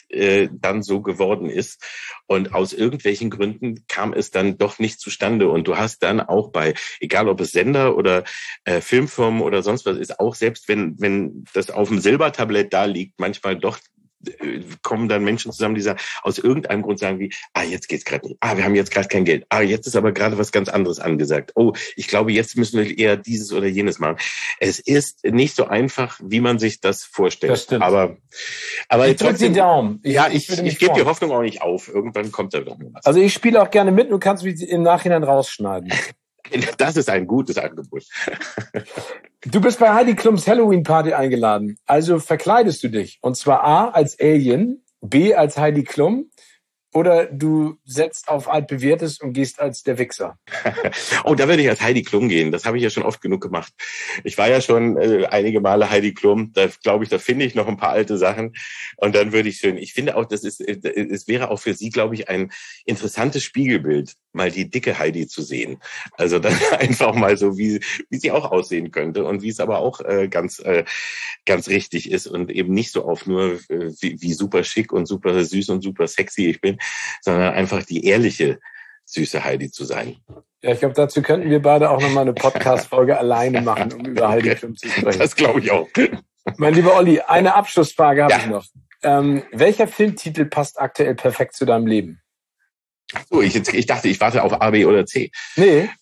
dann so geworden ist. Und aus irgendwelchen Gründen kam es dann doch nicht zustande. Und du hast dann auch bei, egal ob es Sender oder Filmfirmen oder sonst was ist, auch selbst wenn das auf dem Silbertablett da liegt, manchmal doch kommen dann Menschen zusammen, die sagen, aus irgendeinem Grund sagen wie, jetzt geht's gerade nicht. Wir haben jetzt gerade kein Geld. Jetzt ist aber gerade was ganz anderes angesagt. Ich glaube, jetzt müssen wir eher dieses oder jenes machen. Es ist nicht so einfach, wie man sich das vorstellt. Das stimmt. Aber ich drücke die Daumen. Ich gebe die Hoffnung auch nicht auf. Irgendwann kommt da doch mal was. Also ich spiele auch gerne mit, du kannst mich im Nachhinein rausschneiden. Das ist ein gutes Angebot. Du bist bei Heidi Klums Halloween-Party eingeladen. Also verkleidest du dich. Und zwar A als Alien, B als Heidi Klum oder du setzt auf altbewährtes und gehst als der Wichser. Da würde ich als Heidi Klum gehen. Das habe ich ja schon oft genug gemacht. Ich war ja schon einige Male Heidi Klum. Da glaube ich, da finde ich noch ein paar alte Sachen. Und dann würde ich ich finde auch, es wäre auch für Sie, glaube ich, ein interessantes Spiegelbild, mal die dicke Heidi zu sehen. Also dann einfach mal so, wie sie auch aussehen könnte und wie es aber auch ganz richtig ist und eben nicht so auf nur wie super schick und super süß und super sexy ich bin, sondern einfach die ehrliche, süße Heidi zu sein. Ja, ich glaube, dazu könnten wir beide auch nochmal eine Podcast-Folge alleine machen, um über Heidi Klum zu sprechen. Das glaube ich auch. Mein lieber Olli, eine Abschlussfrage habe ich noch. Welcher Filmtitel passt aktuell perfekt zu deinem Leben? So, ich dachte, ich warte auf A, B oder C. Nee.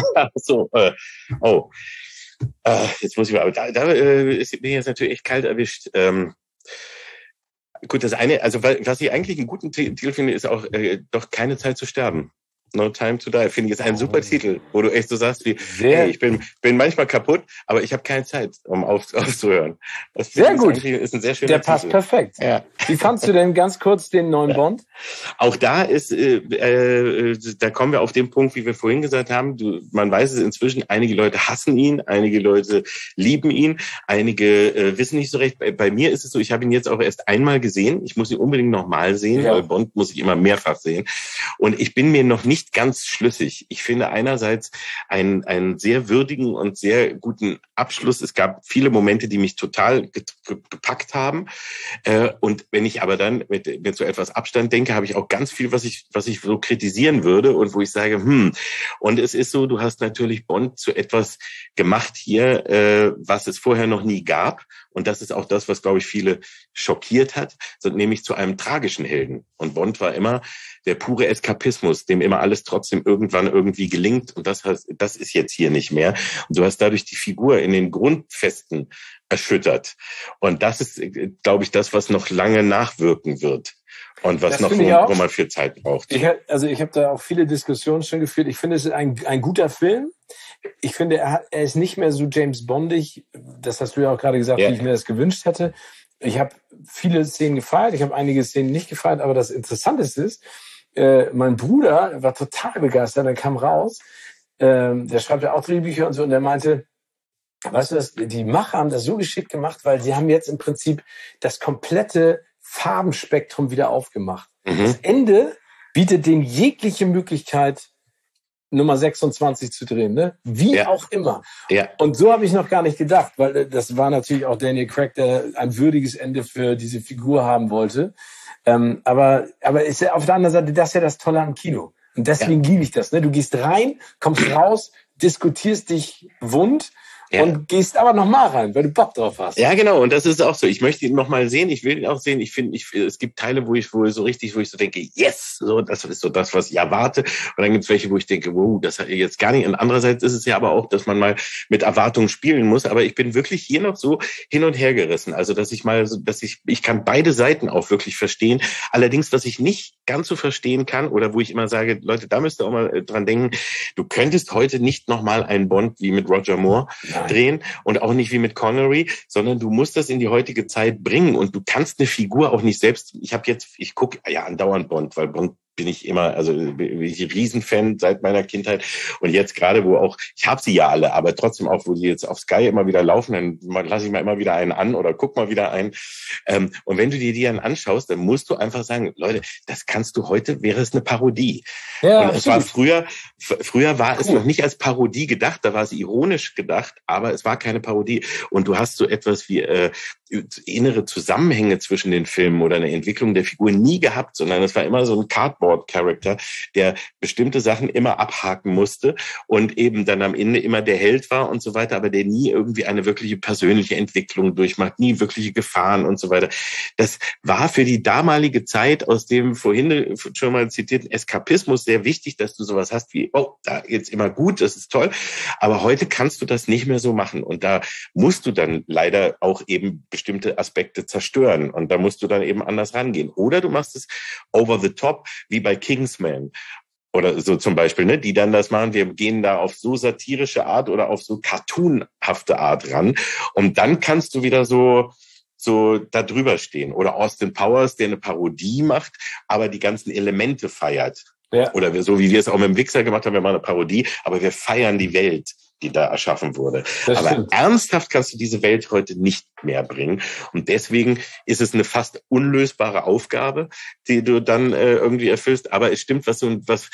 Jetzt muss ich mal, bin ich jetzt natürlich echt kalt erwischt. Gut, das eine, also was ich eigentlich einen guten Titel finde, ist auch doch keine Zeit zu sterben. No Time to Die, finde ich, ist ein super Titel, wo du echt so sagst wie, hey, ich bin manchmal kaputt, aber ich habe keine Zeit, um aufzuhören. Das sehr gut. Ist ein sehr schöner Der passt Titel. Perfekt. Ja. Wie fandst du denn ganz kurz den neuen Bond? Auch da ist, da kommen wir auf den Punkt, wie wir vorhin gesagt haben, man weiß es inzwischen, einige Leute hassen ihn, einige Leute lieben ihn, einige wissen nicht so recht. Bei mir ist es so, ich habe ihn jetzt auch erst einmal gesehen, ich muss ihn unbedingt nochmal sehen, weil Bond muss ich immer mehrfach sehen. Und ich bin mir noch nicht ganz schlüssig. Ich finde einerseits einen sehr würdigen und sehr guten Abschluss. Es gab viele Momente, die mich total gepackt haben. Und wenn ich aber dann mit so etwas Abstand denke, habe ich auch ganz viel, was ich so kritisieren würde und wo ich sage, Und es ist so, du hast natürlich Bond zu etwas gemacht hier, was es vorher noch nie gab. Und das ist auch das, was, glaube ich, viele schockiert hat, nämlich zu einem tragischen Helden. Und Bond war immer der pure Eskapismus, dem immer alles trotzdem irgendwann irgendwie gelingt. Und das ist jetzt hier nicht mehr. Und du hast dadurch die Figur in den Grundfesten erschüttert. Und das ist, glaube ich, das, was noch lange nachwirken wird. Und was noch, wo man viel Zeit braucht. Ich habe da auch viele Diskussionen schon geführt. Ich finde, es ist ein guter Film. Ich finde, er ist nicht mehr so James Bondig. Das hast du ja auch gerade gesagt, wie ich mir das gewünscht hätte. Ich habe viele Szenen gefeiert. Ich habe einige Szenen nicht gefeiert. Aber das Interessanteste ist, mein Bruder war total begeistert. Er kam raus. Der schreibt ja auch Drehbücher und so. Und der meinte, weißt du, die Macher haben das so geschickt gemacht, weil sie haben jetzt im Prinzip das komplette Farbenspektrum wieder aufgemacht. Das Ende bietet denen jegliche Möglichkeit, Nummer 26 zu drehen, ne? Wie auch immer. Ja. Und so habe ich noch gar nicht gedacht, weil das war natürlich auch Daniel Craig, der ein würdiges Ende für diese Figur haben wollte. Aber ist ja auf der anderen Seite das ist ja das Tolle am Kino. Und deswegen liebe ich das, ne? Du gehst rein, kommst raus, diskutierst dich wund, und gehst aber noch mal rein, weil du Bock drauf hast. Ja, genau. Und das ist auch so. Ich möchte ihn noch mal sehen. Ich will ihn auch sehen. Ich finde, es gibt Teile, wo ich so denke, yes, so, das ist so das, was ich erwarte. Und dann gibt es welche, wo ich denke, wow, das hat jetzt gar nicht. Und andererseits ist es ja aber auch, dass man mal mit Erwartungen spielen muss. Aber ich bin wirklich hier noch so hin und her gerissen. Also, ich kann beide Seiten auch wirklich verstehen. Allerdings, was ich nicht ganz so verstehen kann oder wo ich immer sage, Leute, da müsst ihr auch mal dran denken, du könntest heute nicht noch mal einen Bond wie mit Roger Moore drehen und auch nicht wie mit Connery, sondern du musst das in die heutige Zeit bringen und du kannst eine Figur auch nicht selbst, ich gucke ja andauernd Bond, weil Bond bin ich immer, also bin ich ein Riesenfan seit meiner Kindheit. Und jetzt gerade, wo auch, ich habe sie ja alle, aber trotzdem auch, wo die jetzt auf Sky immer wieder laufen, dann lasse ich mal immer wieder einen an oder guck mal wieder einen. Und wenn du dir die dann anschaust, dann musst du einfach sagen, Leute, das kannst du heute, wäre es eine Parodie. Ja, und es war früher war es noch nicht als Parodie gedacht, da war es ironisch gedacht, aber es war keine Parodie. Und du hast so etwas wie innere Zusammenhänge zwischen den Filmen oder eine Entwicklung der Figur nie gehabt, sondern es war immer so ein Cardboard-Character, der bestimmte Sachen immer abhaken musste und eben dann am Ende immer der Held war und so weiter, aber der nie irgendwie eine wirkliche persönliche Entwicklung durchmacht, nie wirkliche Gefahren und so weiter. Das war für die damalige Zeit aus dem vorhin schon mal zitierten Eskapismus sehr wichtig, dass du sowas hast wie, oh, da geht's immer gut, das ist toll, aber heute kannst du das nicht mehr so machen und da musst du dann leider auch eben bestimmte Aspekte zerstören und da musst du dann eben anders rangehen. Oder du machst es over the top, wie bei Kingsman. Oder so zum Beispiel, ne, die dann das machen, wir gehen da auf so satirische Art oder auf so cartoonhafte Art ran. Und dann kannst du wieder so da drüber stehen. Oder Austin Powers, der eine Parodie macht, aber die ganzen Elemente feiert. Ja. Oder so wie wir es auch mit dem Wichser gemacht haben, wir machen eine Parodie, aber wir feiern die Welt, die da erschaffen wurde. Das aber stimmt. Ernsthaft kannst du diese Welt heute nicht mehr bringen. Und deswegen ist es eine fast unlösbare Aufgabe, die du dann irgendwie erfüllst. Aber es stimmt, was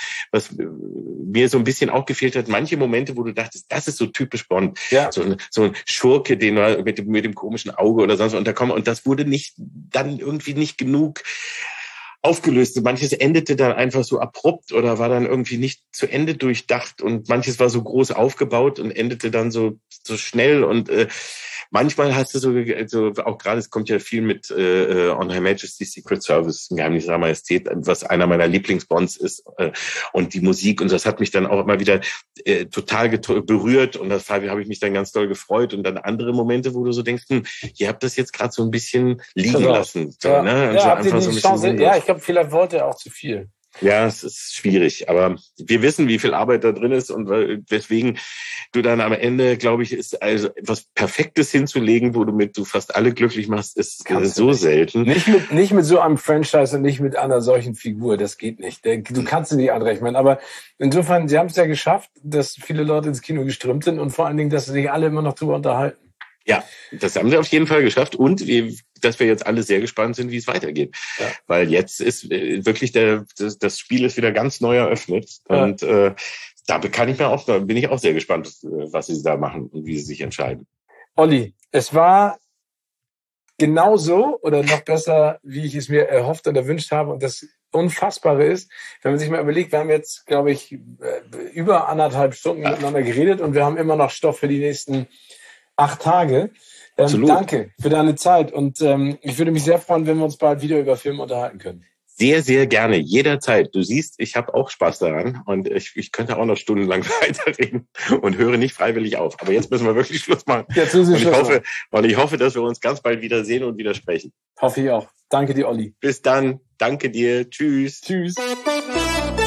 mir so ein bisschen auch gefehlt hat, manche Momente, wo du dachtest, das ist so typisch Bond. Ja. So ein Schurke, den mit dem komischen Auge oder sonst was unterkommen. Und das wurde dann irgendwie nicht genug aufgelöst. Manches endete dann einfach so abrupt oder war dann irgendwie nicht zu Ende durchdacht und manches war so groß aufgebaut und endete dann so schnell und manchmal hast du so auch gerade, es kommt ja viel mit On Her Majesty's Secret Service, Geheimnis Ihrer Majestät, was einer meiner Lieblingsbonds ist und die Musik und das hat mich dann auch immer wieder total berührt und das habe ich mich dann ganz doll gefreut und dann andere Momente, wo du so denkst, ihr habt das jetzt gerade so ein bisschen liegen lassen. So, ja. Ne? Und ja, so habt ihr die Chance, ja, ich glaube, vielleicht wollte er auch zu viel. Ja, es ist schwierig, aber wir wissen, wie viel Arbeit da drin ist und weswegen du dann am Ende, glaube ich, ist also etwas Perfektes hinzulegen, womit du fast alle glücklich machst, ist so selten. Nicht mit so einem Franchise und nicht mit einer solchen Figur, das geht nicht. Du kannst sie nicht anrechnen, aber insofern, sie haben es ja geschafft, dass viele Leute ins Kino geströmt sind und vor allen Dingen, dass sich alle immer noch drüber unterhalten. Ja, das haben sie auf jeden Fall geschafft und dass wir jetzt alle sehr gespannt sind, wie es weitergeht. Ja. Weil jetzt ist wirklich das Spiel ist wieder ganz neu eröffnet und da bin ich auch sehr gespannt, was sie da machen und wie sie sich entscheiden. Olli, es war genauso oder noch besser, wie ich es mir erhofft und erwünscht habe und das Unfassbare ist, wenn man sich mal überlegt, wir haben jetzt, glaube ich, über 1,5 Stunden miteinander geredet und wir haben immer noch Stoff für die nächsten 8 Tage. Danke für deine Zeit und ich würde mich sehr freuen, wenn wir uns bald wieder über Filme unterhalten können. Sehr, sehr gerne, jederzeit. Du siehst, ich habe auch Spaß daran und ich könnte auch noch stundenlang weiterreden und höre nicht freiwillig auf. Aber jetzt müssen wir wirklich Schluss machen. Und ich hoffe, dass wir uns ganz bald wieder sehen und wieder sprechen. Hoffe ich auch. Danke dir, Olli. Bis dann. Danke dir. Tschüss. Tschüss.